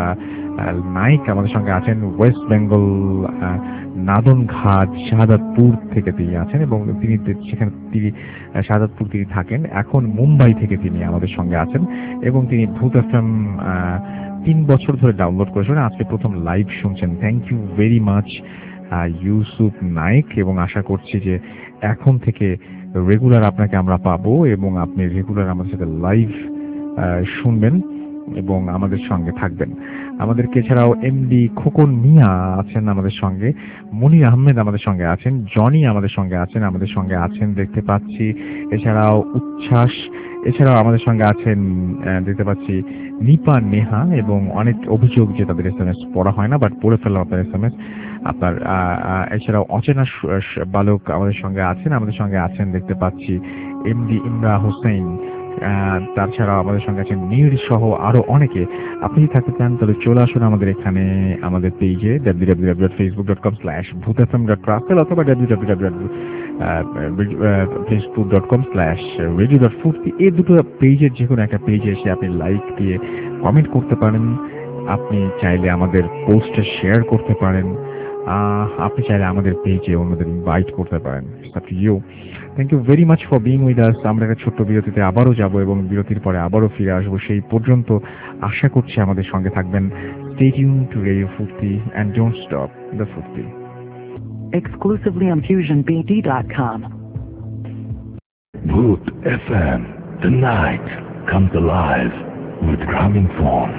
নাইক আমাদের সঙ্গে আছেন, ওয়েস্ট বেঙ্গল নাদন ঘাট শাহাদাতপুর থেকে তিনি আছেন এবং তিনি সেখানে তিনি শাহাদাতপুর তিনি থাকেন, এখন মুম্বাই থেকে তিনি আমাদের সঙ্গে আছেন এবং তিনি ভূত এফএম তিন বছর ধরে ডাউনলোড করেছেন, আজকে প্রথম লাইভ শুনছেন। Thank you very much Yusuf Naik, এবং আশা করছি যে এখন থেকে রেগুলার আপনাকে আমরা পাবো এবং আপনি রেগুলার আমাদের সাথে লাইভ শুনবেন। এবং আমাদের সঙ্গে থাকবেন। আমাদেরকে এছাড়াও এমডি খোকন মিয়া আছেন আমাদের সঙ্গে, মনির আহমেদ আমাদের সঙ্গে আছেন, জনি আমাদের সঙ্গে আছেন আমাদের সঙ্গে আছেন দেখতে পাচ্ছি, এছাড়াও উচ্ছ্বাস, এছাড়াও আমাদের সঙ্গে আছেন দেখতে পাচ্ছি নিপা নেহা, এবং অনেক অভিযোগ যে তাদের এস এম এস পড়া হয় না, বাট পড়ে ফেললাম আপনার এস এম এস আপনার। এছাড়াও অচেনা বালক আমাদের সঙ্গে আছেন আমাদের সঙ্গে আছেন দেখতে পাচ্ছি এমডি ইমরা হোসেন, তাছাড়া আমাদের সঙ্গে আছেন নীর সহ আরো অনেকে। আপনি যদি থাকতে চান তাহলে চলে আসুন আমাদের এখানে আমাদের পেজে W W W dot Facebook dot com slash Bhoot F M dot travel অথবা W W W dot Facebook dot com slash radio dot Foorti, এই দুটো পেজের যে কোনো একটা পেজে এসে আপনি লাইক দিয়ে কমেন্ট করতে পারেন। আপনি চাইলে আমাদের পোস্টে শেয়ার করতে পারেন, আপনি চাইলে আমাদের পেজে অন্যদের ইনভাইট করতে পারেন। You thank you very much for being with us. আমরা একটা ছোট্ট বিরতিতে আবারও যাব এবং বিরতির পরে আবারও ফিরে আসবো। সেই পর্যন্ত আশা করছি আমাদের সঙ্গে থাকবেন। Stay tune to radio Foorti and don't stop the Foorti. Exclusively on fusion b d dot com. Bhoot F M, the night comes alive with Gramophone.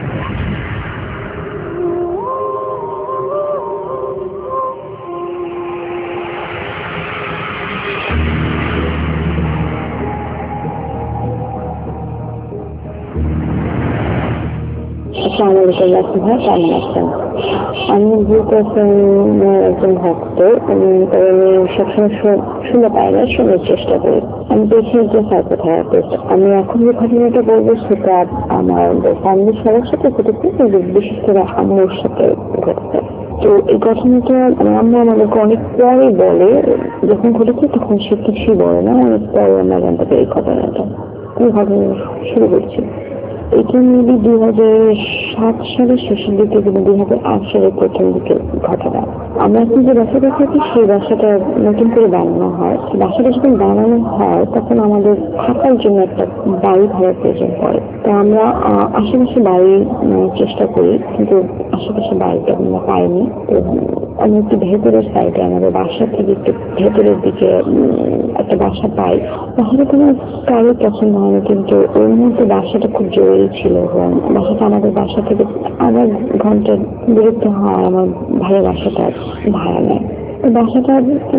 আসসালামু আলাইকুম রাসিম ভাই, কেমন আছেন? আমি ভূত এফএমের একজন ভক্ত এবং আমি সবসময় শুনে পাই না, শোনার চেষ্টা করি। আমি দেখি যে সাইকোথেরাপিস্ট। আমি এখন যে ঘটনাটা বলবো সেটা আমার ফ্যামিলির সবার সাথে ঘটেছে, কিন্তু বিশেষ করে আমার সাথে ঘটেছে। তো এই ঘটনাটা আমার আম্মা আমাদেরকে অনেক পরে বলে, যখন ঘটেছে তখন সে কিছুই বলে না, অনেক পরে আমরা জানতে পারি এই ঘটনাটা। এই ঘটনা শুরু করছি। এটা মেবি দুই হাজার সাত সালের শেষের দিকে কিন্তু দুই হাজার আট সালের প্রথম দিকে ঘটনা। আমরা এখন যে বাসাটা থাকি সেই বাসাটা নতুন করে বানানো হয়। বাসাটা যখন বানানো হয় তখন আমাদের থাকার জন্য একটা বাড়ি ভাড়ার প্রয়োজন পড়ে। তো আমরা আশেপাশে বাড়ি চেষ্টা করি, কিন্তু আশেপাশে বাড়িটা আমরা পাইনি। তো আমি একটু ভেতরের সাইডে আমাদের বাসা থেকে একটু ভেতরের দিকে একটা বাসা পাই। বাসাটা কোনো কারোর পছন্দ হয়নি, কিন্তু ওর মধ্যে বাসাটা খুব জরুরি ছিল এবং বাসাটা আমাদের বাসা থেকে আধা ঘন্টা দূরত্ব হয় আমার ভাইয়ের বাসাটা ভাড়া নেয়। তো বাসাটা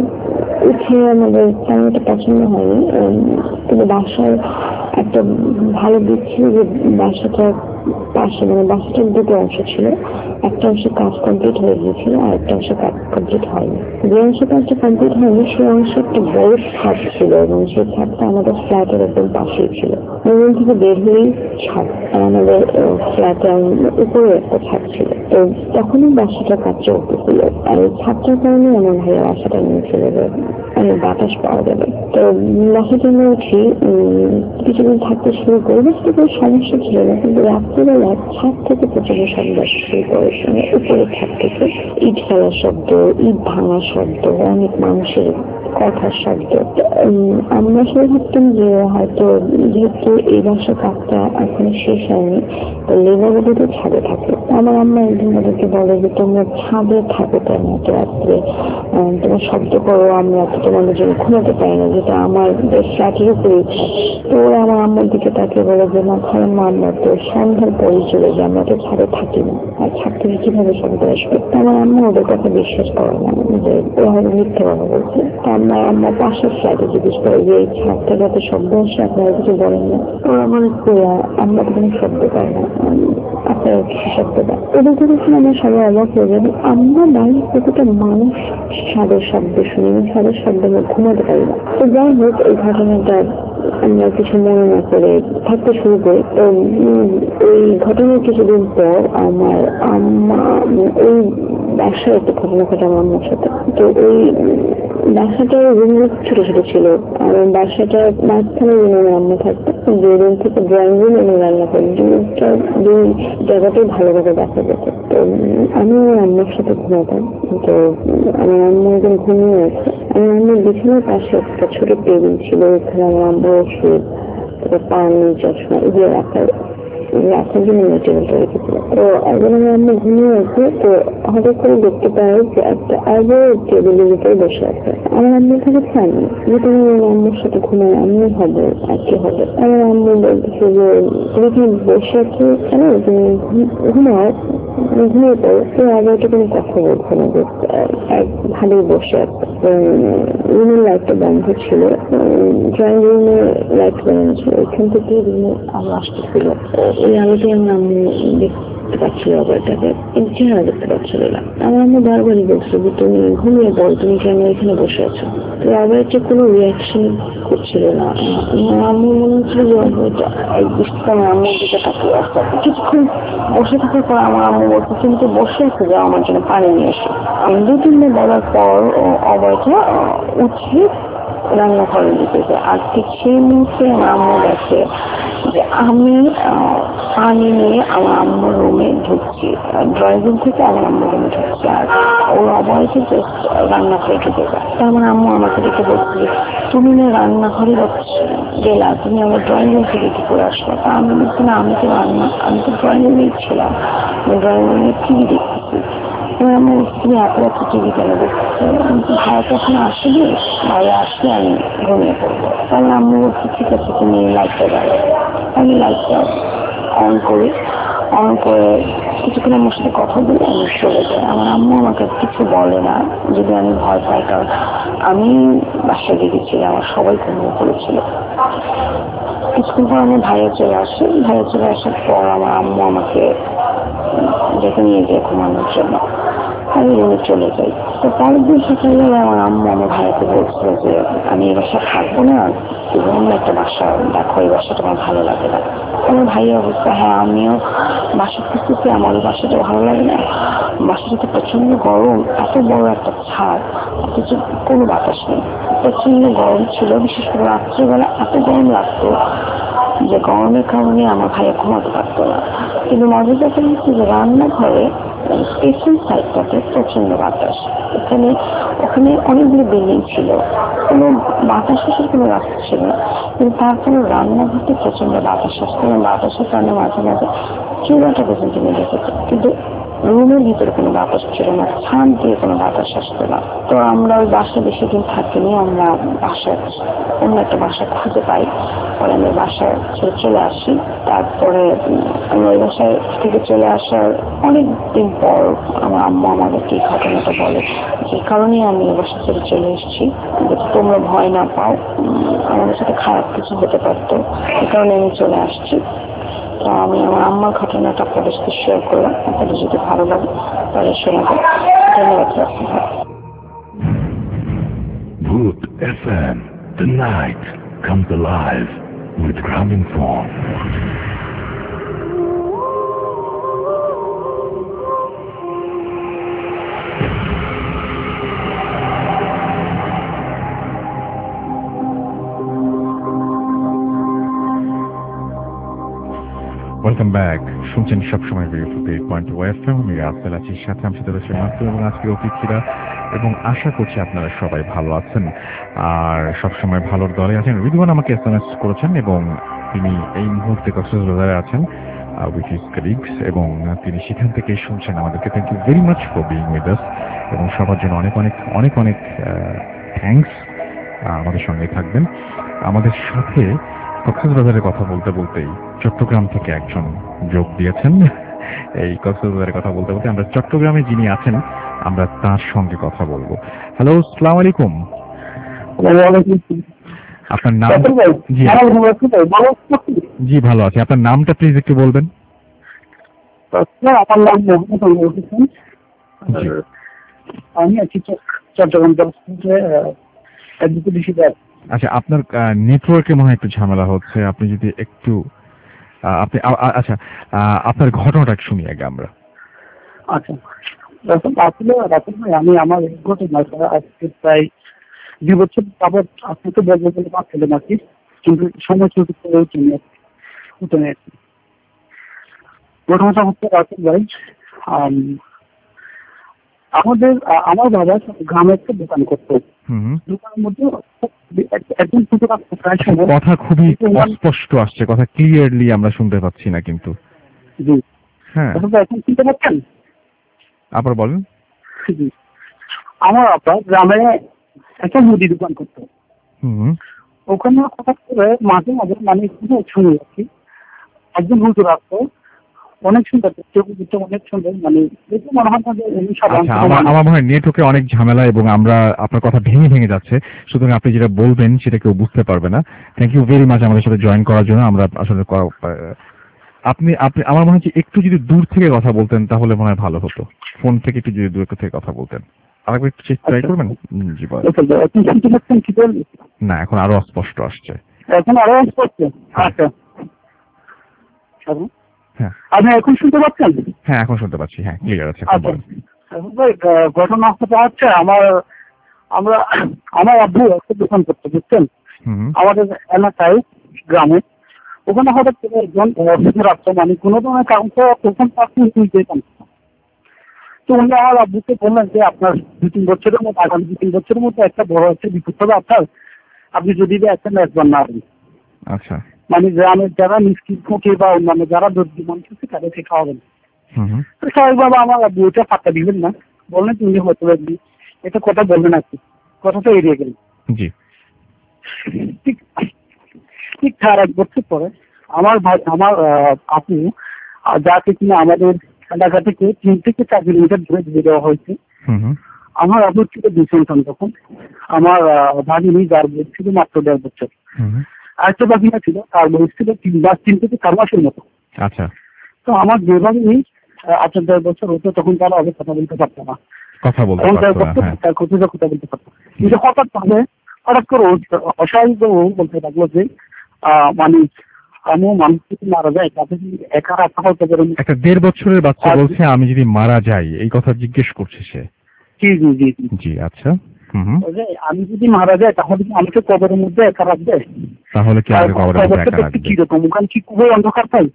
উঠে আমাদের তেমন একটা পছন্দ হয়নি, কিন্তু বাসার একটা ভালো দিক ছিল যে বাসাটার পাশে মানে বাসাটার দুটো অংশ ছিল। একটা অংশে কাজ কমপ্লিট হয়ে গিয়েছিল আর একটা অংশে কাজ কমপ্লিট হয়নি। যে অংশে কাজটা কমপ্লিট হয়নি সেই অংশে একটা বড় ছাদ ছিল এবং সেই ছাদটা আমাদের ফ্ল্যাটের একদম পাশেই ছিল। রুম থেকে বের হয়েই ছাদ, আর আমাদের ফ্ল্যাটের উপরে একটা ছাদ ছিল। তো তখনই বাসাটার কাজ চলতেছিল, আর এই ছাদটার কারণে আমার ভাইয়ের বাসাটা নিয়ে চলে যাবে, অনেক বাতাস পাওয়া যাবে। তো বাসাটা আমরা উঠি, কিছুদিন থাকতে শুরু করি। বাসাটা কোনো সমস্যা ছিল না, কিন্তু রাত্রিবেলা ছাদ থেকে প্রচুর শব্দ শুরু করে। উপরে ছাদ থেকে ইট ফেলার শব্দ, ইট ভাঙার শব্দ, অনেক মানুষের কথার শব্দ। আমরা সবাই ভাবতাম যে হয়তো যেহেতু এই বাসার কাজটা এখনো শেষ হয়নি, তো লেবারগুলো তো ছাদে থাকে। আমার আম্মা একদিন ওদেরকে বলে যে তোমরা ছাদে থাকো কেন এত রাত্রে, তোমার শব্দ করো, আমরা তো তোমাদের জন্য ঘুমাতে পারি না, যেটা আমার ফ্ল্যাটের উপরেই ছাদ। তো ওরা আমার আম্মার দিকে তাকে বলে যে না খারাপ মা, আমরা তো সন্ধ্যার পরে চলে যাই, আমরা তো ছাদে থাকি না, আর ছাদ থেকে কিভাবে শব্দ আসবে? আমার আম্মা ওদের কথা বিশ্বাস করে না, যে ওরা হয়তো মিথ্যে কথা বলছে। আমরা আমরা পাশের ফ্ল্যাটে জিজ্ঞেস করি যে এই ছাদটা যাতে শব্দ আসে, আপনারা কিছু বলেন না। ওরা মনে করে আমরা তো কোনো শব্দ পাই না, আপনারা কিছু শব্দ পাই। ওদের কথা শুনে আমরা সবাই অবাক হয়ে যাবো। আমরা বাড়ির প্রতিটা মানুষ ছাদের শব্দ শুনি, ছাদের শব্দ আমরা ঘুমাতে পারি না। তো যাই হোক, এই ঘটনাটা আমরা কিছু মনে না করে থাকতে শুরু করি। তো ওই ঘটনার কিছুদিন পর আমার আম্মা ওই বাসায় একটা ঘটনা ঘটে আমার আম্মার সাথে। তো ওই বাসাটার রুমগুলো ছোট ছোট ছিল, আর বাসাটার মাঝখানে রুমে আমার আম্মা থাকতো। যে রুম থেকে ড্রয়িং রুম এবং রান্না করি, দুইটা দুই জায়গাটাই ভালোভাবে দেখা যেত। তো আমি আমার আম্মার সাথে ঘুমাতাম। তো আমার আম্মা একজন ঘুমিয়ে আছে, আমার আম্মার বিছানার পাশে একটা ছোট টেবিল ছিল, ওখানে আমার আম্মা ওষুধ, পানি, চশমা এগুলো রাখার রাখার জন্য টেবিলটা রেখেছিল। তো একদিন আমি আম্মু ঘুমিয়ে আছে, তো হঠাৎ করে দেখতে পাই যে একটা আগে টেবিলের উপরে বসে আছে। আমার আম্মু থেকে জানি যে তুমি আম্মুর সাথে ঘুমায় আমিও হবে আর কি হবে। আমার আম্মু বলতেছে যে তুমি কি বসে আছো কেন, তুমি ঘুমাও ঘুমিয়ে পড়ো। তো আবার তো কোনো কথা বলছে না, এক ভালোই বসে আছে। রুমের লাইটটা বন্ধ ছিল, ড্রয়িং রুমের লাইট বানানো ছিল, ওইখান থেকে রুমে আলো আসতেছিল। ওই আলোতে আমার আম্মু দেখতে পাচ্ছিল অবারটাকে, কিন্তু চেহারা দেখতে পাচ্ছিল না। আমার আম্মু বারবারই বলছিল যে তুমি ঘুমিয়ে বল, তুমি কেন এখানে বসে আছো। তো আবারটা কোনো রিয়াকশন করছিল না। আমার আম্মু মনে হচ্ছিল যে অবারটা এক দৃষ্টিতে আমার আম্মুর দিকে তাকিয়ে আসছে। কিছুক্ষণ বসে থাকার পর আমার আম্মু বলছে তুমি তো বসে আছো, যাও আমার জন্য পানি নিয়ে এসো। আমি দু তিনবার বলার পর অবারটা উঠে রান্নাঘরের দিকে যায়। আর ঠিক সেই মুহূর্তে আমার আম্মু দেখে যে আমি পানি নিয়ে আমার আম্মুর রুমে ঢুকছি, ড্রয়িং রুম থেকে আমার আম্মুর রুমে ঢুকছি। আর ওর অবয়সে জাস্ট রান্নাঘরে ঢুকে যায়। তার মানে আম্মু আমাকে দেখে বলছি তুমি না রান্নাঘরে গেলা, তুমি আমার ড্রয়িং রুম থেকে কি করে আসলো। তা আমি বলছি না, আমি তো রান্না আমি তো ড্রয়িং রুমেই ছিলাম, ড্রয়িং রুমে টিভি দেখতেছি। এবার আমি তুমি এত এত টিভি কেন দেখতেছো, ভাইয়া কখন আসবে, ভাইয়া আসলে আমি ঘুমিয়ে পড়বো। তাহলে আম্মু বলছি ঠিক আছে তুমি লাইটটা জ্বালো। আমি লাইটটা অন করি, অন করে কিছুক্ষণ আমার সাথে কথা বলে আমি চলে যাই। আমার আম্মু আমাকে কিছু বলে না, যদি আমি ভয় পাই, কারণ আমি বাসায় গেছিলাম, আমার সবাই ঘুমিয়ে পড়েছিল। কিছুক্ষণ পর আমার ভাইয়া চলে আসে, ভাইয়া চলে আসার পর আমার আম্মু আমাকে ডেকে নিয়ে যায় ঘুমানোর জন্য। আমি রুমে চলে যাই। তো পরের দিন সকালে আমার আম্মু আমার ভাইয়াকে বলছিল যে আমি এই বাসা থাকবো না, তুমি অন্য একটা বাসা দেখো, এই বাসাটা আমার ভালো লাগে না। আমার ভাইয়া অবস্থা হ্যাঁ আমিও বাসা খুঁজতেছি, আমারও বাসাটা ভালো লাগে না, বাসাটাতে প্রচন্ড গরম, এত বড় একটা ছাদ অথচ কোনো বাতাস নেই, প্রচন্ড গরম ছিল। বিশেষ করে রাত্রেবেলা এত গরম লাগতো যে গরমের কারণে আমার ভাইয়া ঘুমাতে পারতো না। কিন্তু মজার ব্যাপার হচ্ছে যে রান্নাঘরে পেছন সাইডটাতে প্রচন্ড বাতাস। ওখানে ওখানে অনেকগুলো বিল্ডিং ছিল, কোনো বাতাস আসার কোনো রাস্তা ছিল না, কিন্তু তারপরে রান্নাঘরতে প্রচন্ড বাতাস আসতো। বাতাসের কারণে মাঝে মাঝে চুলাটা পর্যন্ত নিয়ে দেখেছে, কিন্তু রুমের ভিতরে কোনো বাতাস ছিল না, ছাদ দিয়ে কোনো বাতাস আসতো না। তো আমরা ওই বাসায় বেশি দিন থাকিনি, আমরা বাসায় অন্য একটা বাসা খুঁজে পাই। পরে আমি বাসায় ছেড়ে চলে আসি। তারপরে আমি ওই বাসায় থেকে চলে আসার অনেক দিন পর আমার আম্মু আমাদেরকে এই ঘটনাটা বলে, যে কারণে আমি ওই বাসা ছেড়ে চলে এসেছি, যাতে তোমরা ভয় না পাও, আমাদের সাথে খারাপ কিছু হতে পারতো, এই কারণে আমি চলে আসছি। তো আমি আমার আম্মার ঘটনাটা আপনাদের সাথে শেয়ার করলাম। আপনাদের যদি ভালো লাগে তাহলে শোনাবেন। ধন্যবাদ। Voot F M, the night comes alive with Graminphone. Welcome back. শুনছেন সবসময় eight point two F M. আমি রাসেল আছি, সাথে আমি সাথে রয়েছে মাত্র এবং আজকে অতিথিরা, এবং আশা করছি আপনারা সবাই ভালো আছেন আর সবসময় ভালোর দলে আছেন। রিদওয়ান আমাকে এস এম এস করেছেন এবং তিনি এই মুহূর্তে কক্সবাজারে আছেন উইথ হিজ কলিগস, এবং তিনি সেখান থেকে শুনছেন আমাদেরকে। Thank you very much for being with us, এবং সবার জন্য অনেক অনেক অনেক অনেক থ্যাংকস। আমাদের সঙ্গে থাকবেন। আমাদের সাথে কক্সবাজারের কথা বলতে বলতেই চট্টগ্রাম থেকে একজন যোগ দিয়েছেন। এই কক্সবাজারের কথা বলতে বলতে আমরা চট্টগ্রামে যিনি আছেন আমরা তার সঙ্গে কথা বলবো। হ্যালো, আসসালামু আলাইকুম। আপনার নাম? জি ভালো আছি। আপনার নামটা প্লিজ একটু বলবেন। আমার নাম মোহাম্মদ হোসেন, আমি আছি চট্টগ্রাম। আচ্ছা, আপনার নেটওয়ার্কে মনে হয় একটু ঝামেলা হচ্ছে, আপনি যদি একটু আপনি আচ্ছা আপনার ঘটনাটা শুনি আগে আমরা। আচ্ছা, আসলে রাসেল ভাই, আমি আমার ঘটনা আজকে প্রায় দুই বছর যাবৎ আপনাকে বলবো বলে পাচ্ছিলাম আর কি, কিন্তু সময় চলতে উঠে ঘটনাটা হচ্ছে রাসেল ভাই, আমাদের আমার বাবা গ্রামে একটা দোকান করতো। দোকানের মধ্যে একজন কথা খুবই অস্পষ্ট আসছে, কথা ক্লিয়ারলি আমরা শুনতে পাচ্ছি না কিন্তু। জি হ্যাঁ এখন চিনতে পারছেন? আবার বলেন। জি আমার আপনার গ্রামে একটা মুদি দোকান করতো। হুম ওখানে হঠাৎ করে মাঝে মাঝে মানে শুনি আর কি একজন হুজুর আসতো, অনেক সুন্দর দেখতে, অনেক সুন্দর, মানে দেখে মনে হয় না যে উনি সাধারণ। আমার মনে হয় নেটওয়ার্কে অনেক ঝামেলা এবং আমরা আপনার কথা ভেঙে ভেঙে যাচ্ছে, সুতরাং আপনি যেটা বলবেন সেটা কেউ বুঝতে পারবে না। থ্যাংক ইউ ভেরি মাচ আমাদের সাথে জয়েন করার জন্য। আমরা আসলে আপনি আপনি আমার মনে হচ্ছে একটু যদি দূর থেকে কথা বলতেন তাহলে মনে হয় ভালো হতো, ফোন থেকে একটু যদি দূর থেকে কথা বলতেন। আরেকবার একটু ট্রাই করবেন? জি বলেন। না এখন আরো অস্পষ্ট আসছে। এখন আরো অস্পষ্ট? আচ্ছা হ্যাঁ আপনি এখন শুনতে পাচ্ছেন? হ্যাঁ এখন শুনতে পাচ্ছি, হ্যাঁ ক্লিয়ার আছে। ঘটনা হচ্ছে আমার আমরা আমার আব্বু একটা দোকান করতে, বুঝছেন, আমাদের এলাকায় গ্রামে। ওখানে হঠাৎ করে একজন রাস্তা মানে কোনো ধরনের কাউকে প্রথম পার্টি যেতাম। তো উনি আমার আব্বুকে বললেন যে আপনার দু তিন বছরের মধ্যে আগামী দু তিন বছরের মধ্যে একটা বড় একটা বিপদ হবে আপনার, আপনি যদি একটা মেজবান না হন। আচ্ছা মানে গ্রামের যারা মিষ্টি ফুটে বা অন্যান্য যারা দরিদ্র মানুষ আছে তাদেরকে খাওয়াবেন। তো স্বাভাবিকভাবে আমার আব্বু ওইটা পাত্তা দিলেন না, বললেন তুমি হয়তো একদিন এটা কথা বলবেন আর কি, কথাটা এড়িয়ে গেলেন। জি ঠিক ঠিক তার এক বছর পরে আমার ভাই আমার আপু যাকে কিনা আমাদের এলাকা থেকে তিন থেকে চার কিলোমিটার দূরে দিয়ে দেওয়া হয়েছে, আমার আপুর ছিল দুই সন্তান। তখন আমার ভাগিনী যার বয়স ছিল মাত্র দেড় বছর, আরেকটা ভাগিনা ছিল তার বয়স ছিল তিন মাস তিন থেকে চার মাসের মতো। আচ্ছা তো আমার যে ভাগিনী আপনার দেড় বছর হতো তখন তারা আগে কথা বলতে পারতো না, কথা বলতে তার কথা কথা বলতে পারতো। কিন্তু হঠাৎ ভাবে হঠাৎ করে অস্বাভাবিক বলতে লাগলো যে মানে আমি মানুষ যদি মারা যায় তাতে একা রাখা হতে পারে। একটা দেড় বছরের বাচ্চা বলছে আমি যদি মারা যাই, এই কথা জিজ্ঞেস করছে সে। জি জি জি জি আচ্ছা আমি যদি মারা যাই তাহলে কি আমাকে কবরের মধ্যে একা রাখবে? তাহলে কি আমাকে কবরের মধ্যে একা রাখবে? কিরকম ওখানে কি খুবই অন্ধকার পাই?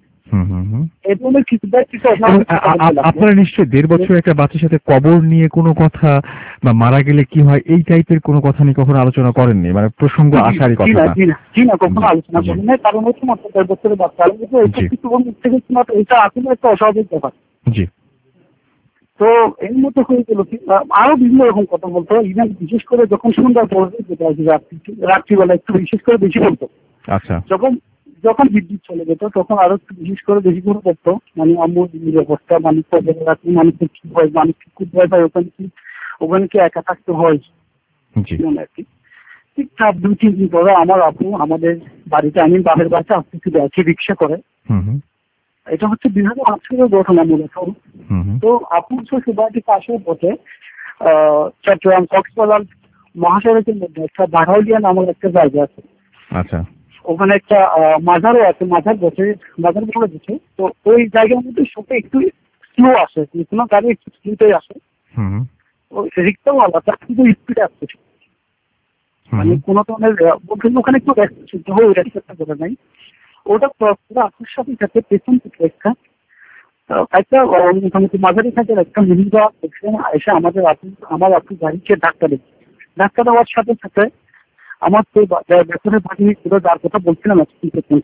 আপনারা নিশ্চয়ই দেড় বছর একটা বাচ্চার সাথে কবর নিয়ে কোনো কথা বা মারা গেলে কি হয় এই টাইপের কোনো কথা নিয়ে কখনো আলোচনা করেননি, মানে প্রসঙ্গ আসারই কথা না? জি না, কখনো আলোচনা করেন না, কারণ হচ্ছে মাত্র দেড় বছরের বাচ্চা, এটা আসলে একটা অস্বাভাবিক ব্যাপার। জি তো এর মধ্যে হয়ে গেল কি আরো বিভিন্ন রকম কথা বলতো, ইভেন বিশেষ করে যখন সন্ধ্যা পড়বে যেটা রাত্রিবেলা একটু বিশেষ করে বেশি বলতো। আচ্ছা যখন যখন বিদ্যুৎ চলে যেত তখন আরো বিশেষ করে বেশি করে করতো, মানে আম্মুর অবস্থা, মানুষ রাত্রি মানুষের কি হয়, মানুষ কি খুব ভয় পায়, ওখানে কি ওখানে কি একা থাকতে হয় আর কি। ঠিক তার দুই তিন দিন পরে আমার আপু আমাদের বাড়িতে, আমি বাপের বাচ্চা আসতে ছিল আছে রিক্সা করে, এটা হচ্ছে দুই হাজার আট সালের ঘটনা মূলত। তো আপুর শ্বশুর বাড়ির পাশে বসে আহ চট্টগ্রাম কক্সবাজার মহাসড়কের মধ্যে একটা বাঘাউলিয়া নামক একটা জায়গা আছে। আচ্ছা ওখানে একটা মাজারও আছে, মাজার বসে মাজার বসে গেছে। তো ওই জায়গার মধ্যে সত্যি একটু স্লো আসে, কোনো গাড়ি একটু স্পিডে আসে, ওই রিক্সাওয়ালা তার কিন্তু স্পিডে আসছে, মানে কোনো ধরনের বলতে ওখানে একটু শুদ্ধ হয়ে ওইটা চেষ্টা করে নাই। ওটা পুরো আপুর সাথে সাথে পেছন থেকে একটা একটা মোটামুটি মাঝারি থাকের একটা মহিলা এসে আমাদের আপু আমার আপু গাড়িকে ধাক্কা দিচ্ছে। ধাক্কা দেওয়ার সাথে সাথে আমার তো বেতনের বাহিনী ছিল যার কথা বলছিলাম আজকে পর্যন্ত,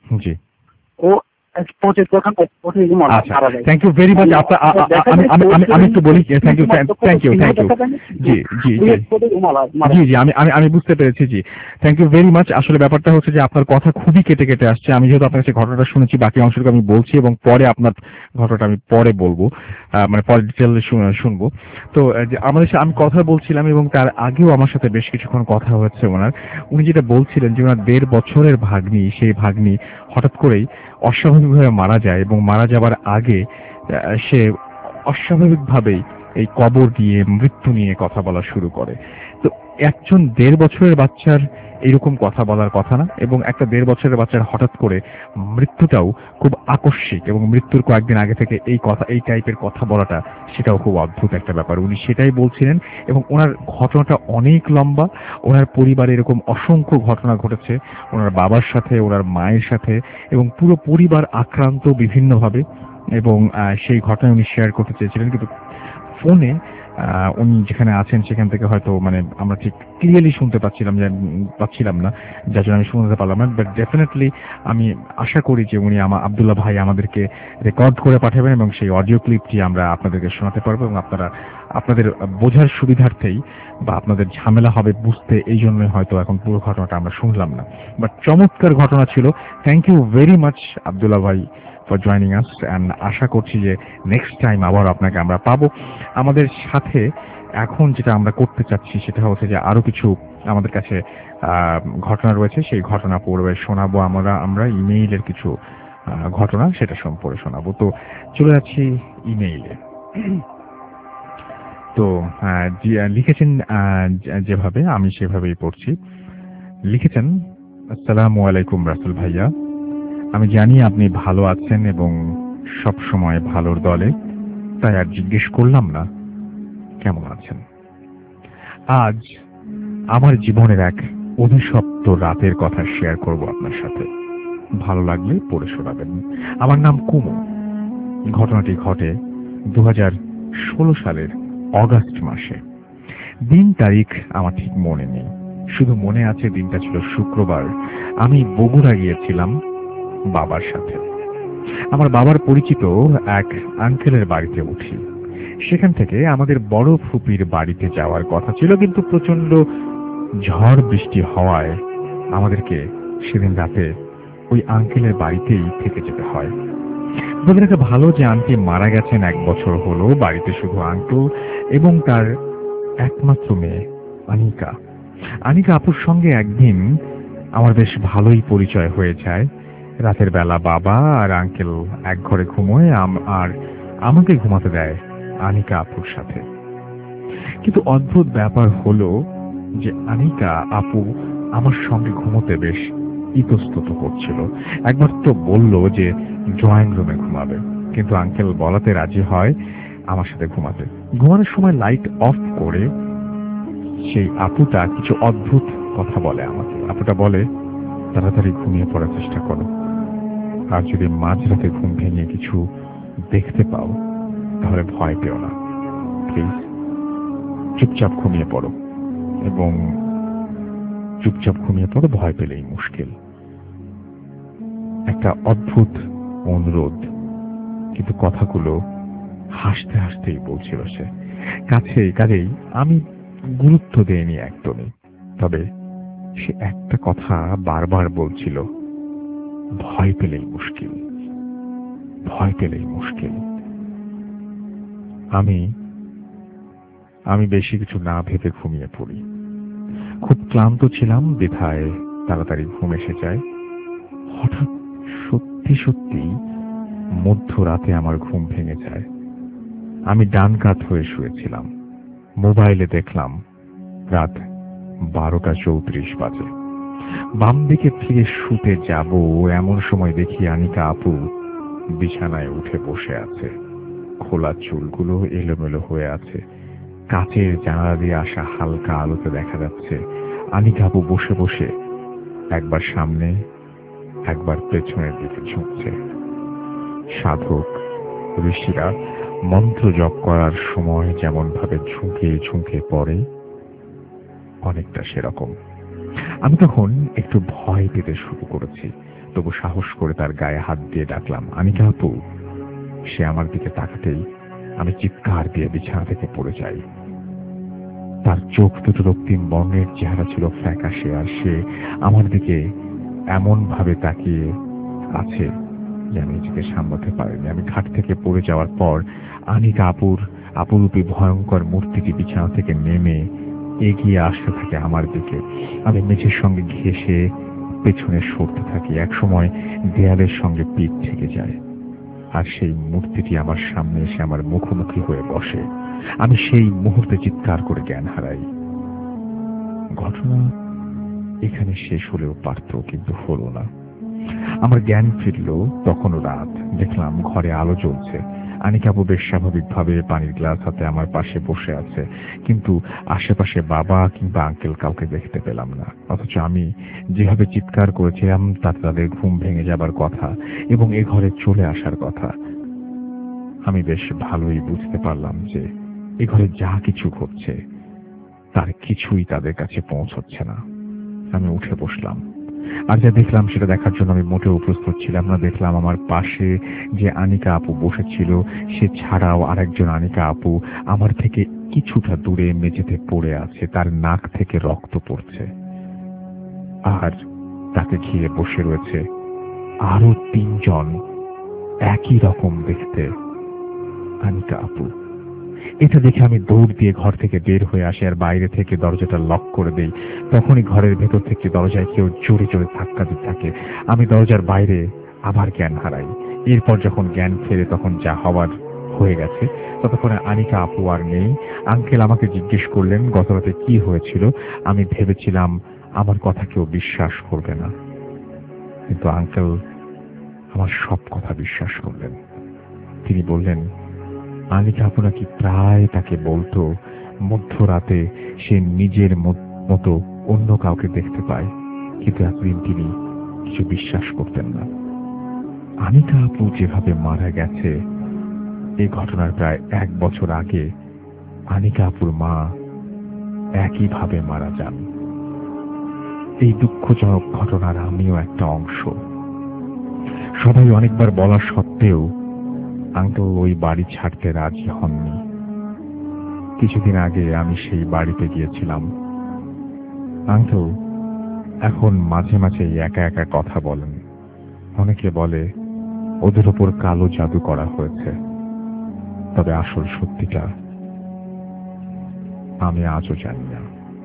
ও স্পটে তখন স্পটে মারা যায়। Thank you very much. আমি একটু বলি, thank you thank you thank you জি জি জি জি আমি আমি আমি বুঝতে পেরেছি। জি থ্যাংক ইউ ভেরি মাচ। আসলে ব্যাপারটা হচ্ছে যে আপনার কথা খুবই কেটে কেটে আসছে। আমি যেহেতু আপনার কাছে ঘটনাটা শুনেছি, বাকি অংশটুকু আমি বলছি এবং পরে আপনার ঘটনাটা আমি পরে বলবো, মানে পরে ডিটেল শুনবো। তো আমাদের সাথে আমি কথা বলছিলাম এবং তার আগেও আমার সাথে বেশ কিছুক্ষণ কথা হয়েছে ওনার। উনি যেটা বলছিলেন যে ওনার দেড় বছরের ভাগ্নি, সেই ভাগ্নি হঠাৎ করেই অস্বাভাবিকভাবে মারা যায় এবং মারা যাবার আগে সে অস্বাভাবিকভাবেই এই কবর দিয়ে মৃত্যু নিয়ে কথা বলা শুরু করে। তো একজন দেড় বছরের বাচ্চার এরকম কথা বলার কথা না, এবং একটা দেড় বছরের বাচ্চার হঠাৎ করে মৃত্যুটাও খুব আকস্মিক, এবং মৃত্যুর কয়েকদিন আগে থেকে এই কথা এই টাইপের কথা বলাটা সেটাও খুব অদ্ভুত একটা ব্যাপার। উনি সেটাই বলছিলেন এবং ওনার ঘটনাটা অনেক লম্বা। ওনার পরিবারে এরকম অসংখ্য ঘটনা ঘটেছে, ওনার বাবার সাথে, ওনার মায়ের সাথে, এবং পুরো পরিবার আক্রান্ত বিভিন্নভাবে, এবং সেই ঘটনা উনি শেয়ার করতে চেয়েছিলেন। কিন্তু ফোনে উনি যেখানে আছেন সেখান থেকে হয়তো মানে আমরা ঠিক ক্লিয়ারলি শুনতে পাচ্ছিলাম যে পাচ্ছিলাম না, যার জন্য আমি শুনতে পারলাম না। বাট ডেফিনেটলি আমি আশা করি যে উনি আমার আব্দুল্লাহ ভাই আমাদেরকে রেকর্ড করে পাঠাবেন এবং সেই অডিও ক্লিপটি আমরা আপনাদেরকে শোনাতে পারবো এবং আপনারা আপনাদের বোঝার সুবিধার্থেই বা আপনাদের ঝামেলা হবে বুঝতে এই জন্যই হয়তো এখন পুরো ঘটনাটা আমরা শুনলাম না। বাট চমৎকার ঘটনা ছিল। Thank you very much Abdullah ভাই ফর জয়নিং আস, অ্যান্ড আশা করছি যে নেক্সট টাইম আবার আপনাকে আমরা পাবো আমাদের সাথে। এখন যেটা আমরা করতে চাচ্ছি সেটা হচ্ছে যে আরো কিছু আমাদের কাছে ঘটনা রয়েছে, সেই ঘটনা পড়বে শোনাবো আমরা আমরা ইমেইলের কিছু ঘটনা সেটা সম্পর্কে শোনাবো। তো চলে যাচ্ছি ইমেইলে। তো লিখেছেন যেভাবে আমি সেভাবেই পড়ছি। লিখেছেন, আসসালামু আলাইকুম রাসূল ভাইয়া, আমি জানি আপনি ভালো আছেন এবং সব সময় ভালোর দলে, তাই আর জিজ্ঞেস করলাম না কেমন আছেন। আজ আমার জীবনের এক অভিশপ্ত রাতের কথা শেয়ার করব আপনার সাথে, ভালো লাগলে পড়ে শোনাবেন। আমার নাম কুমু। ঘটনাটি ঘটে দু হাজার ষোলো সালের অগাস্ট মাসে। দিন তারিখ আমার ঠিক মনে নেই, শুধু মনে আছে দিনটা ছিল শুক্রবার। আমি বগুড়া গিয়েছিলাম বাবার সাথে। আমার বাবার পরিচিত এক আঙ্কেলের বাড়িতে উঠি। সেখান থেকে আমাদের বড় ফুপির বাড়িতে যাওয়ার কথা ছিল, কিন্তু প্রচন্ড ঝড় বৃষ্টি হওয়ায় আমাদেরকে সেদিন রাতে ওই আঙ্কেলের বাড়িতেই থেকে যেতে হয়। বলে রাখা ভালো যে আন্টি মারা গেছেন এক বছর হলো। বাড়িতে শুধু আঙ্কেল এবং তার একমাত্র মেয়ে আনিকা। আনিকা আপুর সঙ্গে একদিন আমার বেশ ভালোই পরিচয় হয়ে যায়। রাতের বেলা বাবা আর আঙ্কেল এক ঘরে ঘুমোয় আর আমাকে ঘুমাতে দেয় আনিকা আপুর সাথে। কিন্তু অদ্ভুত ব্যাপার হলো যে আনিকা আপু আমার সঙ্গে ঘুমোতে বেশ ইতস্তত করছিল। একবার তো বলল যে ড্রয়িং রুমে ঘুমাবে, কিন্তু আঙ্কেল বলাতে রাজি হয় আমার সাথে ঘুমাতে। ঘুমানোর সময় লাইট অফ করে সেই আপুটা কিছু অদ্ভুত কথা বলে আমাকে। আপুটা বলে, তাড়াতাড়ি ঘুমিয়ে পড়ার চেষ্টা করো, আর যদি মাঝরাতে ঘুম ভেঙে কিছু দেখতে পাও তাহলে ভয় পেও না, প্লিজ চুপচাপ ঘুমিয়ে পড়ো এবং চুপচাপ ঘুমিয়ে পড়ো, ভয় পেলেই মুশকিল। একটা অদ্ভুত অনুরোধ, কিন্তু কথাগুলো হাসতে হাসতেই বলছিল সে। কাছে কাজেই আমি গুরুত্ব দেইনি একদমই। তবে সে একটা কথা বারবার বলছিল, ভয় পেলেই মুশকিল, ভয় পেলেই মুশকিল। আমি আমি বেশি কিছু না ভেবে ঘুমিয়ে পড়ি। খুব ক্লান্ত ছিলাম, বিধায় তাড়াতাড়ি ঘুম এসে যায়। হঠাৎ সত্যি সত্যি মধ্যরাতে আমার ঘুম ভেঙে যায়। আমি ডান কাত হয়ে শুয়েছিলাম। মোবাইলে দেখলাম রাত বারোটা চৌত্রিশ বাজে। বাম দিকে ফিরে শুতে যাব এমন সময় দেখি আনিকা আপু বিছানায় উঠে বসে আছে। খোলা চুলগুলো এলোমেলো হয়ে আছে। কাচের জানালা দিয়ে আসা হালকা আলোতে দেখা যাচ্ছে আনিকা আপু বসে বসে একবার সামনে একবার পেছনের দিকে ঝুঁকছে। সাধক ঋষিরা মন্ত্র জপ করার সময় যেমন ভাবে ঝুঁকে ঝুঁকে পড়ে, অনেকটা সেরকম। আমি তখন একটু ভয় পেতে শুরু করেছি, তবু সাহস করে তার গায়ে হাত দিয়ে ডাকলাম, আনিকা আপু। সে আমার দিকে তাকাতেই আমি চিৎকার দিয়ে বিছানা থেকে পড়ে যাই। তার চোখ দুটো রক্তিম বর্ণের, চেহারা ছিল ফ্যাকাশে, আর সে আমার দিকে এমন ভাবে তাকিয়ে আছে যে আমি নিজেকে সামলাতে পারিনি। আমি খাট থেকে পড়ে যাওয়ার পর আনিকা আপুর আপুরূপী ভয়ঙ্কর মূর্তিটি বিছানা থেকে নেমে এগিয়ে আসতে থাকে আমার দিকে। আমি মেঝের সঙ্গে ঘেঁষে পেছনে সরতে থাকি। একসময় দেয়ালের সঙ্গে পিঠ থেকে যায়, আর সেই মূর্তিটি আমার সামনে এসে আমার মুখোমুখি হয়ে বসে। আমি সেই মুহূর্তে চিৎকার করে জ্ঞান হারাই। ঘটনা এখানে শেষ হলেও পারত, কিন্তু হলো না। আমার জ্ঞান ফিরল তখনও রাত। দেখলাম ঘরে আলো জ্বলছে। আনিকা আপু বেশ স্বাভাবিকভাবে পানির গ্লাস হাতে আমার পাশে বসে আছে, কিন্তু আশেপাশে বাবা কিংবা আঙ্কেল কাউকে দেখতে পেলাম না। অথচ আমি যেভাবে চিৎকার করেছিলাম তাতে তাদের ঘুম ভেঙে যাবার কথা এবং এ ঘরে চলে আসার কথা। আমি বেশ ভালোই বুঝতে পারলাম যে এ ঘরে যা কিছু ঘটছে তার কিছুই তাদের কাছে পৌঁছচ্ছে না। আমি উঠে বসলাম, আর যা দেখলাম সেটা দেখার জন্য আমি মোটেও প্রস্তুত ছিলাম না। দেখলাম আমার পাশে যে আনিকা আপু বসেছিল সে ছাড়াও আরেকজন আনিকা আপু আমার থেকে কিছুটা দূরে মেঝেতে পড়ে আছে, তার নাক থেকে রক্ত পড়ছে। আর তাকে ঘিরে বসে রয়েছে আরো তিনজন একই রকম দেখতে আনিকা আপু। এটা দেখে আমি দৌড় দিয়ে ঘর থেকে বের হয়ে আসি আর বাইরে থেকে দরজাটা লক করে দেই। তখনই ঘরের ভেতর থেকে দরজায় কেউ জোরে জোরে ধাক্কা দিতে থাকে। আমি দরজার বাইরে আবার জ্ঞান হারাই। এরপর যখন জ্ঞান ফেরে তখন যা হওয়ার হয়ে গেছে। ততক্ষণে আনিকা আপু আর নেই। আঙ্কেল আমাকে জিজ্ঞেস করলেন গতরাতে কি হয়েছিল। আমি ভেবেছিলাম আমার কথা কেউ বিশ্বাস করবে না, কিন্তু আঙ্কেল আমার সব কথা বিশ্বাস করলেন। তিনি বললেন আনিকা আপু নাকি প্রায় তাকে বলতো মধ্যরাতে সে নিজের মতো অন্য কাউকে দেখতে পায়, কিন্তু এতদিন তিনি কিছু বিশ্বাস করতেন না। আনিকা আপু যেভাবে মারা গেছে এই ঘটনার প্রায় এক বছর আগে আনিকা আপুর মা একইভাবে মারা যান। এই দুঃখজনক ঘটনার আমিও একটা অংশ। সবাই অনেকবার বলা সত্ত্বেও আঙ্কেল ওই বাড়ি ছাড়তে রাজি হননি। কিছুদিন আগে আমি সেই বাড়িতে গিয়েছিলাম। আঙ্কেল এখন মাঝে মাঝে একা একা কথা বলেন। অনেকে বলে ওদের ওপর কালো জাদু করা হয়েছে, তবে আসল সত্যিটা আমি আজও জানি না।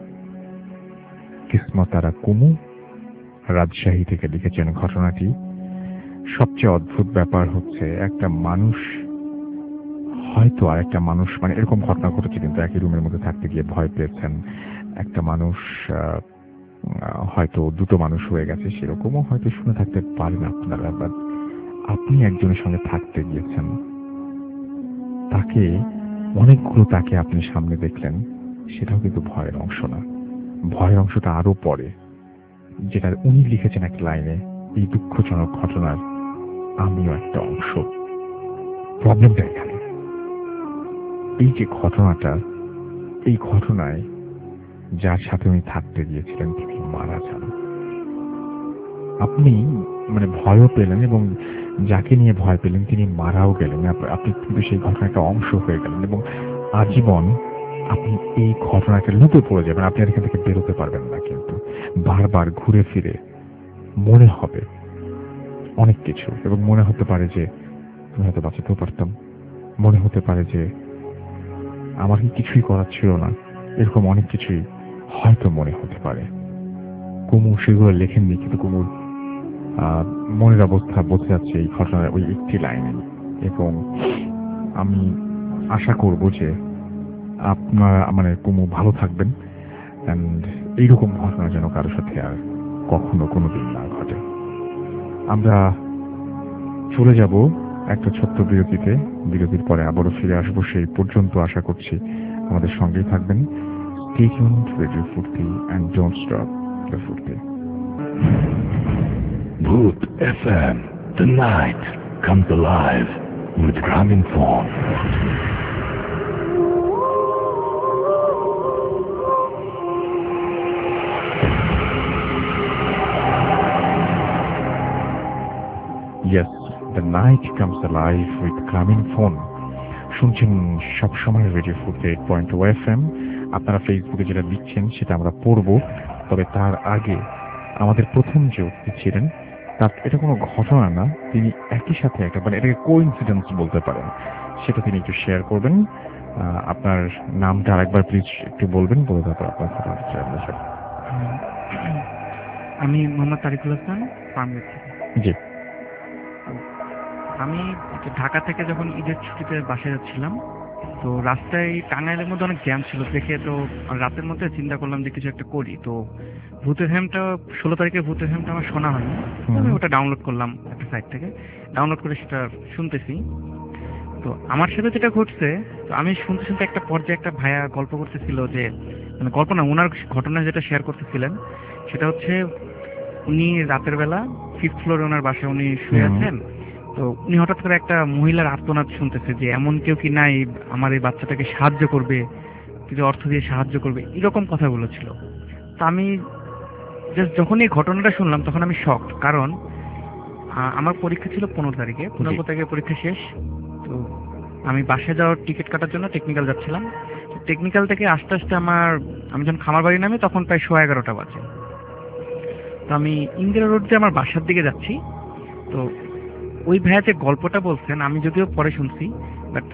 কিসমতারা কুমু রাজশাহী থেকে লিখেছেন ঘটনাটি। সবচেয়ে অদ্ভুত ব্যাপার হচ্ছে একটা মানুষ হয়তো আর একটা মানুষ মানে এরকম ঘটনা ঘটেছে কিন্তু একই রুমের মধ্যে থাকতে গিয়ে ভয় পেয়েছেন। একটা মানুষ হয়তো দুটো মানুষ হয়ে গেছে, সেরকমও হয়তো শুনে থাকতে পারেন আপনারা। বাট আপনি একজনের সঙ্গে থাকতে গিয়েছেন, তাকে অনেকগুলো তাকে আপনি সামনে দেখলেন, সেটাও কিন্তু ভয়ের অংশ না। ভয়ের অংশটা আরো পরে, যেটা উনি লিখেছেন এক লাইনে, এই দুঃখজনক ঘটনার আমিও একটা অংশ। প্রবলেমটা এখানে এই যে ঘটনাটা, এই ঘটনায় যার সাথে উনি থাকতে গিয়েছিলেন তিনি মারা যান। আপনি মানে ভয়ও পেলেন এবং যাকে নিয়ে ভয় পেলেন তিনি মারাও গেলেন। আপনি কিন্তু সেই ঘটনার একটা অংশ হয়ে গেলেন এবং আজীবন আপনি এই ঘটনাকে লুপে পড়ে যাবেন। আপনি আর এখান থেকে বেরোতে পারবেন না। কিন্তু বারবার ঘুরে ফিরে মনে হবে অনেক কিছু, এবং মনে হতে পারে যে আমি হয়তো বাঁচাতেও পারতাম, মনে হতে পারে যে আমার কি কিছুই করার ছিল না, এরকম অনেক কিছুই হয়তো মনে হতে পারে। কুমু সেগুলো লেখেননি, কিন্তু কুমুর মনের অবস্থা বোঝা যাচ্ছে এই ঘটনার ওই একটি লাইনে। এবং আমি আশা করব যে আপনার মানে কুমু ভালো থাকবেন, অ্যান্ড এইরকম ঘটনা যেন কারোর সাথে আর কখনো কোনোদিন না ঘটে। আমরা চলে যাব একটা ছোট্ট বিরতিতে। বিরতির পরে আবারও ফিরে আসবো। সেই পর্যন্ত আশা করছি আমাদের সঙ্গেই থাকবেন। Stay tuned, Radio Furti, and don't stop the Furti. Bhoot F M, the night comes alive with Graminphone. Yes, the night comes alive with Graminphone. শুনছেন সবসময় radio Foorti eight point two F M. আপনারা ফেসবুকে যেটা দিচ্ছেন সেটা আমরা পড়ব, তবে তার আগে আমাদের প্রথম যে অতিথি ছিলেন তার এটা কোনো ঘটনা না, তিনি একই সাথে একটা মানে এটাকে কোইন্সিডেন্স বলতে পারেন, সেটা তিনি একটু শেয়ার করবেন। আপনার নামটা আরেকবার প্লিজ একটু বলবেন, বলে তারপর আপনার ঘটনা শেয়ার করবেন। আমি মোহাম্মদ তারিকুল হাসান, পার্মগেট থেকে। জি। আমি ঢাকা থেকে যখন ঈদের ছুটিতে বাসায় যাচ্ছিলাম, তো রাস্তায় টাঙ্গাইলের মধ্যে অনেক জ্যাম ছিল দেখে, তো রাতের মধ্যে চিন্তা করলাম যে কিছু একটা করি। তো ভূতের হেমটা ষোলো তারিখে ভূতের হেমটা আমার শোনা হয়নি, আমি ওটা ডাউনলোড করলাম একটা সাইট থেকে, ডাউনলোড করে সেটা শুনতেছি। তো আমার সাথে যেটা ঘটছে, তো আমি শুনতে শুনতে একটা পর্যায়ে একটা ভাইয়া গল্প করতেছিল, যে মানে গল্প না, ওনার ঘটনা যেটা শেয়ার করতেছিলেন সেটা হচ্ছে উনি রাতের বেলা ফিফথ ফ্লোরে ওনার বাসায় উনি শুয়ে আছেন। তো উনি হঠাৎ করে একটা মহিলার আর্তনাদ শুনতেছে যে এমন কেউ কি নাই আমার এই বাচ্চাটাকে সাহায্য করবে, কিছু অর্থ দিয়ে সাহায্য করবে, এরকম কথাগুলো ছিল। তা আমি জাস্ট যখন এই ঘটনাটা শুনলাম তখন আমি শকড, কারণ আমার পরীক্ষা ছিল পনেরো তারিখে, পনেরো তারিখে পরীক্ষা শেষ। তো আমি বাসায় যাওয়ার টিকিট কাটার জন্য টেকনিক্যাল যাচ্ছিলাম। টেকনিক্যাল থেকে আস্তে আস্তে আমার আমি যখন খামার বাড়ি নামি তখন প্রায় সোয়া এগারোটা বাজে। তো আমি ইন্দিরা রোড দিয়ে আমার বাসার দিকে যাচ্ছি। তো ওই ভাইয়া যে গল্পটা বলছেন আমি যদিও পরে শুনছি, বাট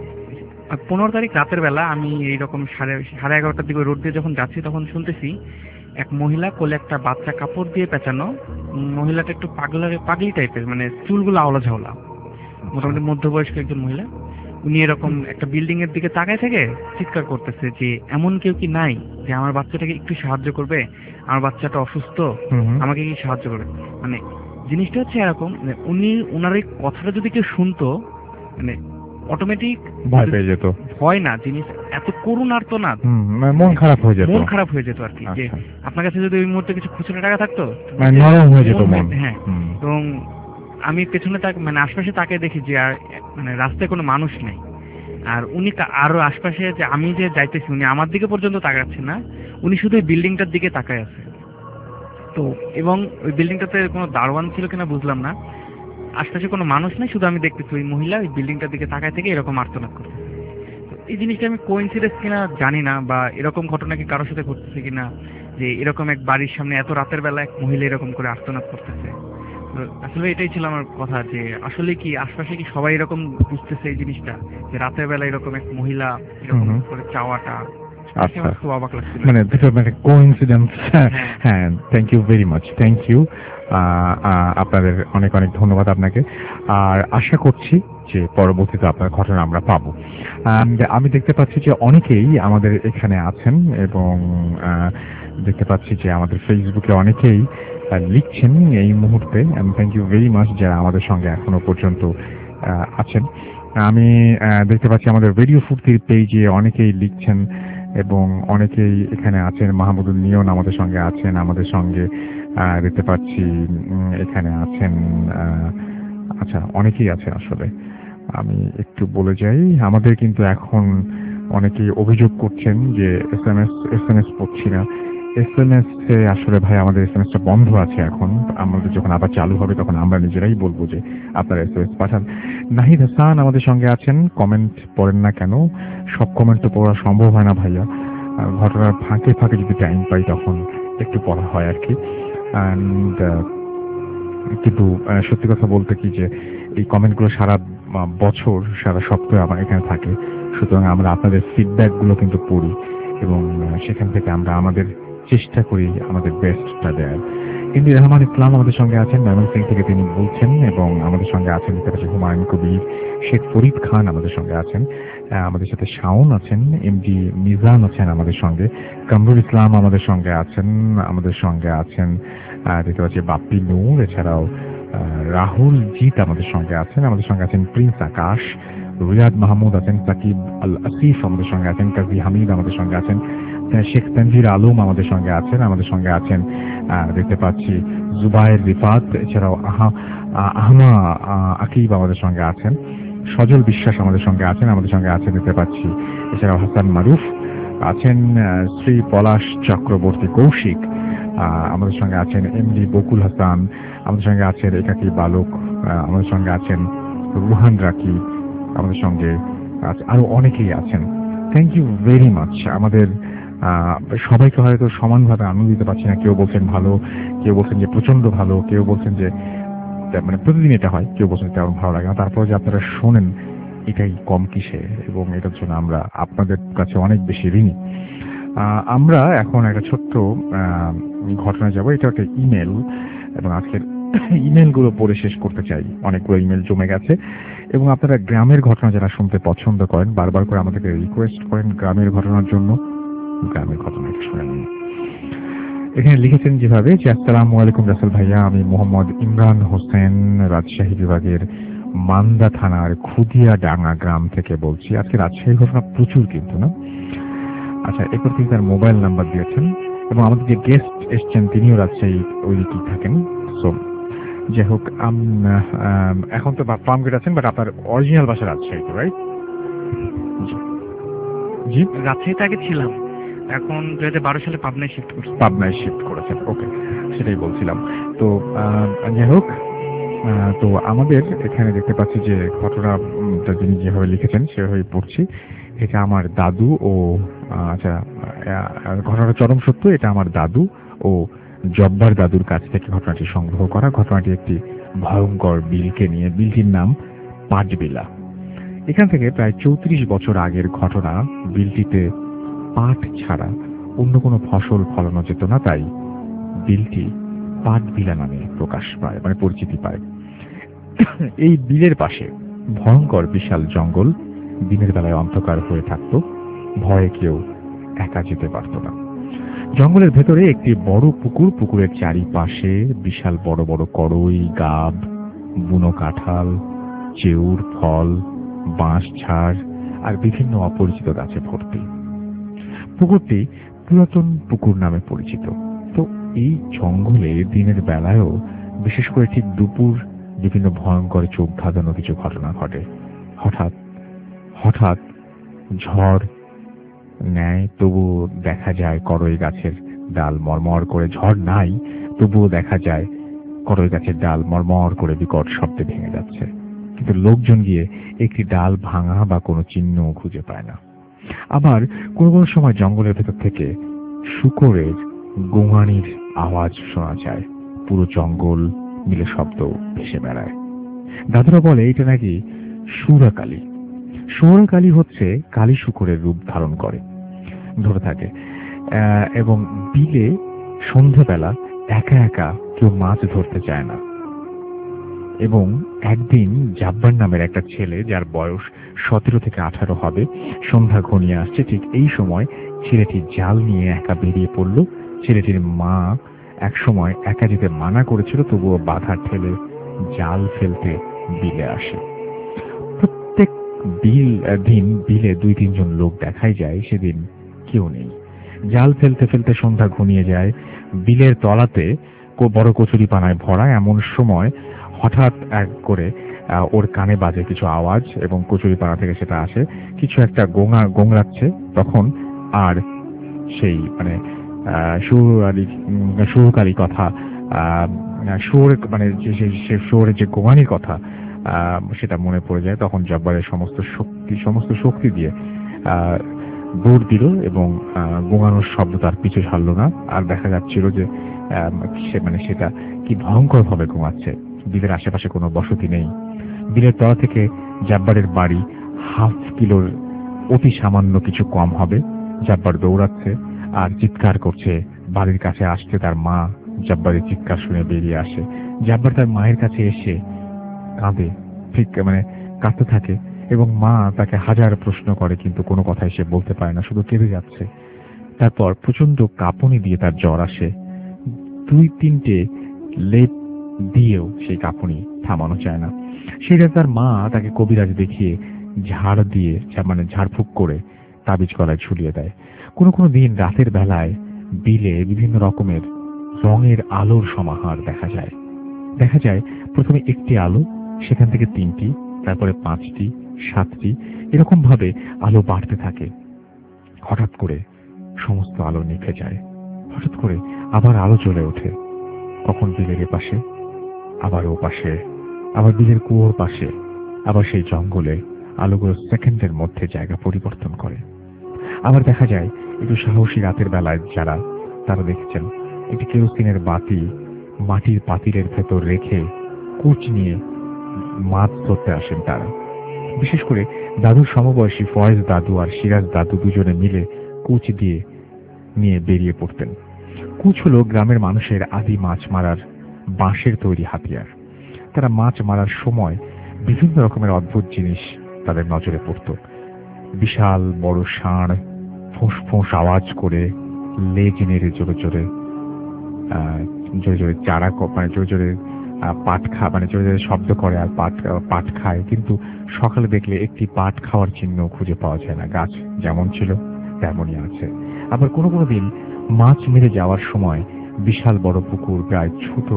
পনেরো তারিখ রাতের বেলা আমি এইরকম সাড়ে সাড়ে এগারোটার দিকে রোড দিয়ে যখন যাচ্ছি তখন শুনতেছি এক মহিলা কোলে একটা বাচ্চা কাপড় দিয়ে পেঁচানো, মহিলাটা একটু পাগলা পাগলি টাইপের, মানে চুলগুলো আওলা ঝাওলা, মোটামুটি মধ্যবয়স্ক একজন মহিলা। উনি এরকম একটা বিল্ডিং এর দিকে তাকায় থেকে চিৎকার করতেছে যে এমন কেউ কি নাই যে আমার বাচ্চাটাকে একটু সাহায্য করবে, আমার বাচ্চাটা অসুস্থ, আমাকে কি সাহায্য করবে। মানে জিনিসটা হচ্ছে এরকম, উনি ওনার এই কথাটা যদি কেউ শুনতো মানে অটোমেটিক ভয় পেয়ে যেত। ভয় না, জিনিস এত করুণ আর্তনাদ, মন খারাপ হয়ে যেত, মন খারাপ হয়ে যেত আর কি। যে আপনার কাছে যদি ওই মুহূর্তে কিছু খুচরো টাকা থাকতো নরম হয়ে যেত মন। হ্যাঁ, এবং আমি পেছনে তাকে মানে আশপাশে তাকে দেখি যে আর মানে রাস্তায় কোনো মানুষ নেই, আর উনি আরো আশপাশে যে আমি যে যাইতেছি উনি আমার দিকে পর্যন্ত তাকাচ্ছেন না, উনি শুধু ওই বিল্ডিংটার দিকে তাকায় আছে। তো এবং ওই বিল্ডিংটাতে কোনো দারোয়ান ছিল কিনা বুঝলাম না, আশপাশে কোনো মানুষ নেই, শুধু আমি দেখতেছি ওই মহিলা ওই বিল্ডিংটার দিকে তাকায় থেকে এরকম আর্তনাদ করতেছে। তো এই জিনিসটা আমি কোইন্সিডেন্স কিনা জানি না, বা এরকম ঘটনা কি কারোর সাথে ঘটতেছে কিনা যে এরকম এক বাড়ির সামনে এত রাতের বেলা এক মহিলা এরকম করে আর্তনাদ করতেছে। আসলে এটাই ছিল আমার কথা, যে আসলে কি আশপাশে কি সবাই এরকম বুঝতেছে এই জিনিসটা, যে রাতের বেলা এরকম এক মহিলা এরকম করে চাওয়াটা। আচ্ছা, মানে মানে কোইন্সিডেন্স। হ্যাঁ, thank you very much, thank you. আপনাদের অনেক অনেক ধন্যবাদ আপনাকে, আর আশা করছি যে পরবর্তীতে আপনার ঘটনা আমরা পাবো। আমি দেখতে পাচ্ছি যে অনেকেই আমাদের এখানে আছেন, এবং দেখতে পাচ্ছি যে আমাদের ফেসবুকে অনেকেই লিখছেন এই মুহূর্তে। থ্যাংক ইউ ভেরি মাচ যারা আমাদের সঙ্গে এখনো পর্যন্ত আছেন। আমি দেখতে পাচ্ছি আমাদের রেডিও ফুর্তির পেজে অনেকেই লিখছেন, এবং অনেকেই এখানে আছেন। মাহমুদুল নিয়ন আমাদের সঙ্গে আছেন, আমাদের সঙ্গে দেখতে পাচ্ছি এখানে আছেন। আচ্ছা, অনেকেই আছে। আসলে আমি একটু বলে যাই, আমাদের কিন্তু এখন অনেকেই অভিযোগ করছেন যে S M S S M S পড়ছি না। এস এম এস এ আসলে ভাই আমাদের এস এম এসটা বন্ধ আছে এখন। আমাদের যখন আবার চালু হবে তখন আমরা নিজেরাই বলবো যে আপনারা এস এম এস পাঠান। নাহিদ হাসান আমাদের সঙ্গে আছেন। কমেন্ট পড়েন না কেন? সব কমেন্ট তো পড়া সম্ভব হয় না ভাইয়া, ঘটনার ফাঁকে ফাঁকে যদি টাইম পাই তখন একটু পড়া হয় আর কি। অ্যান্ড কিন্তু সত্যি কথা বলতে কি যে এই কমেন্টগুলো সারা বছর সারা সপ্তাহে আমার এখানে থাকে, সুতরাং আমরা আপনাদের ফিডব্যাকগুলো কিন্তু পড়ি, এবং সেখান থেকে আমরা আমাদের চেষ্টা করি আমাদের বেস্টটা দেওয়ার। কিন্তু রহমান ইসলাম আমাদের সঙ্গে আছেন, ময়মনসিং থেকে তিনি বলছেন, এবং আমাদের সঙ্গে আছেন হুমায়ুন কবির, শেখ ফরিদ খান আমাদের সঙ্গে আছেন, আমাদের সাথে শাওন আছেন, এমডি মিজান আছেন আমাদের সঙ্গে, কামরুল ইসলাম আমাদের সঙ্গে আছেন, আমাদের সঙ্গে আছেন দেখতে পাচ্ছি বাপ্পি নূর, এছাড়াও রাহুল জিৎ আমাদের সঙ্গে আছেন, আমাদের সঙ্গে আছেন প্রিন্স আকাশ, রিয়াদ মাহমুদ আছেন, সাকিব আল আসিফ আমাদের সঙ্গে আছেন, কাজী হামিদ আমাদের সঙ্গে আছেন, শেখ তানভীর আলম আমাদের সঙ্গে আছেন, আমাদের সঙ্গে আছেন দেখতে পাচ্ছি জুবায়ের রিফাত, এছাড়াও আহা আহমা আকিব আমাদের সঙ্গে আছেন, সজল বিশ্বাস আমাদের সঙ্গে আছেন, আমাদের সঙ্গে আছেন দেখতে পাচ্ছি এছাড়াও হাসান মারুফ আছেন, শ্রী পলাশ চক্রবর্তী কৌশিক আমাদের সঙ্গে আছেন, এমডি বকুল হাসান আমাদের সঙ্গে আছেন, একাকী বালক আমাদের সঙ্গে আছেন, রুহান রাকি আমাদের সঙ্গে আরো অনেকেই আছেন। Thank you very much. আমাদের সবাইকে হয়তো সমানভাবে আনন্দ দিতে পারছি না। কেউ বলছেন ভালো, কেউ বলছেন যে প্রচন্ড ভালো, কেউ বলছেন যে মানে প্রতিদিন এটা হয়, কেউ বলছেন তেমন ভালো লাগে না। তারপর যে আপনারা শোনেন এটাই কম কিসে, এবং এটার জন্য আমরা আপনাদের কাছে অনেক বেশি ঋণী। আমরা এখন একটা ছোট্ট ঘটনা যাব। এটা একটা ইমেল, এবং আজকের ইমেলগুলো পড়ে শেষ করতে চাই। অনেকগুলো ইমেল জমে গেছে, এবং আপনারা গ্রামের ঘটনা যারা শুনতে পছন্দ করেন, বারবার করে আমাদেরকে রিকোয়েস্ট করেন গ্রামের ঘটনার জন্য। গ্রামের ঘটনা শুনেন। এখানে লিখেছেন যেভাবে যে আসসালামু আলাইকুম রাসেল ভাইয়া, আমি মোহাম্মদ ইমরান হোসেন রাজশাহী বিভাগের মান্দা থানার খুদিয়া ডাঙ্গা গ্রাম থেকে বলছি। আজকে রাজশাহীর ঘটনা প্রচুর কিন্তু না। আচ্ছা, এরপর তিনি তার মোবাইল নাম্বার দিয়েছেন, এবং আমাদের যে গেস্ট এসছেন তিনিও রাজশাহী ওই দিকেই থাকেন। সো যাই হোক, এখন তো ফার্ম গেট আছেন, বাট আপনার অরিজিনাল বাসা রাজশাহী, রাইট? জি, রাজশাহীতে আগে ছিলাম, এখন দুই হাজার বারো সালে পাবনায় শিফট করছি। পাবনায় শিফট করেছেন, ওকে, সেটাই বলছিলাম। তো যাই হোক, তো আমাদের এখানে দেখতে পাচ্ছি যে ঘটনাটা যিনি যেভাবে লিখেছেন সেভাবে পড়ছি। এটা আমার দাদু ও আচ্ছা, ঘটনাটা চরম সত্য। এটা আমার দাদু ও জব্বার দাদুর কাছ থেকে ঘটনাটি সংগ্রহ করা। ঘটনাটি একটি ভয়ঙ্কর বিলকে নিয়ে। বিলটির নাম পাটবিলা। এখান থেকে প্রায় চৌত্রিশ বছর আগের ঘটনা। বিলটিতে পাট ছাড়া অন্য কোনো ফসল ফলানো যেত না, তাই বিলটি পাটবিলা নামে প্রকাশ পায়, মানে পরিচিতি পায়। এই বিলের পাশে ভয়ঙ্কর বিশাল জঙ্গল। দিনের বেলায় অন্ধকার হয়ে থাকত, ভয়ে কেউ একা যেতে পারত না। জঙ্গলের ভেতরে একটি বড় পুকুর। পুকুরের চারিপাশে বিশাল বড় বড় কড়ই, গাব, বুনো কাঁঠাল, চেউর ফল, বাঁশ ঝাড় আর বিভিন্ন অপরিচিত গাছে ভর্তি। পুকুরটি পুরাতন পুকুর নামে পরিচিত। তো এই জঙ্গলে দিনের বেলায়ও, বিশেষ করে ঠিক দুপুর, বিভিন্ন ভয়ঙ্কর চোখ ধাঁধানো কিছু ঘটনা ঘটে। হঠাৎ হঠাৎ ঝড় নেয়, তবুও দেখা যায় কড়ই গাছের ডাল মরমর করে। ঝড় নাই, তবুও দেখা যায় কড়ই গাছের ডাল মরমর করে বিকট শব্দে ভেঙে যাচ্ছে, কিন্তু লোকজন গিয়ে একটি ডাল ভাঙা বা কোনো চিহ্ন খুঁজে পায় না। আবার কোনো কোনো সময় জঙ্গলের ভেতর থেকে শূকরের গোঙানির আওয়াজ শোনা যায়। পুরো জঙ্গল মিলে শব্দ ভেসে বেড়ায়। দাদুরা বলে এটা নাকি সুরাকালী। সুরাকালী হচ্ছে কালী শূকরের রূপ ধারণ করে, ধরে থাকে। এবং বিলে সন্ধ্যাবেলা একা একা কেউ মাছ ধরতে চায় না। এবং একদিন জাব্বার নামের একটা ছেলে, যার বয়স সতেরো থেকে আঠারো হবে, সন্ধ্যা ঘনিয়ে আসছে, ঠিক এই সময় ছেলেটি জাল নিয়ে একা বেরিয়ে পড়ল। ছেলেটির মা এক সময় একা যেতে মানা করেছিল, তবুও বাধা ঠেলে জাল ফেলতে বিলে আসে। প্রত্যেক বিল দিন বিলে দুই তিনজন লোক দেখাই যায়, সেদিন কেউ নেই। জাল ফেলতে ফেলতে সন্ধ্যা ঘনিয়ে যায়। বিলের তলাতে বড় কচুরি পানায় ভরা। এমন সময় হঠাৎ এক করে ওর কানে বাজে কিছু আওয়াজ, এবং কচুরি পানা থেকে সেটা আসে, কিছু একটা গোঙা গোংরাচ্ছে। তখন আর সেই মানে সুরালি সুরকালী কথা, সুর মানে সুরের যে গোঙানির কথা, সেটা মনে পড়ে যায়। তখন জব্বারের সমস্ত শক্তি সমস্ত শক্তি দিয়ে দৌড় দিল, এবং গোঙানোর শব্দ তার পিছু ছাড়ল না। আর দেখা যাচ্ছিল যে সে মানে সেটা কি ভয়ঙ্কর ভাবে ঘুমাচ্ছে। বিলের আশেপাশে কোনো বসতি নেই। বিলের তলা থেকে জাব্বারের বাড়ি হাফ কিলোর অতি সামান্য কিছু কম হবে। জাব্বার দৌড়াচ্ছে আর চিৎকার করছে। বাড়ির কাছে আসতে তার মা জাব্বারের চিৎকার শুনে বেরিয়ে আসে। জাব্বার তার মায়ের কাছে এসে কাঁদে, ঠিক মানে কাঁদতে থাকে, এবং মা তাকে হাজার প্রশ্ন করে, কিন্তু কোনো কথাই সে বলতে পারে না, শুধু কেঁদে যাচ্ছে। তারপর প্রচন্ড কাঁপুনি দিয়ে তার জ্বর আসে। দুই তিনটে লেপ দিয়েও সেই কাঁপুনি থামানো যায় না। সেটা তার মা তাকে কবিরাজ দেখিয়ে ঝাড় দিয়ে মানে ঝাড়ফুঁক করে তাবিজ গলায় ঝুলিয়ে দেয়। কোনো কোনো দিন রাতের বেলায় বিলে বিভিন্ন রকমের রঙের আলোর সমাহার দেখা যায়। দেখা যায় প্রথমে একটি আলো, সেখান থেকে তিনটি, তারপরে পাঁচটি, সাতটি, এরকম ভাবে আলো বাড়তে থাকে। হঠাৎ করে সমস্ত আলো নিভে যায়। হঠাৎ করে আবার আলো জ্বলে ওঠে। কখন বিলের এ পাশে, আবার ও পাশে, আবার বিলের কুয়োর পাশে, আবার সেই জঙ্গলে আলোগুলো সেকেন্ডের মধ্যে জায়গা পরিবর্তন করে। আবার দেখা যায় একটু সাহসী রাতের বেলায় যারা, তারা দেখেছেন একটি কেরোসিনের বাতি মাটির পাতিলের ভেতর রেখে কুচ নিয়ে মাছ ধরতে আসেন তারা। বিশেষ করে দাদুর সমবয়সী ফয়েজ দাদু আর সিরাজ দাদু দুজনে মিলে কুচ দিয়ে নিয়ে বেরিয়ে পড়তেন। কুচ হলো গ্রামের মানুষের আদি মাছ মারার বাঁশের তৈরি হাতিয়ার। তারা মাছ মারার সময় বিভিন্ন রকমের অদ্ভুত জিনিস তাদের নজরে পড়ত। বিশাল বড় ষাঁড় ফোঁস ফোঁস আওয়াজ করে লেজ নেড়ে জোরে জোরে জোরে জোরে চারা মানে জোরে জোরে পাট খা মানে জোরে জোরে শব্দ করে আর পাট পাট খায়, কিন্তু সকালে দেখলে একটি পাট খাওয়ার চিহ্ন খুঁজে পাওয়া যায় না। গাছ যেমন ছিল তেমনই আছে। আবার কোনো কোনো দিন মাছ মেরে যাওয়ার সময় বিশাল বড় পুকুর প্রায় ছোট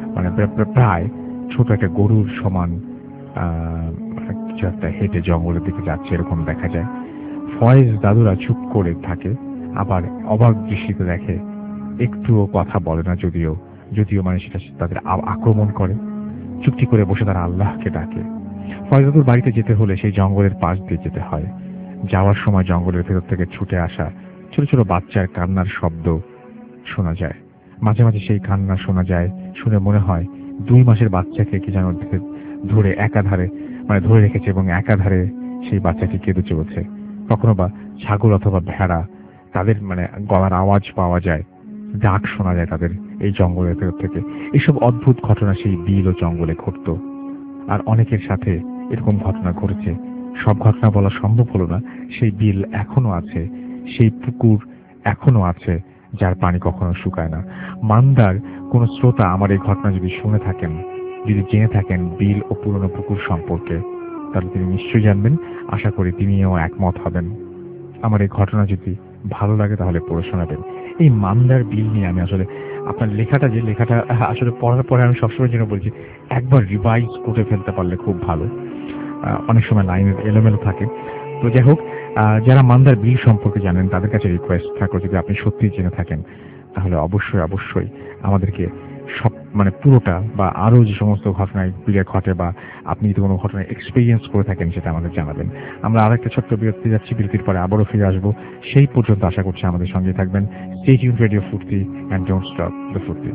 মানে প্রায় ছোট একটা গরুর সমান কিছু একটা হেঁটে জঙ্গলের দিকে যাচ্ছে এরকম দেখা যায়। ফয়েজ দাদুরা চুপ করে থাকে, আবার অবাক দৃষ্টিতে দেখে, একটুও কথা বলে না, যদিও যদিও মানে সেটা তাদের আক্রমণ করে। চুপটি করে বসে তারা আল্লাহকে ডাকে। ফয়েজ দাদুর বাড়িতে যেতে হলে সেই জঙ্গলের পাশ দিয়ে যেতে হয়। যাওয়ার সময় জঙ্গলের ভেতর থেকে ছুটে আসা ছোট ছোট বাচ্চার কান্নার শব্দ শোনা যায়। মাঝে মাঝে সেই কান্না শোনা যায়, শুনে মনে হয় দুই মাসের বাচ্চাকে কি যেন ধরে একাধারে মানে ধরে রেখেছে এবং একাধারে সেই বাচ্চাটি কেঁদে চলেছে। কখনো বা ছাগল অথবা ভেড়া, তাদের মানে গলার আওয়াজ পাওয়া যায়, ডাক শোনা যায় তাদের এই জঙ্গলের ভেতর থেকে। এইসব অদ্ভুত ঘটনা সেই বিল ও জঙ্গলে ঘটত। আর অনেকের সাথে এরকম ঘটনা ঘটেছে। সব ঘটনা বলা সম্ভব হলো না। সেই বিল এখনো আছে, সেই পুকুর এখনো আছে, যার পানি কখনো শুকায় না। মান্দার কোন শ্রোতা আমার এই ঘটনা যদি শুনে থাকেন, যদি জেনে থাকেন বিল ও পুরনো পুকুর সম্পর্কে, তাহলে তিনি নিশ্চয়ই জানবেন। আশা করি তিনিও একমত হবেন। আমার এই ঘটনা যদি ভালো লাগে তাহলে পড়ে শোনাবেন। এই মান্দার বিল নিয়ে আমি আসলে আপনার লেখাটা, যে লেখাটা আসলে পড়ার পরে আমি সবসময় জন্য বলছি একবার রিভাইজ করে ফেলতে পারলে খুব ভালো। অনেক সময় লাইনের এলোমেলো থাকে। তো যাই হোক, যারা মান্দার বিল সম্পর্কে জানেন তাদের কাছে রিকোয়েস্ট থাকলো, যদি আপনি সত্যিই জেনে থাকেন তাহলে অবশ্যই অবশ্যই আমাদেরকে সব মানে পুরোটা বা আরো যে সমস্ত ঘটনায় বিলে ঘটে বা আপনি যদি কোনো ঘটনায় এক্সপিরিয়েন্স করে থাকেন সেটা আমাদের জানাবেন। আমরা আর একটা ছোট্ট বিরতি যাচ্ছি, বিরতির পরে আবারও ফিরে আসবো। সেই পর্যন্ত আশা করছি আমাদের সঙ্গে থাকবেন। Stay tuned radio Foorti and don't stop the Foorti.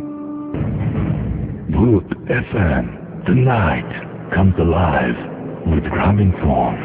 Good F M, the night comes alive with Gramophone.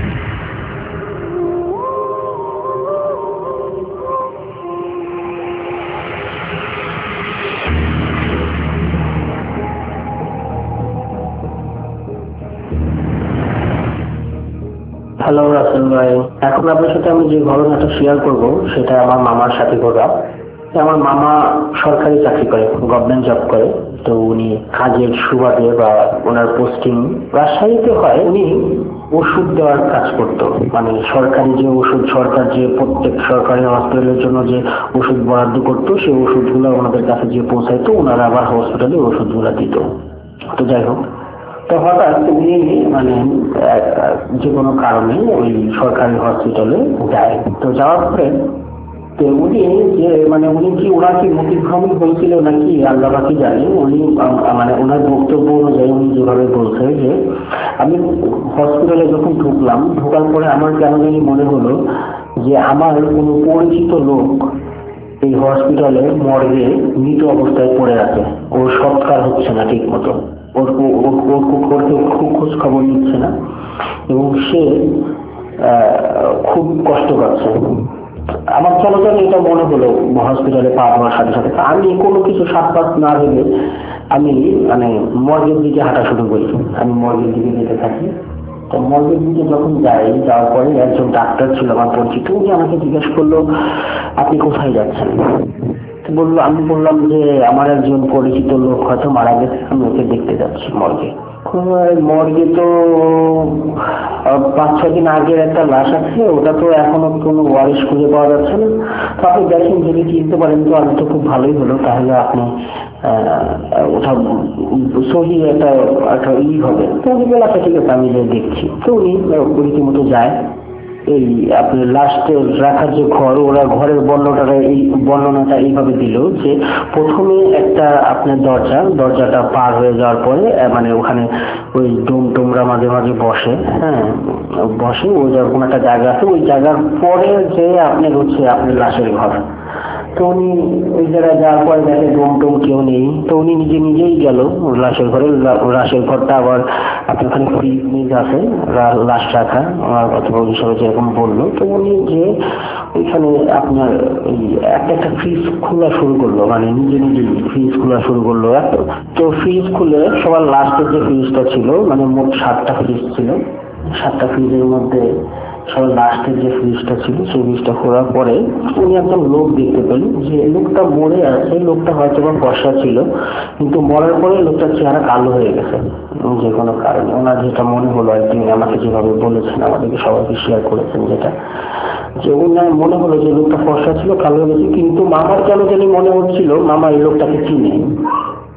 Hello Rasel ভাই, এখন আপনার সাথে আমি যে ঘটনাটা শেয়ার করব সেটা আমার মামার সাথে ঘটা। আমার মামা সরকারি চাকরি করে, গভর্নমেন্ট জব করে। তো উনি কাজের সুবাদে বা ওনার পোস্টিং রাজশাহীতে হয়, উনি ওষুধ দেওয়ার কাজ করতো। মানে সরকারি যে ওষুধ, সরকার যে প্রত্যেক সরকারি হসপিটালের জন্য যে ওষুধ বরাদ্দ করতো, সেই ওষুধগুলো ওনাদের কাছে যে পৌঁছাইতো, ওনারা আবার হসপিটালে ওষুধগুলো দিত। তো যাই হোক, তো হঠাৎ উনি মানে যে কোনো কারণে ওই সরকারি হসপিটালে যায়। তো যাওয়ার পরে তো উনি যে মানে উনি কি ওনার কি মতিভ্রমণ হয়েছিল নাকি আল্লাহ বাকি জানে। উনি মানে ওনার বক্তব্য অনুযায়ী উনি যেভাবে বলছে যে আমি হসপিটালে যখন ঢুকলাম, ঢোকার পরে আমার কেন জানি মনে হলো যে আমার কোনো পরিচিত লোক এই হসপিটালে মর্গে মৃত অবস্থায় পড়ে আছে, ওর সৎকার হচ্ছে না ঠিক মতো, ওর ওর খুব খোঁজ খবর নিচ্ছে না এবং সে খুব কষ্ট পাচ্ছে। আমার কেন জানি এটা মনে হলো হসপিটালে পা দেওয়ার সাথে সাথে। আমি কোনো কিছু সাত পাঁচ না ভেবে আমি মানে মর্গের দিকে হাঁটা শুরু করি। আমি মর্গের দিকে যেতে থাকি। তো মর্গের দিকে যখন যাই, যাওয়ার পরে একজন ডাক্তার ছিল আমার পরিচিত, উনি আমাকে জিজ্ঞেস করলো আপনি কোথায় যাচ্ছেন। বললো, আমি বললাম যে আমার একজন পরিচিত লোক হয়তো মারা গেছে, আমি ওকে দেখতে যাচ্ছি মর্গে। মর্গে তো পাঁচ ছয় দিন আগের একটা লাশ আছে, ওটা তো এখনো কোনো ওয়ারিশ খুঁজে পাওয়া যাচ্ছে না। তো আপনি দেখেন যদি চিনতে পারেন তো আমি তো খুব ভালোই হলো, তাহলে আপনি ওটা সহি একটা একটা ই হবে। তো উনি বলে আচ্ছা ঠিক আছে আমি যে দেখছি। তো উনি রীতিমতো যায়। এই আপনার লাস্টে রাখার যে ঘর, ওরা ঘরের বর্ণনাটা এই বর্ণনাটা এইভাবে দিল যে প্রথমে একটা আপনার দরজা, দরজাটা পার হয়ে যাওয়ার পরে মানে ওখানে ওই ডোম টোমরা মাঝে মাঝে বসে, হ্যাঁ বসে, ওই কোনো একটা জায়গা আছে, ওই জায়গার পরে যে আপনার হচ্ছে আপনার লাশের ঘর। তো উনি ওই জায়গায় যাওয়ার পরে দেখে ডোম টোম কেউ নেই। তো উনি নিজে নিজেই গেল লাশের ঘরে। লাশের ঘরটা আবার আপনার ওখানে ফ্রিজ মিজ আছে লাশ রাখা অথবা হিসাবে যেরকম বললো। তো উনি যে ওইখানে আপনার ওই একটা একটা ফ্রিজ খোলা শুরু করলো, মানে নিজে নিজেই ফ্রিজ খোলা শুরু করলো। তো ফ্রিজ খুলে সবার লাস্টের যে ফ্রিজটা ছিল, মানে মোট সাতটা ফ্রিজ ছিল, সাতটা ফ্রিজের মধ্যে সবার লাস্টের যে ফ্রিজটা ছিল সেই ফ্রিজটা খোলার পরে উনি একজন লোক দেখতে পেলেন। যে লোকটা মরে আছে, লোকটা হয়তো বা বর্ষা ছিল, কিন্তু মরার পরে লোকটার চেহারা কালো হয়ে গেছে যে কোনো কারণে। ওনার যেটা মনে হলো আর তিনি আমাকে যেভাবে বলেছেন, আমাদেরকে সবাইকে শেয়ার করেছেন, যেটা যে ওনার মনে হলো যে লোকটা ফর্সা ছিল, কালো হয়ে গেছে। কিন্তু মামার কেন জানি মনে হচ্ছিল মামা এই লোকটাকে চিনে।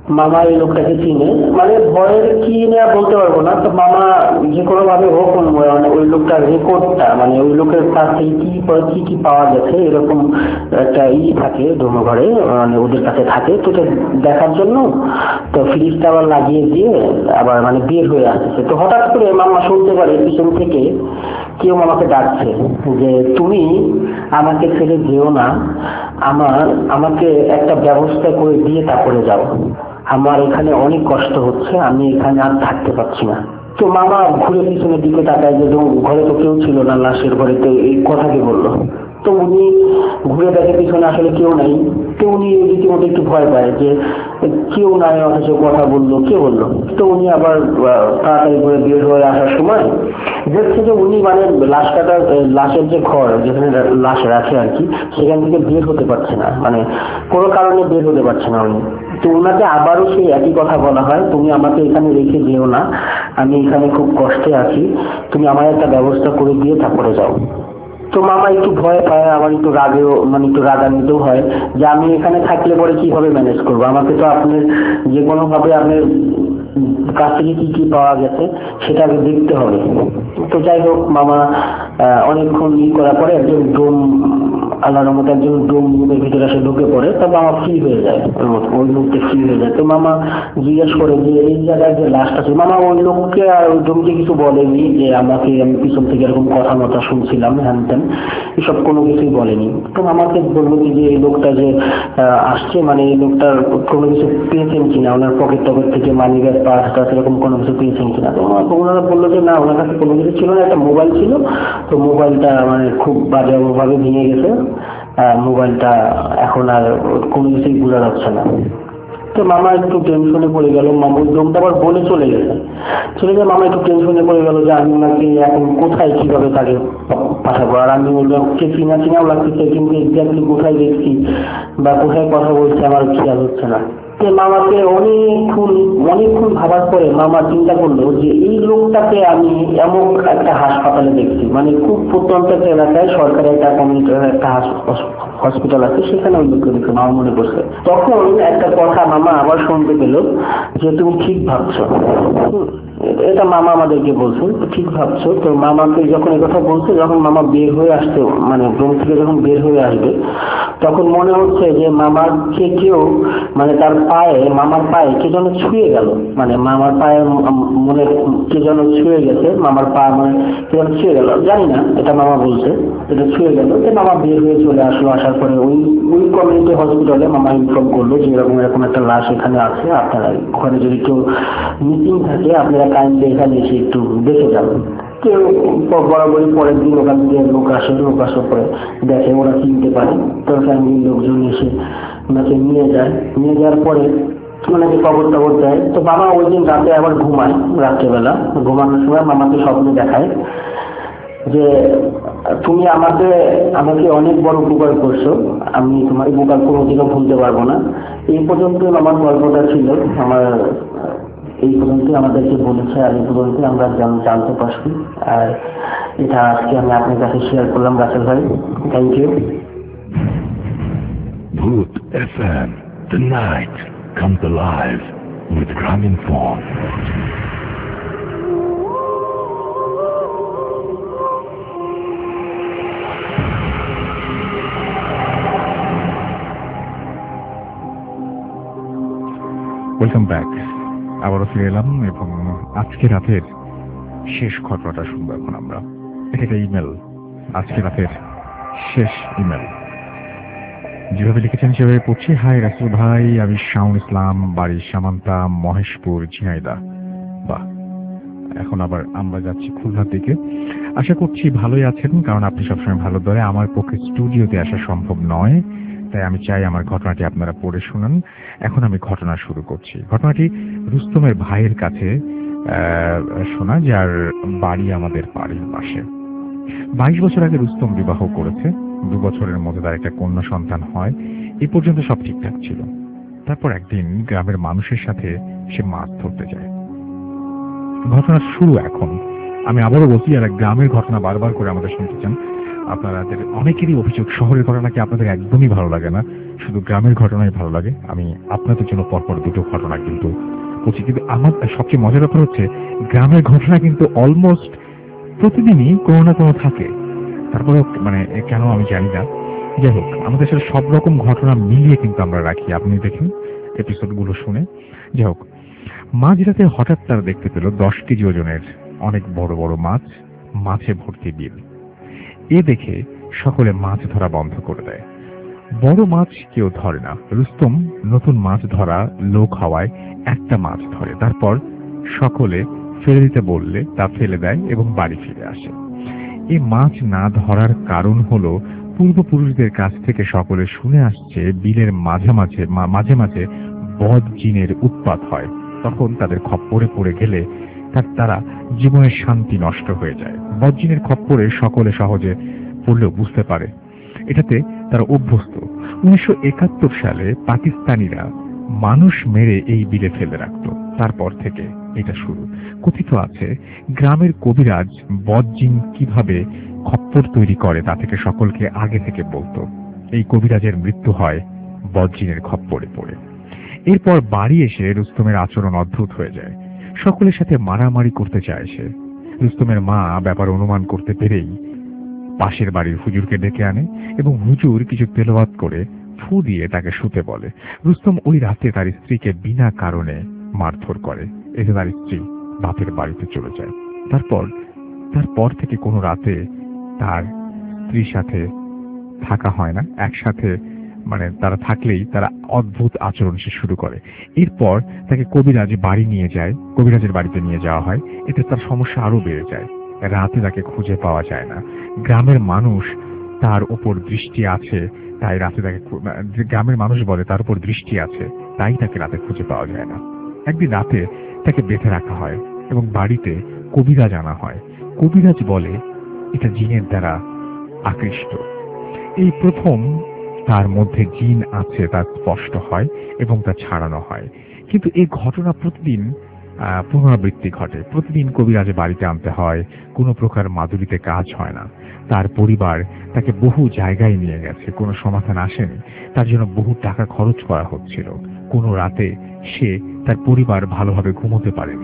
মামা এই লোকটাকে চিনে, মানে ভয়ের কি না বলতে পারবো না, তো মামা যে কোনো ভাবে হোক মানে ওই লোকটার রেকর্ডটা, মানে ওই লোকের কাছ থেকে কি কি কি পাওয়া গেছে এরকম একটা ই থাকে ধর্মঘরে, মানে ওদের কাছে থাকে, তো দেখার জন্য তো ফ্রিজটা আবার লাগিয়ে দিয়ে আবার মানে বের হয়ে আসছে। তো হঠাৎ করে মামা শুনতে পারে পিছন থেকে কেউ আমাকে ডাকছে যে তুমি আমাকে ছেড়ে যেও না, আমার আমাকে একটা ব্যবস্থা করে দিয়ে তারপরে যাও, আমার এখানে অনেক কষ্ট হচ্ছে, আমি এখানে আর থাকতে পারছি না। তো মামা ঘুরে পিছনের দিকে তাকায় যে ঘরে তো কেউ ছিল না, লাশের ঘরে, তো এই কথাকে বললো। তো উনি ঘুরে দেখে পিছনে আসলে কেউ নাই, তো উনি রীতিমতো একটু ভয় পায় যে কেউ নাই, অথচ কথা বললো, কে বললো। তো উনি আবার তাড়াতাড়ি করে বের হয়ে আসার সময় দেখছে যে উনি মানে লাশ কাটা লাশের যে ঘর যেখানে লাশ রাখে আর কি, সেখান থেকে বের হতে পারছে না, মানে কোনো কারণে বের হতে পারছে না উনি। তো ওনাকে আবারও সেই একই কথা বলা হয়, তুমি আমাকে এখানে রেখে যেও না, আমি এখানে খুব কষ্টে আছি, তুমি আমার একটা ব্যবস্থা করে দিয়ে তারপরে যাও। তো মামা একটু ভয় পায়, আবার একটু রাগেও মানে একটু রাগান্বিতও হয় যে আমি এখানে থাকলে পরে কিভাবে ম্যানেজ করবো, আমাকে তো আপনার যে কোনো ভাবে আপনার কাছ থেকে কি কি পাওয়া গেছে সেটা আগে দেখতে হবে। তো যাই হোক, মামা অনেকক্ষণ ই করার পরে একজন ডোম আল্লাহর মতো একজন ডোম রুমের ভিতরে এসে ঢুকে পড়ে, তো মামা ফ্রি হয়ে যায়, ওই মুহূর্তে ফ্রি হয়ে যায়। তো মামা জিজ্ঞেস করে যে এই জায়গায় যে লাশটা ছিল, মামা ওই লোককে আর ওই ডোমকে কিছু বলেনি যে আমাকে আমি পিছন থেকে এরকম কথা মতো শুনছিলাম হ্যান ত্যান, এসব কোনো কিছুই বলেনি। তো আমাকে বললো যে এই লোকটা যে আসছে, মানে এই লোকটার কোনো কিছু পেয়েছেন কিনা, ওনার পকেট টকেট থেকে মানি ব্যাগ পার্স টার্স এরকম কোনো কিছু পেয়েছেন কিনা। তো ওনারা বললো যে না, ওনার কাছে কোনো কিছু ছিল না, একটা মোবাইল ছিল, তো মোবাইলটা মানে খুব বাজেভাবে ভেঙে গেছে, মোবাইলটা এখন আর কোনো কিছুই বোঝা যাচ্ছে না। তো মামা একটু টেনশনে পড়ে গেল, মামুর জমটা আবার বলে চলে গেছে, চলে গেলে মামা একটু টেনশনে পড়ে গেল যে আমি ওনাকে এখন কোথায় কিভাবে তাকে পাঠাবো, আর আমি ওকে চিনা চিনাও লাগতেছে, কিন্তু এক্স্যাক্টলি কোথায় দেখছি বা কোথায় কথা বলছে আমার খেয়াল হচ্ছে না। মামাকে অনেকক্ষণ অনেকক্ষণ ভাবার পরে মামা চিন্তা করলো যে এই লোকটাকে আমি এমন একটা হাসপাতালে দেখছি, মানে খুব প্রত্যন্ত একটা এলাকায় সরকারি একটা কমিউনিটির একটা হসপিটাল আছে, সেখানে ওই লোককে দেখে মামা মনে করছে। তখন একটা কথা মামা আবার শুনতে পেল যে তুমি ঠিক ভাবছো, এটা মামা আমাদেরকে বলছে, ঠিক ভাবছো। তো মামাকে যখন এই কথা বলছে, যখন মামা বের হয়ে আসতে মানে রুম থেকে যখন বের হয়ে আসবে, তখন মনে হচ্ছে যে মামাকে কেউ মানে তার পায়ে মামার পায়ে কে যেন ছুঁয়ে গেল, মানে মামার পায়ে মনে কে যেন ছুঁয়ে গেছে, মামার পা মানে কে যেন ছুঁয়ে গেল, জানি না, এটা মামা বলছে, এটা ছুঁয়ে গেল। তো মামা বের হয়ে চলে আসলো, আসার পরে ওই ওই কমিউনিটি হসপিটালে মামা ইনফর্ম করলো যে এরকম এরকম একটা লাশ এখানে আছে, আপনারা ওখানে যদি কেউ মিটিং থাকে আপনারা কাইন্ডলি এখানে এসে একটু দেখে যাবেন। কেউ বরাবরই পরের দিন ওখান থেকে লোক আসে, লোক আসার পরে দেখে, ওরা চিনতে পারে, তো ফ্যামিলির লোকজন এসে ওনাকে নিয়ে যায়, নিয়ে যাওয়ার পরে ওনাকে কবর টবর দেয়। তো বাবা ওই দিন রাতে আবার ঘুমায়, রাত্রেবেলা ঘুমানোর সময় মামাকে স্বপ্নে দেখায় যে তুমি আমাকে আমাকে অনেক বড় উপকার করছো, আমি তোমার উপকার কোনোদিনও ভুলতে পারবো না। এই পর্যন্ত আমার গল্পটা ছিল, আমার এই পর্যন্ত আমাদেরকে বলেছে, আর এই পর্যন্ত আমরা জানতে পারছি, আর এটা আজকে আমি আপনার কাছে শেয়ার করলাম রাসেল ভাই, thank you. Bhoot F M, the night comes alive with Graminphone. Welcome back, আবারও ফিরে এলাম এবং আজকে রাতের শেষ ঘটনাটা শুনবো এখন আমরা। এটা একটা ইমেল, আজকে রাতের শেষ ইমেল। যেভাবে লিখেছেন সেভাবে পড়ছি। হাই রাসেল ভাই, আমি শাউন ইসলাম, বাড়ি সামান্তা, মহেশপুর, ঝিনাইদহ। বাহ, এখন আবার আমরা যাচ্ছি খুলনার দিকে। আশা করছি ভালোই আছেন, কারণ আপনি সবসময় ভালো ধরে। আমার পক্ষে স্টুডিওতে আসা সম্ভব নয়, তাই আমি চাই আমার ঘটনাটি আপনারা পড়ে শুনুন। এখন আমি ঘটনা শুরু করছি। ঘটনাটি রুস্তমের ভাইয়ের কাছে শোনা, যার বাড়ি আমাদের বাড়ির পাশে। বাইশ বছর আগে রুস্তম বিবাহ করেছে, দু বছরের মধ্যে তার একটা কন্যা সন্তান হয়। এই পর্যন্ত সব ঠিকঠাক ছিল। তারপর একদিন গ্রামের মানুষের সাথে সে মাছ ধরতে যায়। ঘটনার শুরু এখন। আমি আবারও বলছি, যারা গ্রামের ঘটনা বারবার করে আমাদের শুনতে চান, আপনাদের অনেকেরই অভিযোগ শহরের ঘটনা কি আপনাদের একদমই ভালো লাগে না, শুধু গ্রামের ঘটনাই ভালো লাগে। আমি আপনাদের জন্য পরপর দুটো ঘটনা কিন্তু বলছি, কিন্তু আমার সবচেয়ে মজার ব্যাপার হচ্ছে গ্রামের ঘটনা কিন্তু অলমোস্ট প্রতিদিনই কোনো না কোনো থাকে। তারপরে মানে কেন আমি জানি না, যাই হোক আমাদের সাথে সব রকম ঘটনা মিলিয়ে কিন্তু আমরা রাখি, আপনি দেখুন এপিসোড গুলো শুনে। যাই হোক, মাঝরাতে হঠাৎ তারা দেখতে পেল দশ কেজি ওজনের অনেক বড় বড় মাছ, মাছে ভর্তি বিল। এ দেখে সকলে মাছ ধরা বন্ধ করে দেয়। বড় মাছ কেউ ধরে না। রুস্তম নতুন মাছ ধরা লোক হওয়ায় একটা মাছ ধরে, তারপর সকলে ফেলে দিতে বললে তা ফেলে দেয় এবং বাড়ি ফিরে আসে। এই মাছ না ধরার কারণ হলো পূর্বপুরুষদের কাছ থেকে সকলে শুনে আসছে বিলের মাঝে মাঝে মাঝে মাঝে বদ জিনের উৎপাত হয়, তখন তাদের খপ্পরে পড়ে গেলে তার তারা জীবনের শান্তি নষ্ট হয়ে যায়। বদ জিনের খপ্পরে সকলে সহজে পড়লেও বুঝতে পারে, এটাতে তারা অভ্যস্ত। উনিশশো একাত্তর সালে পাকিস্তানিরা মানুষ মেরে এই বিলে ফেলে রাখত, তারপর থেকে এটা শুরু। কথিত আছে গ্রামের কবিরাজ বদজিন কিভাবে খপ্পর তৈরি করে তা থেকে সকলকে আগে থেকে বলতো। এই কবিরাজের মৃত্যু হয় বদজিনের খপ্পরে পড়ে। এরপর বাড়ি এসে রুস্তমের আচরণ অদ্ভুত হয়ে যায়, সকলের সাথে মারামারি করতে চায় সে। রুস্তমের মা ব্যাপার অনুমান করতে পেরেই পাশের বাড়ির হুজুরকে ডেকে আনে এবং হুজুর কিছু তেলাওয়াত করে ফু দিয়ে তাকে শুতে বলে। রুস্তম ওই রাতে তার স্ত্রীকে বিনা কারণে মারধর করে, এতে তার স্ত্রী বাপের বাড়িতে চলে যায়। তারপর তারপর থেকে কোনো রাতে তার স্ত্রীর সাথে থাকা হয় না, একসাথে মানে তারা থাকলেই তারা অদ্ভুত আচরণ সে শুরু করে। এরপর তাকে কবিরাজ বাড়ি নিয়ে যায়, কবিরাজের বাড়িতে নিয়ে যাওয়া হয়, এতে তার সমস্যা আরো বেড়ে যায়। রাতে তাকে খুঁজে পাওয়া যায় না। গ্রামের মানুষ তার উপর দৃষ্টি আছে, তাই রাতে তাকে গ্রামের মানুষ বলে তার উপর দৃষ্টি আছে, তাই তাকে রাতে খুঁজে পাওয়া যায় না। একদিন রাতে তাকে বেঁধে রাখা হয় এবং বাড়িতে কবিরাজ আনা হয়। কবিরাজ বলে এটা জিনের দ্বারা আকৃষ্ট। এই প্রথম তার মধ্যে জিন আছে তা স্পষ্ট হয় এবং তা ছাড়ানো হয়। কিন্তু এই ঘটনা প্রতিদিন পুনরাবৃত্তি ঘটে। প্রতিদিন কবিরাজে বাড়িতে আনতে হয়, কোনো প্রকার মাদুরিতে কাজ হয় না। তার পরিবার তাকে বহু জায়গায় নিয়ে গেছে, কোনো সমাধান আসেনি। তার জন্য বহু টাকা খরচ করা হচ্ছিল। কোনো রাতে সে তার পরিবার ভালোভাবে ঘুমোতে পারেনি।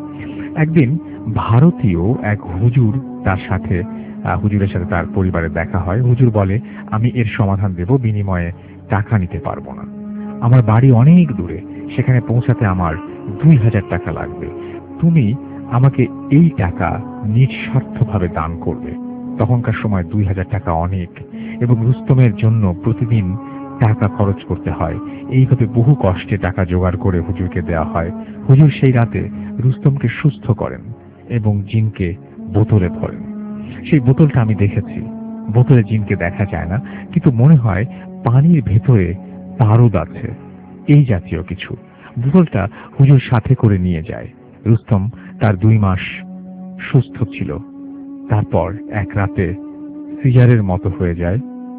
একদিন ভারতীয় এক হুজুর তার সাথে হুজুরের সাথে তার পরিবারের দেখা হয়। হুজুর বলে আমি এর সমাধান দেব, বিনিময়ে টাকা নিতে পারবো না। আমার বাড়ি অনেক দূরে, সেখানে পৌঁছাতে আমার দুই হাজার টাকা লাগবে। তুমি আমাকে এই টাকা নিঃস্বার্থভাবে দান করবে। তখনকার সময় দুই হাজার টাকা অনেক, এবং রুস্তমের জন্য প্রতিদিন টাকা খরচ করতে হয়। এইভাবে বহু কষ্টে টাকা জোগাড় করে হুজুরকে দেওয়া হয়। হুজুর সেই রাতে রুস্তমকে সুস্থ করেন এবং জিনকে বোতলে ভরেন। সেই বোতলটা আমি দেখেছি। বোতলে জিনকে দেখা যায় না, কিন্তু মনে হয় পানির ভেতরে পারদ আছে, এই জাতীয় কিছু। বোতলটা হুজুর সাথে করে নিয়ে যায়। রুস্তম তার দুই মাস সুস্থ ছিল। তারপর এক রাতে সিজারের মতো হয়ে যায়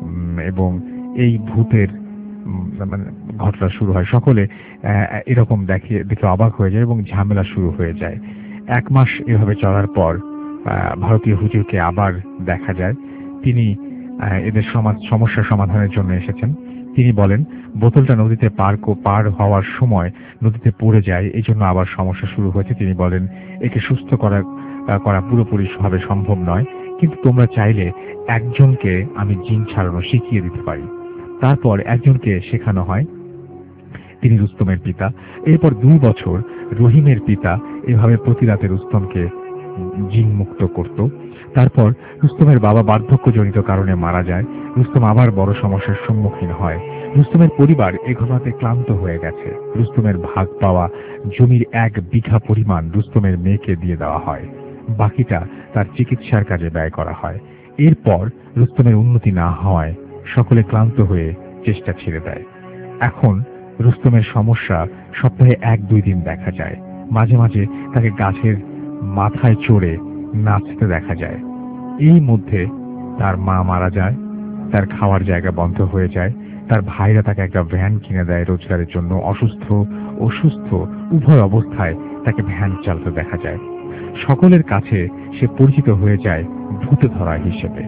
এবং এই ভূতের মানে ঘটনা শুরু হয়। সকলে এরকম দেখে দেখে অবাক হয়ে যায় এবং ঝামেলা শুরু হয়ে যায়। এক মাস এভাবে চলার পর ভারতীয় হুজুরকে আবার দেখা যায়। তিনি এদের সমাজ সমস্যা সমাধানের জন্য এসেছেন। তিনি বলেন বোতলটা নদীতে পার পার হওয়ার সময় নদীতে পড়ে যায়, এই জন্য আবার সমস্যা শুরু হয়েছে। তিনি বলেন একে সুস্থ করা করা পুরোপুরি ভাবে সম্ভব নয়, কিন্তু তোমরা চাইলে একজনকে আমি জিন ছাড়ানো শিখিয়ে দিতে পারি। তারপর একজনকে শেখানো হয়, তিনি রুস্তমের পিতা। এরপর দুই বছর রহিমের পিতা এভাবে প্রতি রাতে রুস্তমকে জিন মুক্ত করত। তারপর রুস্তমের বাবা বার্ধক্যজনিত কারণে মারা যায়। রুস্তম আবার বড় সমস্যার সম্মুখীন হয়। রুস্তমের পরিবার এ ঘটনাতে ক্লান্ত হয়ে গেছে। রুস্তমের ভাগ পাওয়া জমির এক বিঘা পরিমাণ রুস্তমের মেয়েকে দিয়ে দেওয়া হয়, বাকিটা তার চিকিৎসার কাজে ব্যয় করা হয়। এরপর রুস্তমের উন্নতি না হওয়ায় সকলে ক্লান্ত হয়ে চেষ্টা ছেড়ে দেয়। এখন রুস্তমের সমস্যা সপ্তাহে এক দুই দিন দেখা যায়। মাঝে মাঝে তাকে গাছের মাথায় চড়ে নাচতে দেখা যায়। এই মধ্যে তার মা মারা যায়, তার খাওয়ার জায়গা বন্ধ হয়ে যায়। তার ভাইরা তাকে একটা ভ্যান কিনে দেয় রোজগারের জন্য। অসুস্থ ও সুস্থ উভয় অবস্থায় তাকে ভ্যান চালাতে দেখা যায়। সকলের কাছে সে পরিচিত হয়ে যায় ভূতে ধরা হিসেবে।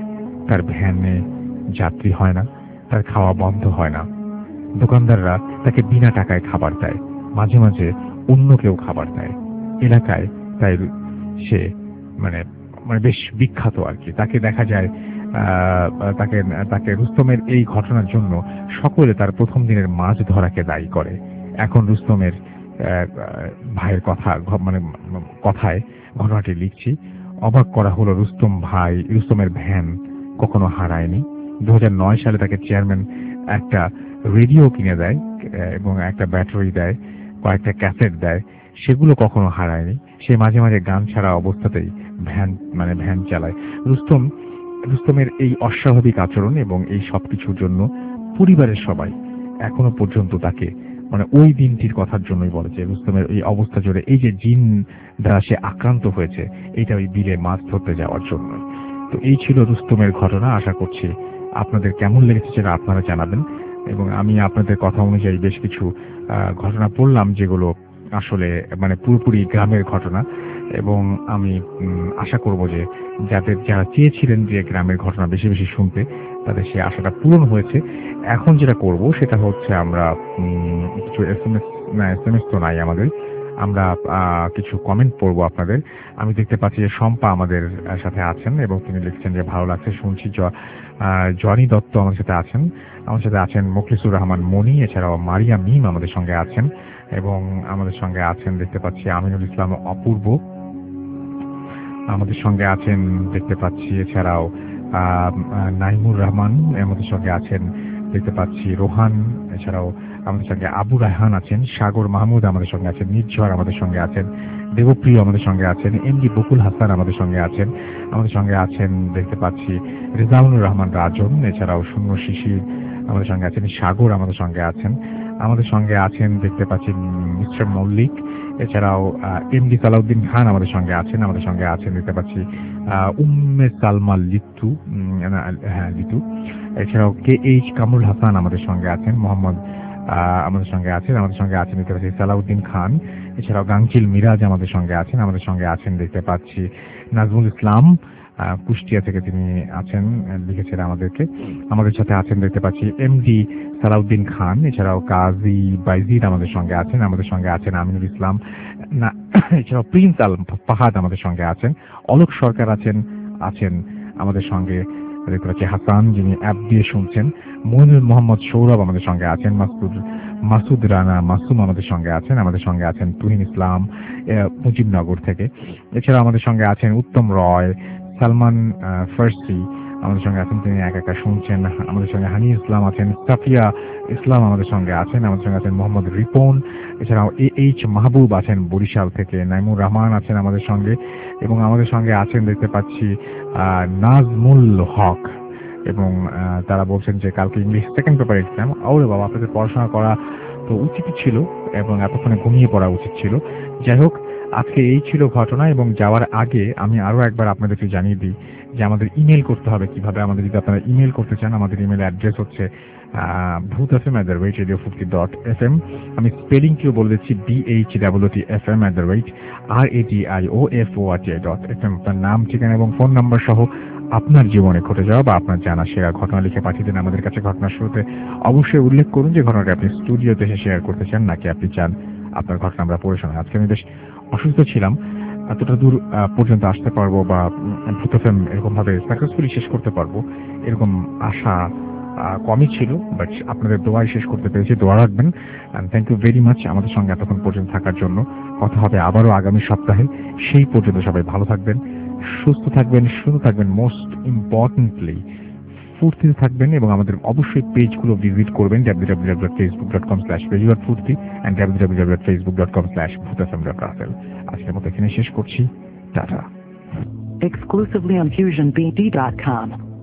তার ভ্যানে যাত্রী হয় না, তার খাওয়া বন্ধ হয় না। দোকানদাররা তাকে বিনা টাকায় খাবার দেয়, মাঝে মাঝে অন্য কেউ খাবার দেয়। এলাকায় তাই সে মানে মানে বেশ বিখ্যাত আর কি। তাকে দেখা যায় তাকে তাকে রুস্তমের এই ঘটনার জন্য সকলে তার প্রথম দিনের মাছ ধরাকে দায়ী করে। এখন রুস্তমের ভাইয়ের কথা মানে কথায় ঘটনাটি লিখছি। অবাক করা হলো, রুস্তম ভাই রুস্তমের ভ্যান কখনো হারায়নি। দু হাজার নয় সালে তাকে চেয়ারম্যান একটা রেডিও কিনে দেয় এবং একটা ব্যাটারি দেয়, কয়েকটা ক্যাসেট দেয়, সেগুলো কখনো হারায়নি। সে মাঝে মাঝে গান ছাড়া অবস্থাতেই ভ্যান মানে ভ্যান চালায়। রুস্তম রুস্তমের এই অস্বাভাবিক আচরণ এবং এই সবকিছুর জন্য পরিবারের সবাই এখনো পর্যন্ত তাকে মানে ওই দিনটির কথার জন্যই বলে যে রুস্তমের এই অবস্থা জুড়ে এই যে জিন দ্বারা সে আক্রান্ত হয়েছে, এইটা ওই বিলে মাছ ধরতে যাওয়ার জন্য। তো এই ছিল রুস্তমের ঘটনা। আশা করছি আপনাদের কেমন লেগেছে সেটা আপনারা জানাবেন। এবং আমি আপনাদের কথা অনুযায়ী বেশ কিছু ঘটনা পড়লাম যেগুলো আসলে মানে পুরোপুরি গ্রামের ঘটনা, এবং আমি আশা করব যে যাদের যারা চেয়েছিলেন যে গ্রামের ঘটনা বেশি বেশি শুনতে, তাদের সেই আশাটা পূরণ হয়েছে। এখন যেটা করব সেটা হচ্ছে আমরা কিছু এস এম এস না এস এম এস তো নাই আমাদের, আমরা কিছু কমেন্ট পড়বো আপনাদের। আমি দেখতে পাচ্ছি যে শম্পা আমাদের সাথে আছেন এবং তিনি লিখছেন যে ভালো লাগছে শুনছি। জনি দত্ত আমাদের সাথে আছেন, আমার সাথে আছেন মুখলিসুর রহমান মনি, এছাড়াও মারিয়া মিম আমাদের সঙ্গে আছেন, এবং আমাদের সঙ্গে আছেন দেখতে পাচ্ছি আমিনুল ইসলাম অপূর্ব আমাদের সঙ্গে আছেন দেখতে পাচ্ছি, এছাড়াও নাইমুর রহমান আমাদের সঙ্গে আছেন দেখতে পাচ্ছি, রোহান, এছাড়াও আমাদের সঙ্গে আবু রায়হান আছেন, সাগর মাহমুদ আমাদের সঙ্গে আছেন, নির্ঝর আমাদের সঙ্গে আছেন, দেবপ্রিয় আমাদের সঙ্গে আছেন, এমডি বকুল হাসান আমাদের সঙ্গে আছেন, আমাদের সঙ্গে আছেন দেখতে পাচ্ছি রেজাউনুর রহমান রাজন, এছাড়াও শূন্য শিশির আমাদের সঙ্গে আছেন, সাগর আমাদের সঙ্গে আছেন, আমাদের সঙ্গে আছেন দেখতে পাচ্ছি মিস্টার মল্লিক, এছাড়াও এমডি সালাউদ্দিন খান আমাদের সঙ্গে আছেন, আমাদের সঙ্গে আছেন দেখতে পাচ্ছি উম্মে সালমা লিটু, হ্যাঁ লিটু, এছাড়াও কে এইচ কামরুল হাসান আমাদের সঙ্গে আছেন, মোহাম্মদ আমাদের সঙ্গে আছেন, আমাদের সঙ্গে আছেন দেখতে পাচ্ছি সালাউদ্দিন খান, এছাড়াও গাংচিল মিরাজ আমাদের সঙ্গে আছেন, আমাদের সঙ্গে আছেন দেখতে পাচ্ছি নাজমুল ইসলাম কুষ্টিয়া থেকে তিনি আছেন, লিখেছেন আমাদেরকে। আমাদের সাথে আছেন দেখতে পাচ্ছি এমডি সালাউদ্দিন খান, এছাড়াও কাজী বাইজিদ আমাদের সঙ্গে আছেন, আমাদের সঙ্গে আছেন আমিনুল ইসলাম, এছাড়াও প্রিন্স আল ফাহাদ আমাদের সঙ্গে আছেন, অলোক সরকার আছেন আছেন আমাদের সঙ্গে দেখতে পাচ্ছি হাসান যিনি অ্যাপ দিয়ে শুনছেন, মইনুল মোহাম্মদ সৌরভ আমাদের সঙ্গে আছেন, মাসুদ মাসুদ রানা মাসুম আমাদের সঙ্গে আছেন, আমাদের সঙ্গে আছেন তুহিন ইসলাম মুজিবনগর থেকে, এছাড়া আমাদের সঙ্গে আছেন উত্তম রয়, সালমান ফার্সি আমাদের সঙ্গে আছেন, তিনি একা একা শুনছেন, আমাদের সঙ্গে হানি ইসলাম আছেন, সাফিয়া ইসলাম আমাদের সঙ্গে আছেন, আমাদের সঙ্গে আছেন মোহাম্মদ রিপন, এছাড়াও এ এইচ মাহবুব আছেন বরিশাল থেকে, নাইমুর রহমান আছেন আমাদের সঙ্গে, এবং আমাদের সঙ্গে আছেন দেখতে পাচ্ছি নাজমুল হক, এবং তারা বলছেন যে কালকে ইংলিশ সেকেন্ড পেপার এক্সাম। ওরে বাবা, আপনাদের পড়াশোনা করা তো উচিত ছিল এবং এতক্ষণে ঘুমিয়ে পড়া উচিত ছিল। যাই হোক, আজকে এই ছিল ঘটনা, এবং যাওয়ার আগে আমি আরো একবার আপনাদেরকে জানিয়ে দিই যে আমাদের ইমেল করতে হবে কিভাবে। আমাদের যদি আপনারা ইমেল করতে চান, আমাদের ইমেল অ্যাড্রেস হচ্ছে Bhoot F M at the rate radio fifty dot F M. আমি স্পেলিংটিও বলে দিচ্ছি, B H W T F M at the rate R A T I O F O R T I dot F M. আপনার নাম, ঠিকানা এবং phone number সহ আপনার জীবনে ঘটে যাওয়া বা আপনার জানা সেরা ঘটনা লিখে পাঠিয়ে দিন আমাদের কাছে। ঘটনার শুরুতে অবশ্যই উল্লেখ করুন যে ঘটনাটা আপনি স্টুডিওতে এসে শেয়ার করতে চান নাকি আপনি চান আপনার ঘটনা আমরা পড়ে শোনাই। আজকে আমি বেশ অসুস্থ ছিলাম, এতটা দূর পর্যন্ত আসতে পারবো বা ভূত এফ এম এরকম ভাবে সাকসেসফুলি শেষ করতে পারবো এরকম আশা কমই ছিল, বাট আপনাদের দোয়ায় শেষ করতে পেরেছি। দোয়া রাখবেন। And thank you very much আমাদের সঙ্গে এতক্ষণ পর্যন্ত থাকার জন্য। কথা হবে আবারও আগামী সপ্তাহে। সেই পর্যন্ত সবাই ভালো থাকবেন, সুস্থ থাকবেন, সুন্দর থাকবেন, মোস্ট ইম্পর্টেন্টলি ফুর্তিতে থাকবেন, এবং আমাদের অবশ্যই পেজগুলো ভিজিট করবেন W W W dot Facebook dot com slash radio Foorti and W W W dot Facebook dot com slash Bhoot F M dot Rasel. আজকের মতো এখানে শেষ করছি। Tata. Exclusively on fusion b d dot com.